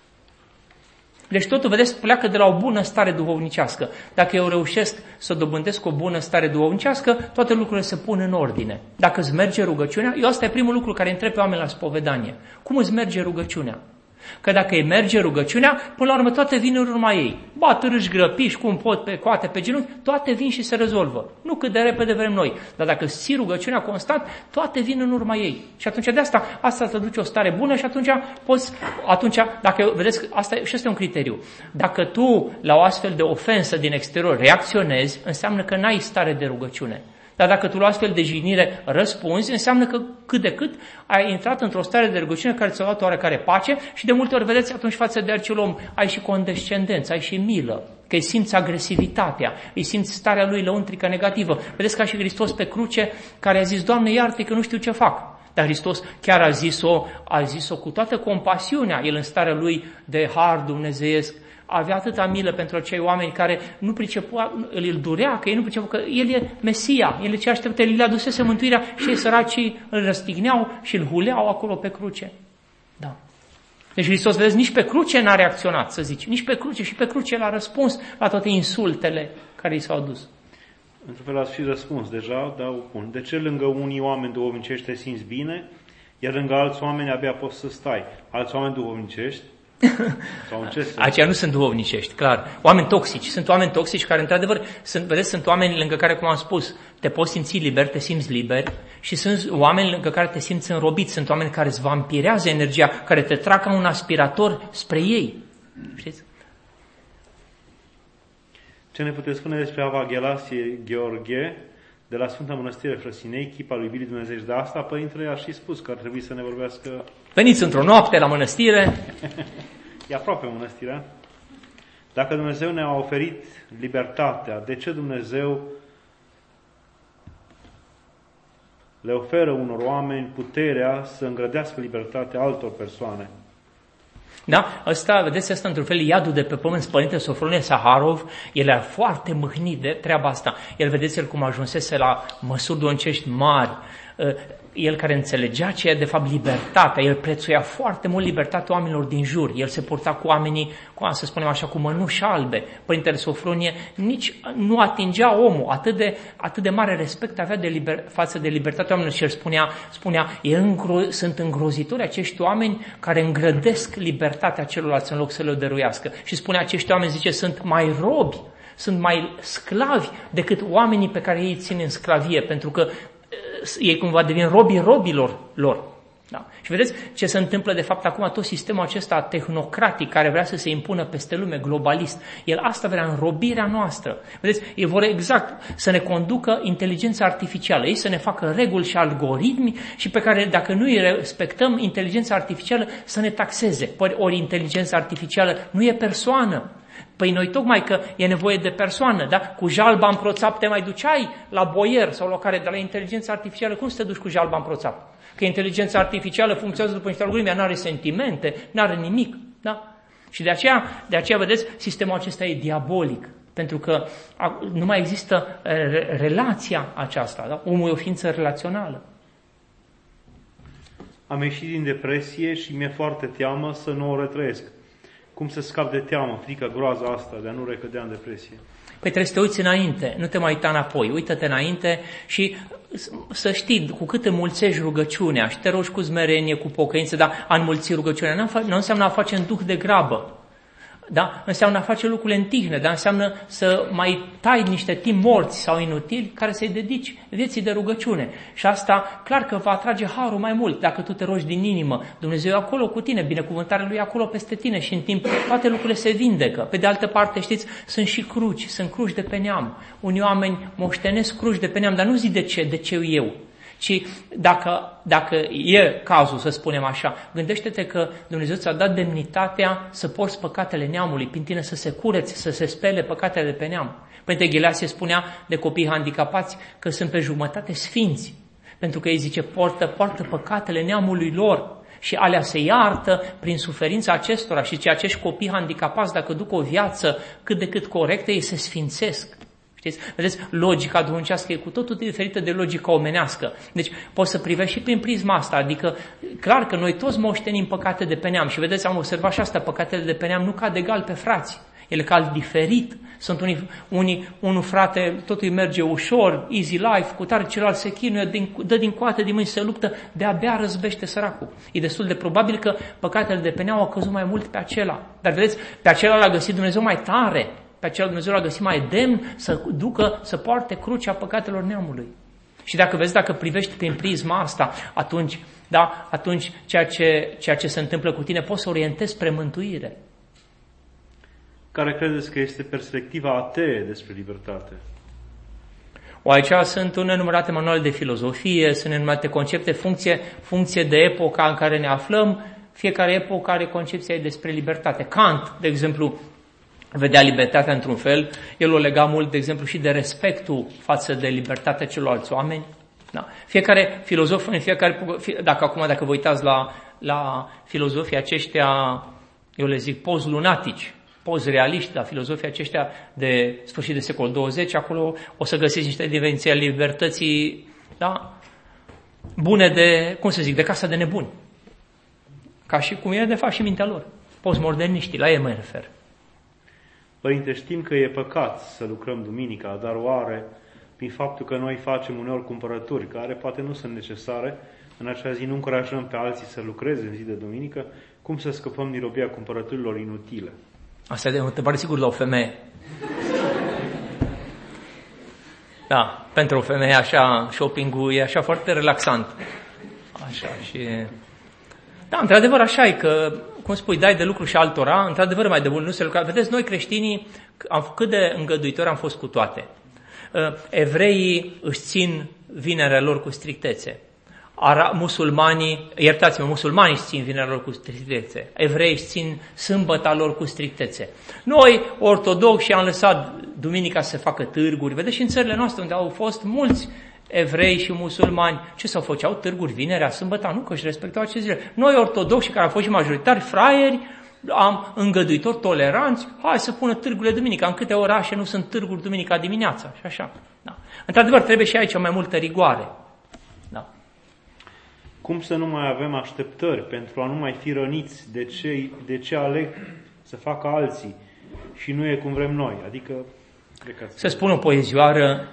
Deci totul, vedeți, pleacă de la o bună stare duhovnicească. Dacă eu reușesc să dobândesc o bună stare duhovnicească, toate lucrurile se pun în ordine. Dacă îți merge rugăciunea, asta e primul lucru care întreb pe oameni la spovedanie. Cum îți merge rugăciunea? Că dacă îi merge rugăciunea, până la urmă toate vin în urma ei. Batârâși, grăpiși, cum pot, pe coate, pe genunchi, toate vin și se rezolvă. Nu cât de repede vrem noi, dar dacă ții rugăciunea constant, toate vin în urma ei. Și atunci de asta te duce o stare bună și atunci dacă vedeți, asta e un criteriu. Dacă tu la o astfel de ofensă din exterior reacționezi, înseamnă că n-ai stare de rugăciune. Dar dacă tu la astfel de jignire răspunzi, înseamnă că cât de cât ai intrat într-o stare de rugăciune care ți-a dat oarecare pace și de multe ori, vedeți, atunci față de acel om ai și condescendență, ai și milă, că îi simți agresivitatea, îi simți starea lui lăuntrică negativă. Vedeți, ca și Hristos pe cruce, care a zis, Doamne, iartă că nu știu ce fac. Dar Hristos chiar a zis-o cu toată compasiunea, el în starea lui de har dumnezeiesc, avea atâta milă pentru acei oameni care nu pricepua, îl durea, că ei nu pricepu, că el e Mesia, el e ce așteptă, el le adusese mântuirea și ei săracii îl răstigneau și îl huleau acolo pe cruce. Da. Deci Hristos, vedeți, nici pe cruce n-a reacționat, să zici, nici pe cruce, și pe cruce l-a răspuns la toate insultele care i s-au adus. Într-un fel ați și răspuns deja, dar bun. De ce lângă unii oameni duhovnicești te simți bine, iar lângă alți oameni abia poți să stai? Alți oameni duhovnicești? Aceia nu sunt duhovnicești, clar. Oameni toxici. Sunt oameni toxici care, într-adevăr, sunt oameni lângă care, cum am spus, te poți simți liber, te simți liber, și sunt oameni lângă care te simți înrobit. Sunt oameni care îți vampirează energia, care te trag ca un aspirator spre ei. Știți? Ce ne puteți spune despre Ava Ghelasie Gheorghe, de la Sfânta Mănăstire Frăsinei, chipa lui Iubirii Dumnezeiești? De asta Părintele a și spus că ar trebui să ne vorbească... Veniți într-o noapte la mănăstire. E aproape mănăstirea. Dacă Dumnezeu ne-a oferit libertatea, de ce Dumnezeu le oferă unor oameni puterea să îngrădească libertatea altor persoane? Da? Vedeți, asta într-un fel iadul de pe pământ. Părintele Sofronie Saharov, el era foarte mâhnit de treaba asta. El, vedeți, el cum ajunsese la măsuri duhovnicești mari. el care înțelegea ce e de fapt libertatea, el prețuia foarte mult libertatea oamenilor din jur, el se purta cu oamenii, să spunem așa, cu mănuși albe. Părintele Sofronie nici nu atingea omul, atât de mare respect avea față de libertatea oamenilor și el spunea sunt îngrozitori acești oameni care îngrădesc libertatea celorlalți în loc să le dăruiască. Și spunea, acești oameni, zice, sunt mai robi, sunt mai sclavi decât oamenii pe care ei țin în sclavie, pentru că ei cumva devin robilor lor. Da? Și vedeți ce se întâmplă de fapt acum, tot sistemul acesta tehnocratic care vrea să se impună peste lume, globalist. El asta vrea, înrobirea noastră. Vedeți, ei vor exact să ne conducă inteligența artificială, ei să ne facă reguli și algoritmi și pe care dacă nu îi respectăm, inteligența artificială să ne taxeze. Ori inteligența artificială nu e persoană. Păi noi tocmai că e nevoie de persoană, da? Cu jalba în proțap te mai duceai la boier sau la care, de la inteligența artificială, cum să te duci cu jalba în proțap? Că inteligența artificială funcționează după niște algoritmi, ea n-are sentimente, n-are nimic, da? Și de aceea, vedeți, sistemul acesta e diabolic, pentru că nu mai există relația aceasta, da? Omul e o ființă relațională. Am ieșit din depresie și mi-e foarte teamă să nu o retrăiesc. Cum să scap de teamă, frică, groaza asta de a nu recădea în depresie? Păi trebuie să te uiți înainte, nu te mai uita înapoi. Uită-te înainte și să știi, cu cât înmulțești rugăciunea și te rogi cu smerenie, cu pocăință, dar a înmulți rugăciunea nu înseamnă a face în duh de grabă. Da? Înseamnă a face lucrurile în tihnă, dar înseamnă să mai tai niște timp morți sau inutili care să-i dedici vieții de rugăciune. Și asta clar că va atrage harul mai mult dacă tu te rogi din inimă. Dumnezeu e acolo cu tine, binecuvântarea Lui e acolo peste tine și în timp toate lucrurile se vindecă. Pe de altă parte, știți, sunt și cruci, sunt cruci de pe neam. Unii oameni moștenesc cruci de pe neam, dar nu zic de ce eu. Ci dacă e cazul, să spunem așa, gândește-te că Dumnezeu ți-a dat demnitatea să porți păcatele neamului, prin tine să se cureți, să se spele păcatele de pe neam. Părinte Ghileasie spunea de copii handicapați că sunt pe jumătate sfinți, pentru că ei zice poartă păcatele neamului lor și alea se iartă prin suferința acestora și ce acești copii handicapați, dacă duc o viață cât de cât corectă, ei se sfințesc. Știți? Vedeți, logica duhovnicească e cu totul diferită de logica omenească. Deci poți să privești și prin prisma asta, adică clar că noi toți moștenim păcate de pe neam și vedeți, am observat și asta, păcatele de pe neam nu cad egal pe frați, ele cad diferit. Sunt unul frate, totul îi merge ușor, easy life, cu tare, celălalt se chinuie, dă din coate, din mâini, se luptă, de-abia răzbește săracul. E destul de probabil că păcatele de pe neam au căzut mai mult pe acela. Dar vedeți, pe acela l-a găsit Dumnezeu mai tare. Pe acela Dumnezeu l-a găsit mai demn să poarte crucea păcatelor neamului. Și dacă privești prin prisma asta, atunci ceea ce se întâmplă cu tine poți să orientezi spre mântuire. Care credeți că este perspectiva atee despre libertate? Aici sunt nenumărate manuale de filozofie, sunt nenumărate concepte, funcție de epoca în care ne aflăm, fiecare epocă are concepția despre libertate. Kant, de exemplu, vedea libertatea într-un fel, el o lega mult, de exemplu, și de respectul față de libertatea celorlalți oameni. Da. Fiecare filozof, dacă vă uitați la filozofii aceștia, eu le zic post-lunatici, post-realiști, la filozofii aceștia de sfârșit de secol 20, acolo o să găsiți niște dimensiuni ale libertății, da? Bune de casa de nebuni. Ca și cum e de fapt și mintea lor. Postmoderniștii, la ei mă refer. Părinte, știm că e păcat să lucrăm duminica, dar oare, prin faptul că noi facem uneori cumpărături care poate nu sunt necesare, în acea zi nu încurajăm pe alții să lucreze în zi de duminică, cum să scăpăm din robia cumpărăturilor inutile? Asta e o întrebare sigur la o femeie. Da, pentru o femeie așa, shopping-ul e așa foarte relaxant. Așa și... Da, într-adevăr așa e că, cum spui, dai de lucru și altora, într-adevăr mai de bun nu se lucrează. Vedeți, noi creștinii, cât de îngăduitori am fost cu toate. Evreii își țin vinerea lor cu strictețe. Musulmanii își țin vinerea lor cu strictețe. Evreii își țin sâmbăta lor cu strictețe. Noi, ortodoxi, am lăsat duminica să facă târguri. Vedeți, și în țările noastre, unde au fost mulți evrei și musulmani, ce s-au făceau târguri vinerea, sâmbăta, nu, că își respectau aceste zile. Noi, ortodoxi, care am fost și majoritari fraieri, am îngăduitori, toleranți, hai să pună târgurile duminica. În câte orașe nu sunt târguri duminica dimineața și așa. Da. Într-adevăr, trebuie și aici mai multă rigoare. Da. Cum să nu mai avem așteptări pentru a nu mai fi răniți de ce aleg să facă alții și nu e cum vrem noi? Adică, să spun o poezioară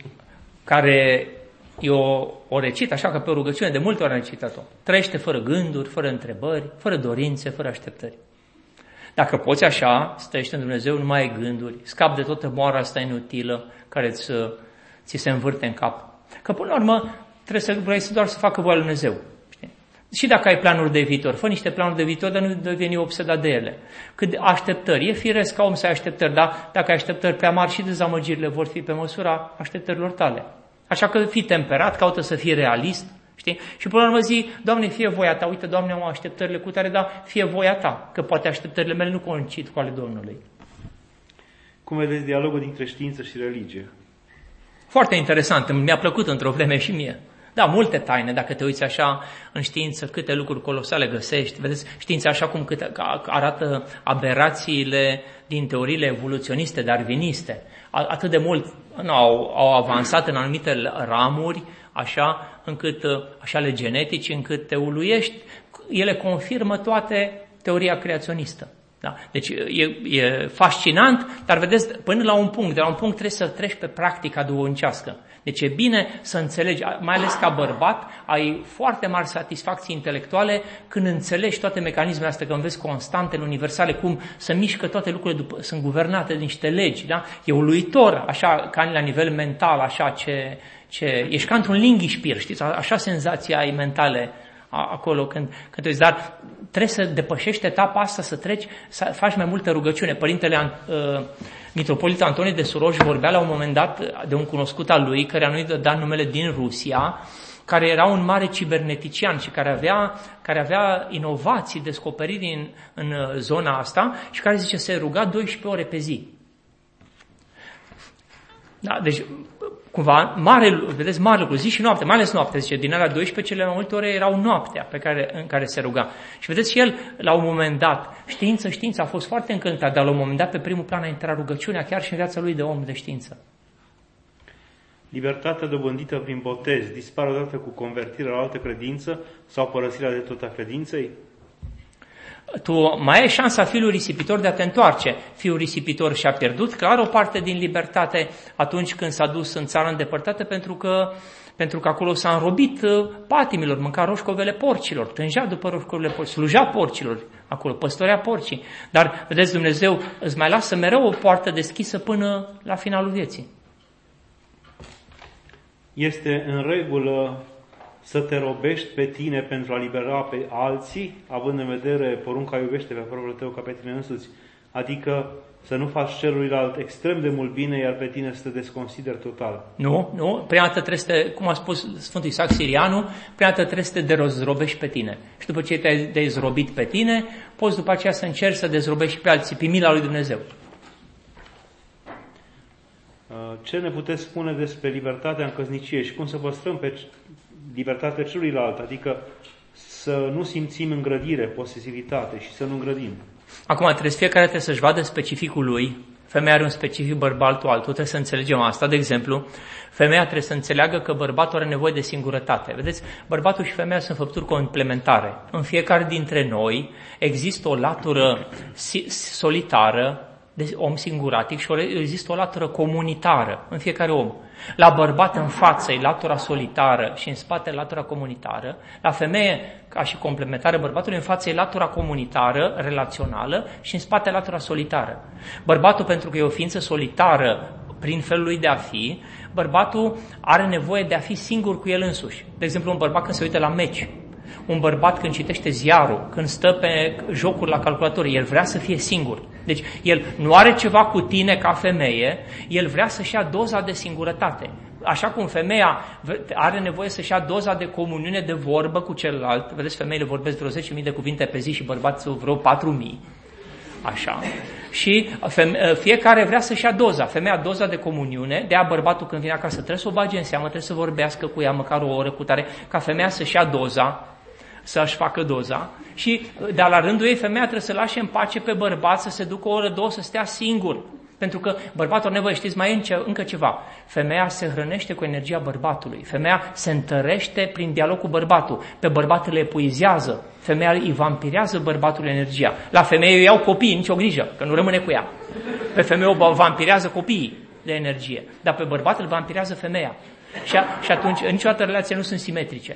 care eu o recit așa ca pe o rugăciune, de multe ori am recitat-o. Trăiește fără gânduri, fără întrebări, fără dorințe, fără așteptări. Dacă poți așa, stăiește în Dumnezeu, nu mai ai gânduri, scap de toată moara asta inutilă care ți se învârte în cap. Că până la urmă vrei doar să facă voia lui Dumnezeu. Știi? Și dacă ai planuri de viitor, fă niște planuri de viitor, dar nu deveni obsedat de ele. Cât de așteptări, e firesc ca om să ai așteptări, dar dacă ai așteptări prea mari și dezamăgirile vor fi pe măsura așteptărilor tale. Așa că fii temperat, caută să fii realist, știi? Și până la urmă zi, Doamne, fie voia Ta, uite, Doamne, am așteptările cu tare, dar fie voia Ta, că poate așteptările mele nu coincid cu ale Domnului. Cum vedeți dialogul dintre știință și religie? Foarte interesant, mi-a plăcut într-o vreme și mie. Da, multe taine, dacă te uiți așa în știință, câte lucruri colosale găsești. Vedeți, știința așa cum arată aberațiile din teoriile evoluționiste, darwiniste. Atât de mult au avansat în anumite ramuri, așa ale genetici, încât te uluiești. Ele confirmă toate teoria creaționistă. Da? Deci e fascinant, dar vedeți, până la un punct, de la un punct trebuie să treci pe practica duhovnicească. Deci e bine să înțelegi, mai ales ca bărbat, ai foarte mari satisfacții intelectuale când înțelegi toate mecanismele astea, când vezi constantele universale, cum se mișcă toate lucrurile, sunt guvernate de niște legi. Da? E uluitor, așa, ca la nivel mental, așa ești ca într-un linghișpir, știți, așa senzația ai mentale acolo când te uiți, dar trebuie să depășești etapa asta, să treci, să faci mai multă rugăciune. Părintele Mitropolit Antonie de Suroș vorbea la un moment dat de un cunoscut al lui, care nu-i dat numele din Rusia, care era un mare cibernetician și care avea inovații, descoperiri în zona asta și care zice se ruga 12 ore pe zi. Da, deci cumva, vedeți, mare lucru, zi și noapte, mai ales noapte, zice, din alea 12, cele mai multe ore erau noaptea în care se ruga. Și vedeți, și el, la un moment dat, știința a fost foarte încântat, dar la un moment dat, pe primul plan a intrat rugăciunea, chiar și în viața lui de om de știință. Libertatea dobândită prin botez dispare odată cu convertirea la altă credință sau părăsirea de tot a credinței? Tu mai ai șansa fiului risipitor de a te întoarce. Fiul risipitor și-a pierdut clar o parte din libertate atunci când s-a dus în țara îndepărtată pentru că acolo s-a înrobit patimilor, mânca roșcovele porcilor, tângea după roșcovele porcilor, sluja porcilor acolo, păstorea porcii. Dar, vedeți, Dumnezeu îți mai lasă mereu o poartă deschisă până la finalul vieții. Este în regulă să te robești pe tine pentru a libera pe alții, având în vedere porunca iubește pe propriul tău ca pe tine însuți, adică să nu faci celuilalt extrem de mult bine, iar pe tine să te desconsideri total. Nu. Prima dată trebuie să te, cum a spus Sfântul Isaac Sirianu, prima dată trebuie să te dezrobești pe tine. Și după ce te-ai dezrobit pe tine, poți după aceea să încerci să dezrobești pe alții, pe mila lui Dumnezeu. Ce ne puteți spune despre libertatea în căsnicie și cum să păstrăm pe libertatea celuilalt, adică să nu simțim îngrădire, posesivitate și să nu îngrădim? Acum, fiecare trebuie să-și vadă specificul lui. Femeia are un specific, bărbatul altul, trebuie să înțelegem asta. De exemplu, femeia trebuie să înțeleagă că bărbatul are nevoie de singurătate. Vedeți, bărbatul și femeia sunt făpturi complementare. În fiecare dintre noi există o latură solitară, de om singuratic, și există o latură comunitară în fiecare om. La bărbat în față e latura solitară și în spate latura comunitară. La femeie, ca și complementară bărbatului, în față e latura comunitară, relațională, și în spate latura solitară. Bărbatul, pentru că e o ființă solitară prin felul lui de a fi, bărbatul are nevoie de a fi singur cu el însuși. De exemplu, un bărbat când se uită la meci, un bărbat când citește ziarul, când stă pe jocuri la calculator, el vrea să fie singur. Deci el nu are ceva cu tine ca femeie, el vrea să-și ia doza de singurătate. Așa cum femeia are nevoie să-și ia doza de comuniune de vorbă cu celălalt, vedeți, femeile vorbesc vreo 10.000 de cuvinte pe zi și bărbații vreo 4.000. Așa. Și fiecare vrea să-și ia doza. Femeia doza de comuniune, de a bărbatul când vine acasă trebuie să o bage în seamă, trebuie să vorbească cu ea măcar o oră cu tare, ca femeia să-și ia doza, să-și facă doza, și de la rândul ei femeia trebuie să lașe în pace pe bărbat să se ducă o oră, două să stea singur. Pentru că bărbatul are nevoie, știți, mai e încă ceva. Femeia se hrănește cu energia bărbatului. Femeia se întărește prin dialog cu bărbatul. Pe bărbat le epuizează. Femeia îi vampirează bărbatul energia. La femeie iau copiii, nicio grijă, că nu rămâne cu ea. Pe femeie o vampirează copiii de energie. Dar pe bărbat îl vampirează femeia. Și atunci, niciodată relațiile nu sunt simetrice.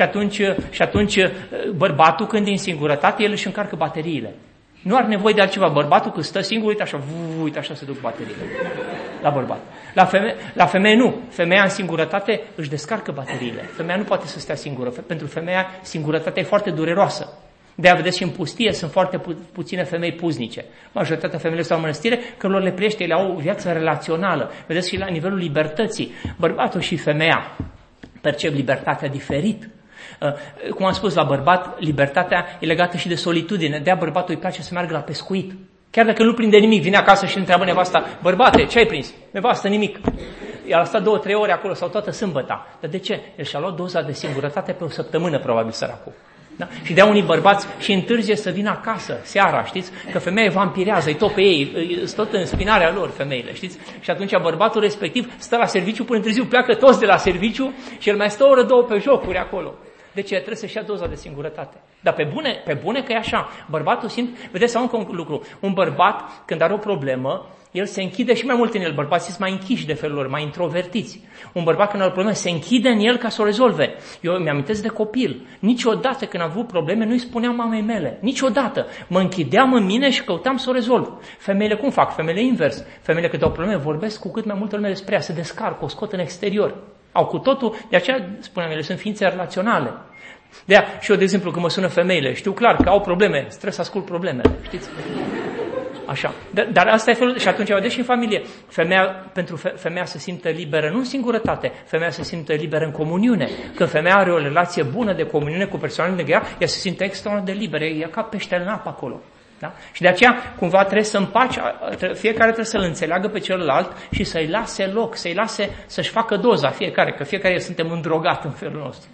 Și atunci bărbatul, când e în singurătate, el își încarcă bateriile. Nu are nevoie de altceva. Bărbatul când stă singur, uite așa se duc bateriile. La bărbat. La femeie nu. Femeia în singurătate își descarcă bateriile. Femeia nu poate să stea singură. Pentru femeia singurătatea e foarte dureroasă. De-aia vedeți și în pustie sunt foarte puține femei puznice. Majoritatea femeilor stau în mănăstire, că lor le plăiește, ele au o viață relațională. Vedeți și la nivelul libertății. Bărbatul și femeia percep libertatea diferit. Cum am spus, la bărbat, libertatea e legată și de solitudine. De-aia bărbatul îi place să meargă la pescuit. Chiar dacă nu prinde nimic, vine acasă și întreabă nevasta: bărbate, ce ai prins? Nevastă, nimic. El a stat 2-3 ore acolo sau toată sâmbăta. Dar de ce? El și-a luat doza de singurătate pe o săptămână, probabil, săracul. Da? Și de-a unii bărbați și întârzie să vină acasă, seara, știți? Că femeia vampirează, îi tot pe ei, sunt tot în spinarea lor femeile, știți? Și atunci bărbatul respectiv stă la serviciu până târziu, pleacă toți de la serviciu și el mai stă o oră, două pe jocuri acolo. De ce? Trebuie să-și ia doza de singurătate. Dar pe bune că e așa. Bărbatul vedeți, sau încă un lucru, un bărbat, când are o problemă, el se închide și mai mult în el. Bărbații sunt mai închiși de felul lor, mai introvertiți. Un bărbat când are o problemă se închide în el ca să o rezolve. Eu mi-amintesc de copil. Niciodată când am avut probleme nu îi spuneam mamei mele. Niciodată. Mă închideam în mine și căutam să o rezolv. Femeile cum fac? Femeile invers. Femeile când au probleme vorbesc cu cât mai multă lume despre ea, se descarcă, o scot în exterior. Au cu totul, de aceea spuneam, ele sunt ființe relaționale. De-aia și eu, de exemplu, când mă sună femeile, știu clar că au probleme, trebuie să ascult problemele, știți? Așa. Dar asta e felul, și atunci vedeți și în familie, pentru femeia se simtă liberă, nu în singurătate, femeia se simtă liberă în comuniune. Când femeia are o relație bună de comuniune cu persoanele lângă ea se simte extraordinar de liberă, e ca peștele în apă acolo. Da? Și de aceea, cumva, trebuie să împace, fiecare trebuie să-l înțeleagă pe celălalt și să-i lase loc, să-i lase să-și facă doza fiecare, că fiecare suntem îndrogat în felul nostru.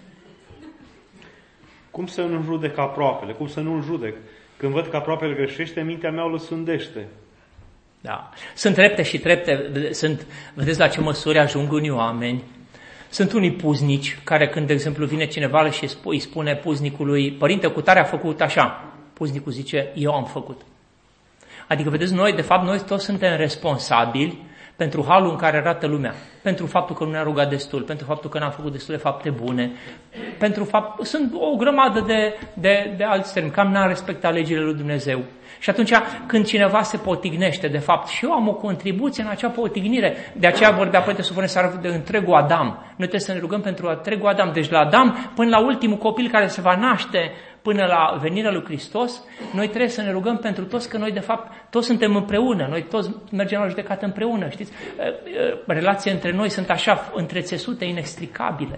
Cum să nu judec aproapele? Cum să nu-l judec? Când văd că aproapele greșește, mintea mea o lăsândește. Da. Sunt trepte și trepte. Vedeți la ce măsuri ajung unii oameni. Sunt unii puznici care când, de exemplu, vine cineva și îi spune puznicului: părinte, cutare a făcut așa. Puznicul zice: eu am făcut. Adică, vedeți, noi toți suntem responsabili pentru halul în care arată lumea, pentru faptul că nu ne-a rugat destul, pentru faptul că n-am făcut destule fapte bune, sunt o grămadă de alți termeni, cam n-am respectat legile lui Dumnezeu. Și atunci, când cineva se potignește, de fapt, și eu am o contribuție în acea potignire, de aceea vorbea Părinte Sofronie seara de întregul Adam. Noi trebuie să ne rugăm pentru întregul Adam, deci la Adam până la ultimul copil care se va naște, până la venirea lui Hristos, noi trebuie să ne rugăm pentru toți, că noi, de fapt, toți suntem împreună, noi toți mergem la judecată împreună, știți? Relațiile între noi sunt așa, între țesute inextricabile.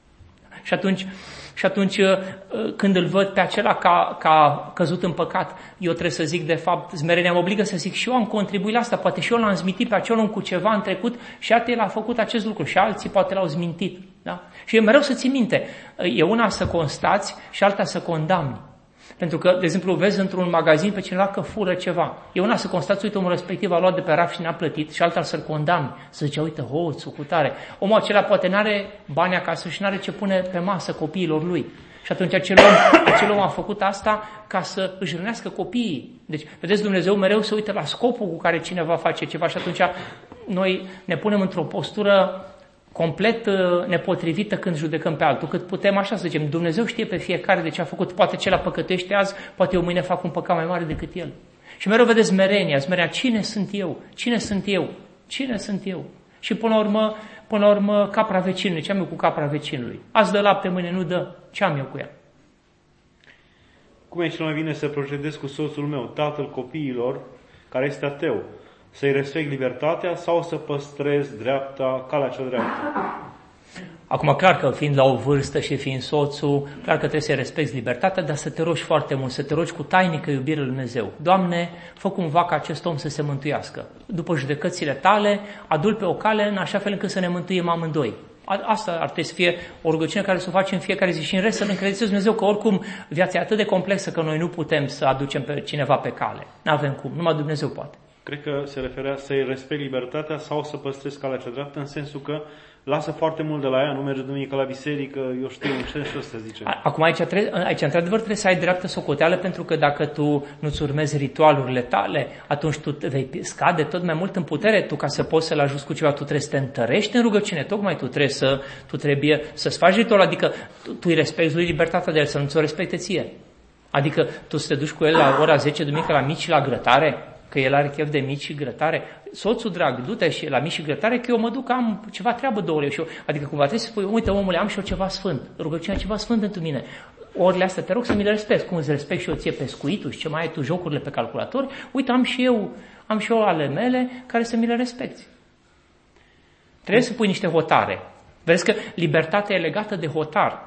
Și atunci, când îl văd pe acela ca căzut în păcat, eu trebuie să zic, de fapt, smerenia mă obligă să zic: și eu am contribuit la asta, poate și eu l-am zmintit pe acel om cu ceva în trecut și el a făcut acest lucru și alții poate l-au zmintit. Da? Și e mereu să ții minte, e una să constați și alta să condamni. Pentru că, de exemplu, vezi într-un magazin pe cineva că fură ceva. E una să constați: uite, omul respectiv a luat de pe raf și n-a plătit, și alta să-l condamni. Să zice: uite, hoțul, cu tare. Omul acela poate n-are bani acasă și n-are ce pune pe masă copiilor lui. Și atunci acel om a făcut asta ca să își rănească copiii. Deci, vedeți, Dumnezeu mereu se uită la scopul cu care cineva face ceva și atunci noi ne punem într-o postură complet nepotrivită când judecăm pe altul, cât putem așa să zicem: Dumnezeu știe pe fiecare de ce a făcut, poate cel păcătuiește azi, poate eu mâine fac un păcat mai mare decât el. Și mereu vedeți smerenia, cine sunt eu? Cine sunt eu? Cine sunt eu? Și până la urmă capra vecinului, ce am eu cu capra vecinului? Azi dă lapte, mâine nu dă, ce am eu cu ea? Cum e cel mai bine să procedez cu soțul meu, tatăl copiilor, care este ateu? Să-i respect libertatea sau să păstrez calea cea dreaptă? Acum, clar că fiind la o vârstă și fiind soțul, clar că trebuie să-i respecti libertatea, dar să te rogi foarte mult, să te rogi cu tainică iubire lui Dumnezeu. Doamne, fă cumva ca acest om să se mântuiască. După judecățile tale, adu-l pe o cale în așa fel încât să ne mântuim amândoi. Asta ar trebui să fie o rugăciune care să o facem în fiecare zi și în rest să-L încredințez Dumnezeu, că oricum viața e atât de complexă că noi nu putem să aducem pe cineva pe cale. N-avem cum, numai Dumnezeu poate. Cred că se referea să-i respect libertatea sau să păstrezi calea cea dreaptă, în sensul că lasă foarte mult de la ea, nu merge duminică la biserică, eu știu în ce ăsta zice. Acum aici într-adevăr trebuie să ai dreaptă socoteală, pentru că dacă tu nu-ți urmezi ritualurile tale, atunci tu vei scade tot mai mult în putere. Tu, ca să poți să-l ajuți cu ceva, tu trebuie să te întărești în rugăciune, tocmai tu trebuie să-ți faci ritual, adică tu îi respecti lui libertatea de el, să nu ți-o respecte ție. Adică tu să te duci cu el la ora 10 duminică la mici la grătare, că el are chef de mici și grătare. Soțul drag, du-te și la mici și grătare, că eu mă duc, am ceva treabă 2 ore. Adică cumva trebuie să spui, uite omule, am și eu ceva sfânt, rugăciunea ceva sfânt pentru mine. Orele astea te rog să mi le respect, cum îți respect și eu ție pescuitul și ce mai ai tu, jocurile pe calculator, uite, am și eu ale mele care să mi le respecti. Trebuie să pui niște hotare. Vezi că libertatea e legată de hotar.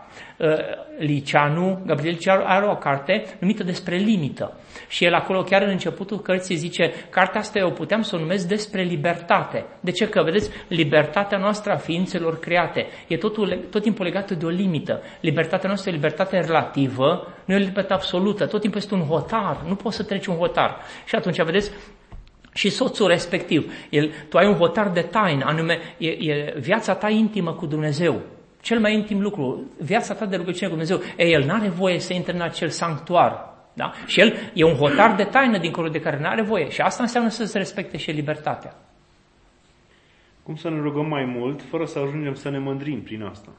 Gabriel Liceanu are o carte numită Despre limită. Și el acolo, chiar în începutul cărții, zice, cartea asta eu puteam să o numesc Despre libertate. De ce? Că, vedeți, libertatea noastră a ființelor create e tot timpul legată de o limită. Libertatea noastră e o libertate relativă, nu e o libertate absolută. Tot timpul este un hotar, nu poți să treci un hotar. Și atunci, vedeți, și soțul respectiv, tu ai un hotar de taină, anume e viața ta intimă cu Dumnezeu. Cel mai intim lucru, viața ta de rugăciune cu Dumnezeu. El n-are voie să intre în acel sanctuar. Da? Și el e un hotar de taină dincolo de care n-are voie. Și asta înseamnă să se respecte și libertatea. Cum să ne rugăm mai mult fără să ajungem să ne mândrim prin asta?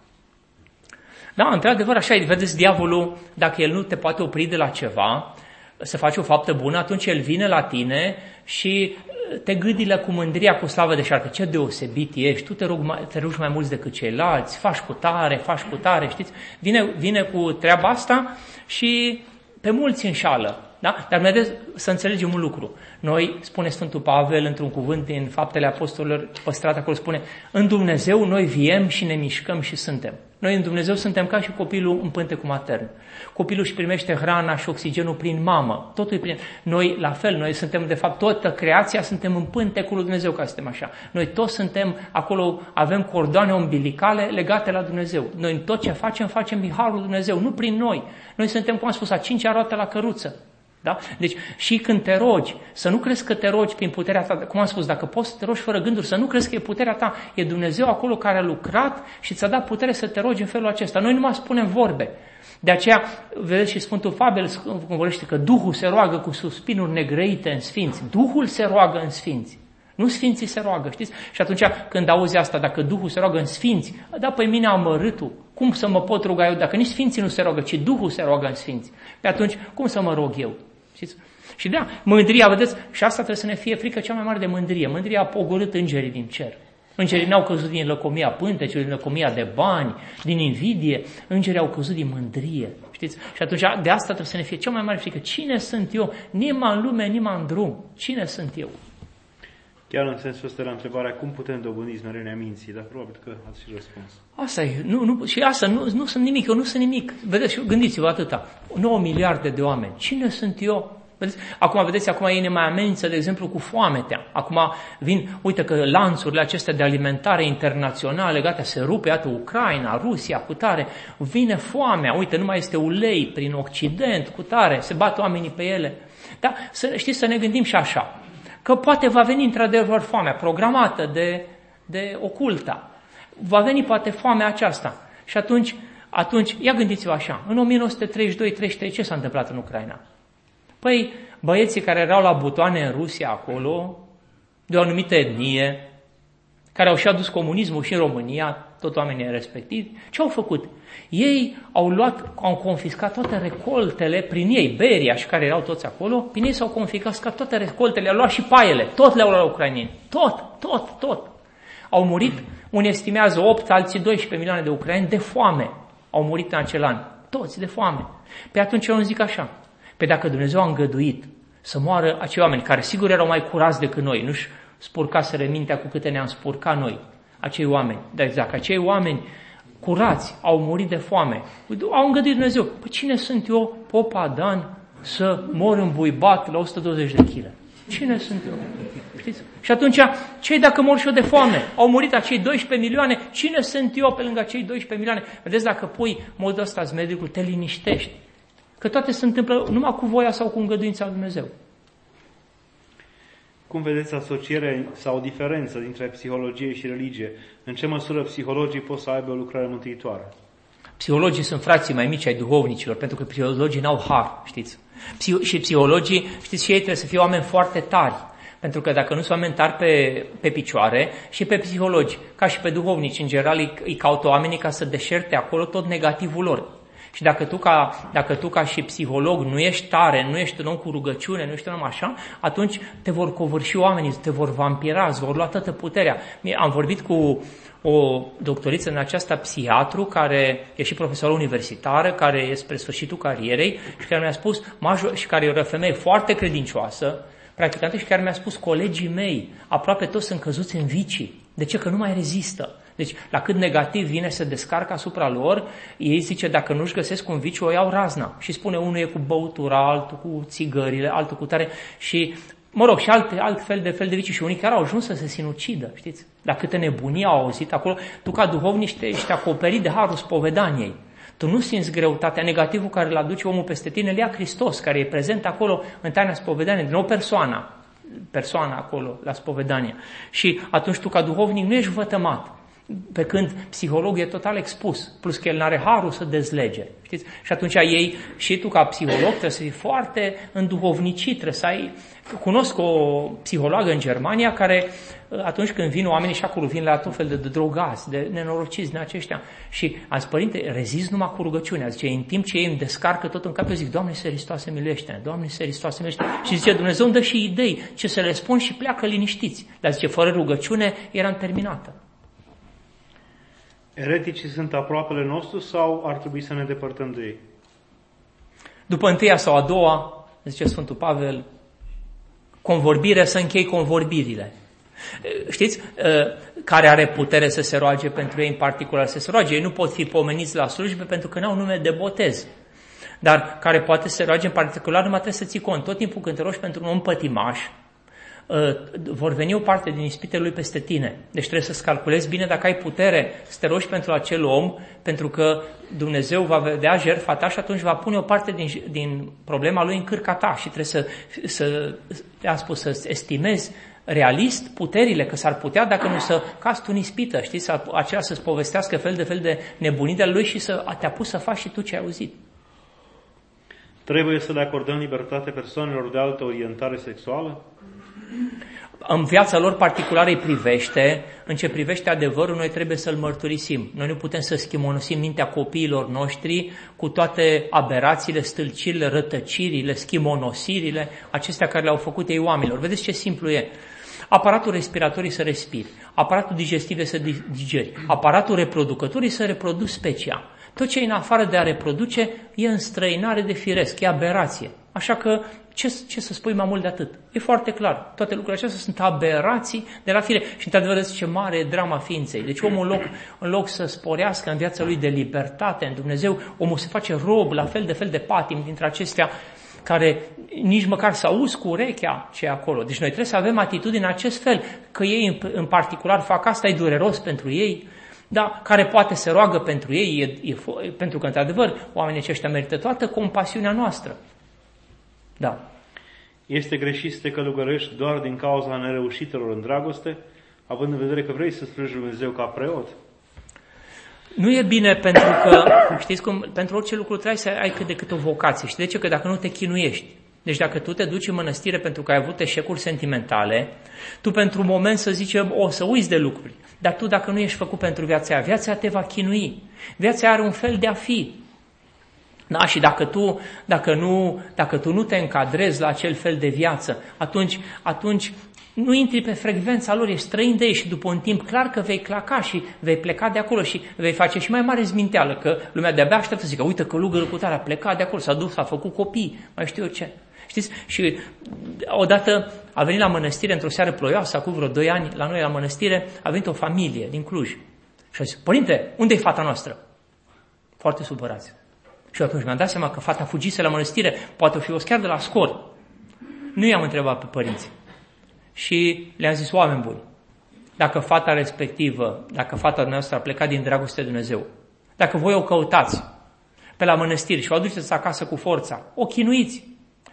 Da, într-adevăr, așa e. Vedeți, diavolul, dacă el nu te poate opri de la ceva, să faci o faptă bună, atunci el vine la tine și te gâdilă cu mândria, cu slavă de șarcă. Ce deosebit ești, tu te rogi mai mulți decât ceilalți, faci cu tare, știți? Vine cu treaba asta și pe mulți înșală. Da? Dar vedeți, să înțelegem un lucru. Noi, spune Sfântul Pavel într-un cuvânt din Faptele Apostolilor, păstrat acolo, spune, în Dumnezeu noi viem și ne mișcăm și suntem. Noi în Dumnezeu suntem ca și copilul în pântecul matern. Copilul își primește hrana și oxigenul prin mamă. Totul e prin... Noi, la fel, noi suntem, de fapt, toată creația, suntem în pântecul lui Dumnezeu, ca să suntem așa. Noi toți suntem acolo, avem cordoane umbilicale legate la Dumnezeu. Noi în tot ce facem din harul lui Dumnezeu, nu prin noi. Noi suntem, cum am spus, a 5-a roată la căruță. Da? Deci și când te rogi, să nu crezi că te rogi prin puterea ta, cum am spus, dacă poți să te rogi fără gânduri, să nu crezi că e puterea ta, e Dumnezeu acolo care a lucrat și ți-a dat putere să te rogi în felul acesta. Noi nu mai spunem vorbe. De aceea, vedeți, și Sfântul Pavel vorbește că Duhul se roagă cu suspinuri negrăite în sfinți. Duhul se roagă în sfinți. Nu sfinții se roagă, știți? Și atunci când auzi asta, dacă Duhul se roagă în sfinți, da, pe mine amărâtul, cum să mă pot ruga eu? Dacă nici sfinții nu se roagă, ci Duhul se roagă în sfinți. Pe atunci, cum să mă rog eu? Știți? Și da, mândria, vedeți, și asta trebuie să ne fie frică cea mai mare de mândrie. Mândria a pogorât îngerii din cer. Îngerii n-au căzut din lăcomia pântecului, din lăcomia de bani, din invidie. Îngerii au căzut din mândrie. Știți? Și atunci de asta trebuie să ne fie cea mai mare frică. Cine sunt eu? Nimeni în lume, nimeni în drum. Cine sunt eu? Chiar în sensul ăsta la întrebarea cum putem dobândi smerenia minții, dar probabil că ați și răspuns. Asta e, și asta, nu sunt nimic, eu nu sunt nimic. Vedeți, gândiți-vă atâta, 9 miliarde de oameni, cine sunt eu? Vedeți, acum ei ne mai amenință, de exemplu, cu foametea. Acum uite că lanțurile acestea de alimentare internaționale, gata, se rupe, iată, Ucraina, Rusia, cu tare, vine foamea, uite, nu mai este ulei prin Occident, cu tare, se bat oamenii pe ele. Da, știți, să ne gândim și așa, că poate va veni într-adevăr foamea programată de oculta. Va veni poate foamea aceasta. Și atunci, ia gândiți-vă așa, în 1932-33 ce s-a întâmplat în Ucraina? Păi, băieții care erau la butoane în Rusia acolo, de o anumită etnie, care au și adus comunismul și în România, tot oamenii respectivi, ce au făcut? Ei au confiscat toate recoltele prin ei, Beria și care erau toți acolo, prin ei s-au confiscat toate recoltele, au luat și paiele, tot le-au luat la ucraineni, tot. Au murit, unii estimează 8, alții 12 milioane de ucraini de foame, au murit în acel an, toți de foame. Pe atunci eu îmi zic așa, pe dacă Dumnezeu a îngăduit să moară acei oameni, care sigur erau mai curați decât noi, nu-și spurcaseră mintea cu câte ne-am spurcat noi, acei oameni, dar exact, acei oameni curați au murit de foame, au îngăduit Dumnezeu. Păi cine sunt eu, Popa Dan, să mor îmbuibat la 120 de kg? Cine sunt eu? Știți? Și atunci, cei dacă mor și eu de foame? Au murit acei 12 milioane, cine sunt eu pe lângă acei 12 milioane? Vedeți, dacă pui modul ăsta medicul, te liniștești. Că toate se întâmplă numai cu voia sau cu îngăduința lui Dumnezeu. Cum vedeți asocierea sau diferența dintre psihologie și religie? În ce măsură psihologii pot să aibă o lucrare mântuitoare? Psihologii sunt frații mai mici ai duhovnicilor, pentru că psihologii n-au har, știți? Și psihologii, știți, și ei trebuie să fie oameni foarte tari. Pentru că dacă nu sunt oameni tari pe picioare, și pe psihologi, ca și pe duhovnici, în general îi caută oamenii ca să deșerte acolo tot negativul lor. Și dacă tu ca și psiholog nu ești tare, nu ești un om cu rugăciune, nu ești un om așa, atunci te vor covârși oamenii, te vor vampira, îți vor lua toată puterea. Am vorbit cu o doctoriță în aceasta, psihiatru, care e și profesor universitară, care e spre sfârșitul carierei și care mi-a spus, și care e o femeie foarte credincioasă, practicantă, și care mi-a spus, colegii mei, aproape toți sunt căzuți în vicii. De ce? Că nu mai rezistă. Deci, la cât negativ vine să descarcă asupra lor, ei zice, dacă nu-și găsesc un viciu, o iau razna. Și spune, unul e cu băutura, altul cu țigările, altul cu tare și, mă rog, și alt fel de vicii. Și unii chiar au ajuns să se sinucidă, știți? La câte nebunii au auzit acolo, tu ca duhovnic ești acoperit de harul spovedaniei. Tu nu simți greutatea, negativul care îl aduce omul peste tine, îl ia Hristos, care e prezent acolo în taina spovedaniei, din o persoana acolo la spovedanie. Și atunci tu ca duhovnic nu ești vătămat, pe când psihologul e total expus, plus că el n-are harul să dezlege. Știți? Și atunci ei, și tu ca psiholog, trebuie să fii foarte înduhovnicit, trebuie să ai... Cunosc o psihologă în Germania care, atunci când vin oamenii și acolo vin la tot fel de drogați, de nenorociți din aceștia, și am zis, părinte, rezist numai cu rugăciunea. Zice, în timp ce ei îmi descarcă tot în cap, eu zic, Doamne, Hristoase, miluiește-ne, Doamne, Hristoase, miluiește-ne. Și zice, Dumnezeu îmi dă și idei ce să le spun și pleacă liniștiți. Dar zice, fără rugăciune eram terminată. Ereticii sunt aproapele nostru sau ar trebui să ne depărtăm de ei? După întâia sau a doua, zice Sfântul Pavel, convorbire, să închei convorbirile. Știți, care are putere să se roage pentru ei în particular să se roage? Ei nu pot fi pomeniți la slujbe pentru că n-au nume de botez. Dar care poate să se roage în particular, numai trebuie să ții cont. Tot timpul când te rogi pentru un om pătimaș, vor veni o parte din ispitele lui peste tine. Deci trebuie să-ți calculezi bine dacă ai putere să te rogi pentru acel om, pentru că Dumnezeu va vedea jertfa ta și atunci va pune o parte din problema lui în cârca ta și trebuie să estimezi realist puterile, că s-ar putea, dacă nu, să cazi tu în ispită, știi, acela să-ți povestească fel de nebunii de lui și să te apuci să faci și tu ce ai auzit. Trebuie să le acordăm libertate persoanelor de altă orientare sexuală? În viața lor particulară îi privește, în ce privește adevărul, noi trebuie să-l mărturisim. Noi nu putem să schimonosim mintea copiilor noștri cu toate aberațiile, stâlcirile, rătăcirile, schimonosirile, acestea care le-au făcut ei oamenilor. Vedeți ce simplu e. Aparatul respiratoriu să respiri, aparatul digestiv să digeri, aparatul reproducătorii să reproduci specia. Tot ce e în afară de a reproduce e înstrăinare de firesc, e aberație. Așa că ce să spui mai mult de atât? E foarte clar. Toate lucrurile acestea sunt aberații de la fire. Și într-adevăr ce mare e drama ființei. Deci omul în loc să sporească în viața lui de libertate în Dumnezeu, omul se face rob la fel de patimi dintre acestea care nici măcar să auzi cu urechea ce e acolo. Deci noi trebuie să avem atitudine în acest fel, că ei în particular fac asta, e dureros pentru ei, dar care poate se roagă pentru ei, pentru că într-adevăr oamenii aceștia merită toată compasiunea noastră. Da. Este greșit să te călugărești doar din cauza nereușitelor în dragoste, având în vedere că vrei să sluji Dumnezeu ca preot? Nu e bine pentru că, știți cum, pentru orice lucru trebuie să ai cât de cât o vocație. Și de ce? Că dacă nu te chinuiești. Deci dacă tu te duci în mănăstire pentru că ai avut eșecuri sentimentale, tu pentru un moment să zicem, o să uiți de lucruri. Dar tu dacă nu ești făcut pentru viața aia, viața te va chinui. Viața are un fel de a fi. Da? Și dacă tu nu te încadrezi la acel fel de viață, atunci nu intri pe frecvența lor, ești străin de ei și după un timp clar că vei claca și vei pleca de acolo și vei face și mai mare zminteală, că lumea de-abia așteaptă să zică, uite călugărul cu tare a plecat de acolo, s-a dus, a făcut copii, mai știu eu ce. Știți? Și odată a venit la mănăstire într-o seară ploioasă, acum vreo 2 ani, la noi la mănăstire, a venit o familie din Cluj. Și a zis, părinte, unde e fata noastră? Foarte supărați. Și atunci mi-am dat seama că fata fugise la mănăstire, poate o fi fost chiar de la scor. Nu i-am întrebat pe părinți. Și le-am zis, oameni buni, dacă fata respectivă, dacă fata noastră a plecat din dragoste de Dumnezeu, dacă voi o căutați pe la mănăstiri și o aduceți acasă cu forța, o chinuiți,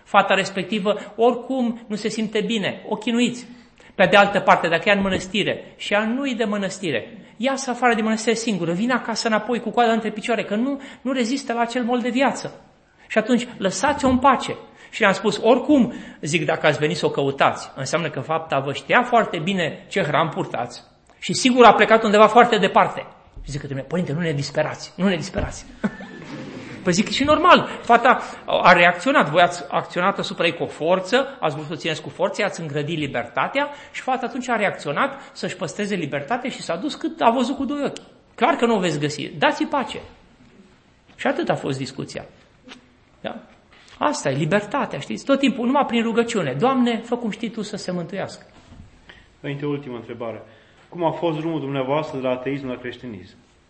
Fata respectivă oricum nu se simte bine, o chinuiți. Pe de altă parte, dacă ea în mănăstire și ea nu-i de mănăstire, iasă afară de mănăstire singură, vine acasă înapoi cu coada între picioare, că nu rezistă la acel mol de viață. Și atunci lăsați-o în pace. Și le-am spus, oricum, zic, dacă ați venit să o căutați, înseamnă că fapta vă știa foarte bine ce hram purtați și sigur a plecat undeva foarte departe. Și zic că, părinte, nu ne disperați. Păi zic, și normal, fata a reacționat, voi ați acționat asupra ei cu o forță, ați vrut să o țineți cu forță, ați îngrădit libertatea și fata atunci a reacționat să-și păstreze libertatea și s-a dus cât a văzut cu doi ochi. Clar că nu o veți găsi, dați-i pace. Și atât a fost discuția. Da? Asta e libertatea, știți? Tot timpul, numai prin rugăciune. Doamne, fă cum știi Tu să se mântuiască. Înainte, ultimă întrebare. Cum a fost drumul dumneavoastră de la ateism la creștinism?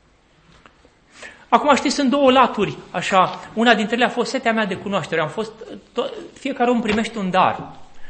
Acum, știți, sunt două laturi, așa. Una dintre ele a fost setea mea de cunoaștere. Fiecare om primește un dar.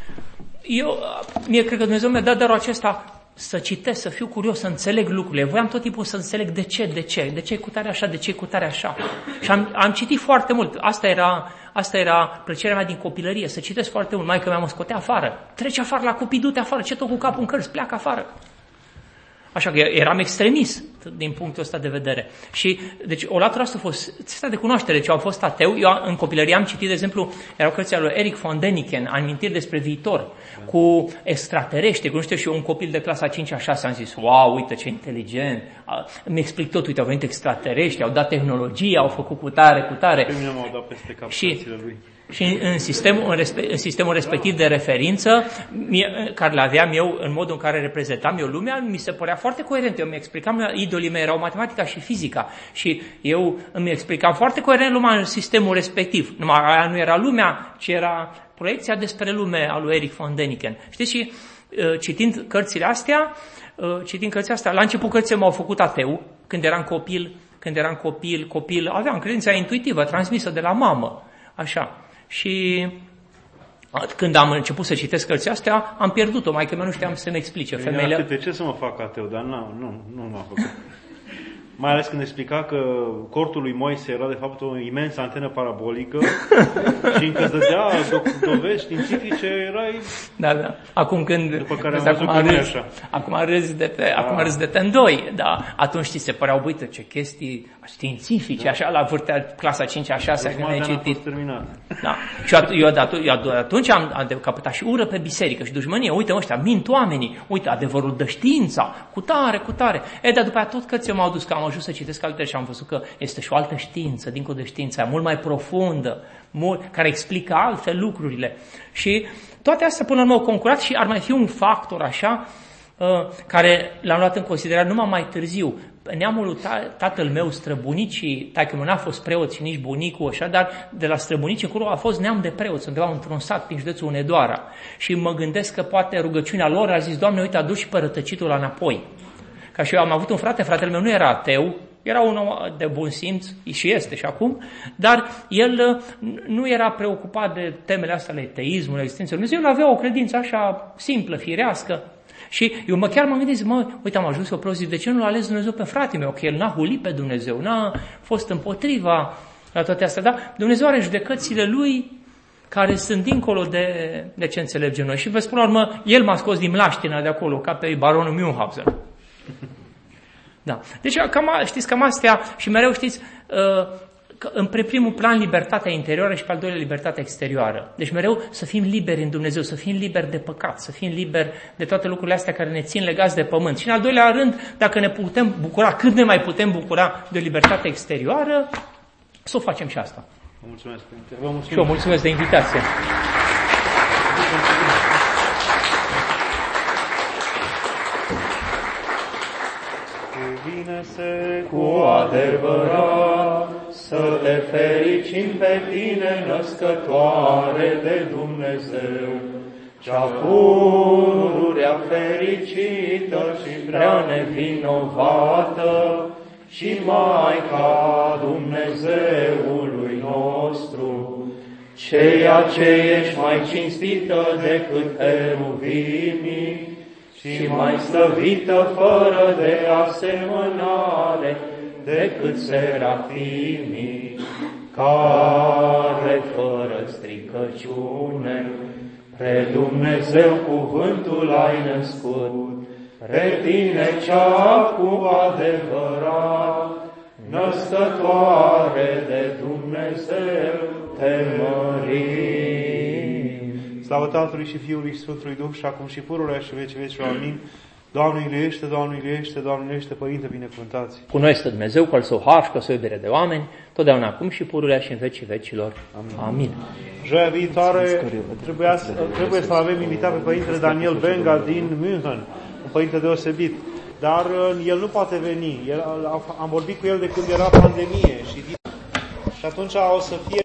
Mie cred că Dumnezeu mi-a dat darul acesta să citesc, să fiu curios, să înțeleg lucrurile. Voiam tot timpul să înțeleg de ce e cu tare așa, de ce e cu tare așa. Și am citit foarte mult. Asta era plăcerea mea din copilărie, să citesc foarte mult. Maică mea mă scotea afară. Trece afară la copii, du-te afară, ce tot cu capul în cărți, pleacă afară. Așa că eram extremist din punctul ăsta de vedere. Și, deci, o latură asta a fost țestea de cunoaștere. Deci, am fost ateu. Eu, în copilărie, am citit, de exemplu, erau cărțile lui Erich von Däniken, Amintiri despre viitor, cu extraterestri. Nu știu, și eu, un copil de clasa 5-a 6 am zis, wow, uite ce inteligent. Mi explic tot, uite, au venit extraterestri, au dat tehnologie, au făcut cu tare. Pe mine m-au dat peste cap cărțile lui. Și în sistemul respectiv de referință, care l-aveam eu, în modul în care reprezentam eu lumea, mi se părea foarte coerent. Eu mi explicam, idolii mei erau matematica și fizica și eu îmi explicam foarte coerent lumea în sistemul respectiv. Numai aia nu era lumea, ci era proiecția despre lume a lui Erich von Däniken. Știți, și citind cărțile astea, la început cărțile m-au făcut ateu, când eram copil, aveam credința intuitivă, transmisă de la mamă, așa. Și când am început să citesc cărțile astea, am pierdut-o, maică mea nu știam să-mi explice. Femeile... De ce să mă fac ateu, dar nu m-a făcut. Mai ales când explica că cortul lui Moise era de fapt o imensă antenă parabolică și încă îți dădea dovezi științifice, erai... Da. Acum când... După care am văzut că nu e așa. Acum râzi de tendoi, da. Atunci știi, se păreau, uite, ce chestii științifice, așa, la vârtea clasa 5-a 6-a, când ai citit. Da. Și eu atunci am capătat și ură pe biserică și dușmănie. Uite, ăștia mint oamenii, uite, adevărul de știința, cu tare. Dar după aia tot cărțile m-au dus, că am ajuns să citesc altele și am văzut că este și o altă știință, dincolo de știința, mult mai profundă, care explică altfel lucrurile. Și toate astea până la urmă au concurat și ar mai fi un factor așa, care l-am luat în considerare numai mai târziu. Neamul lui tatăl meu, străbunicii, taică-miu n-a fost preot și nici bunicul, așa, dar de la străbunici încolo a fost neam de preoți, undeva într-un sat prin județul Hunedoara. Și mă gândesc că poate rugăciunea lor a zis, Doamne, uite, adu și pe rătăcitul înapoi. Ca și eu am avut un fratele meu nu era ateu, era un om de bun simț, și este și acum, dar el nu era preocupat de temele astea ale teismului, existenței Dumnezeu, el avea o credință așa simplă, firească. Și eu chiar m-am gândit, uite, am ajuns eu preot, zic, de ce nu l-a ales Dumnezeu pe fratele meu? Că el n-a hulit pe Dumnezeu, n-a fost împotriva la toate astea, dar Dumnezeu are judecățile lui care sunt dincolo de ce înțelegem noi. Și vă spun la urmă, el m-a scos din mlaștina de acolo, ca pe baronul Münchhausen. Da. Deci, știți, cam astea, și mereu știți, în primul plan libertatea interioară și pe al doilea libertatea exterioară. Deci mereu să fim liberi în Dumnezeu, să fim liberi de păcat, să fim liberi de toate lucrurile astea care ne țin legați de pământ. Și în al doilea rând, dacă ne putem bucura, cât ne mai putem bucura de o libertate exterioară, să o facem și asta. Vă mulțumesc, Părinte. Vă mulțumesc. Și eu mulțumesc de invitație. Vine-se cu adevărat să te fericim pe tine, născătoare de Dumnezeu, cea pururea fericită și prea nevinovată și Maica Dumnezeului nostru, ceea ce ești mai cinstită decât heruvimii, și mai slăvită fără de asemănare decât serafimii, care fără stricăciune Pre Dumnezeu cuvântul ai născut, pe tine cea cu adevărat, născătoare de Dumnezeu, te mărim. Slavă Tatălui și Fiului și Sfântului Duh și acum și pururea și vecii vecilor. Amin. Doamne iubește, Doamne iubește, Doamne iubește, Părinte binecuvântați. Cu noi stă Dumnezeu, cu al său har și cu al său iubire de oameni, totdeauna acum și pururea și în vecii vecilor. Amin. Joia viitoare trebuie să avem invitat pe Părintele Daniel Benga din München, un părinte deosebit. Dar el nu poate veni. Am vorbit cu el de când era pandemie și atunci o să fie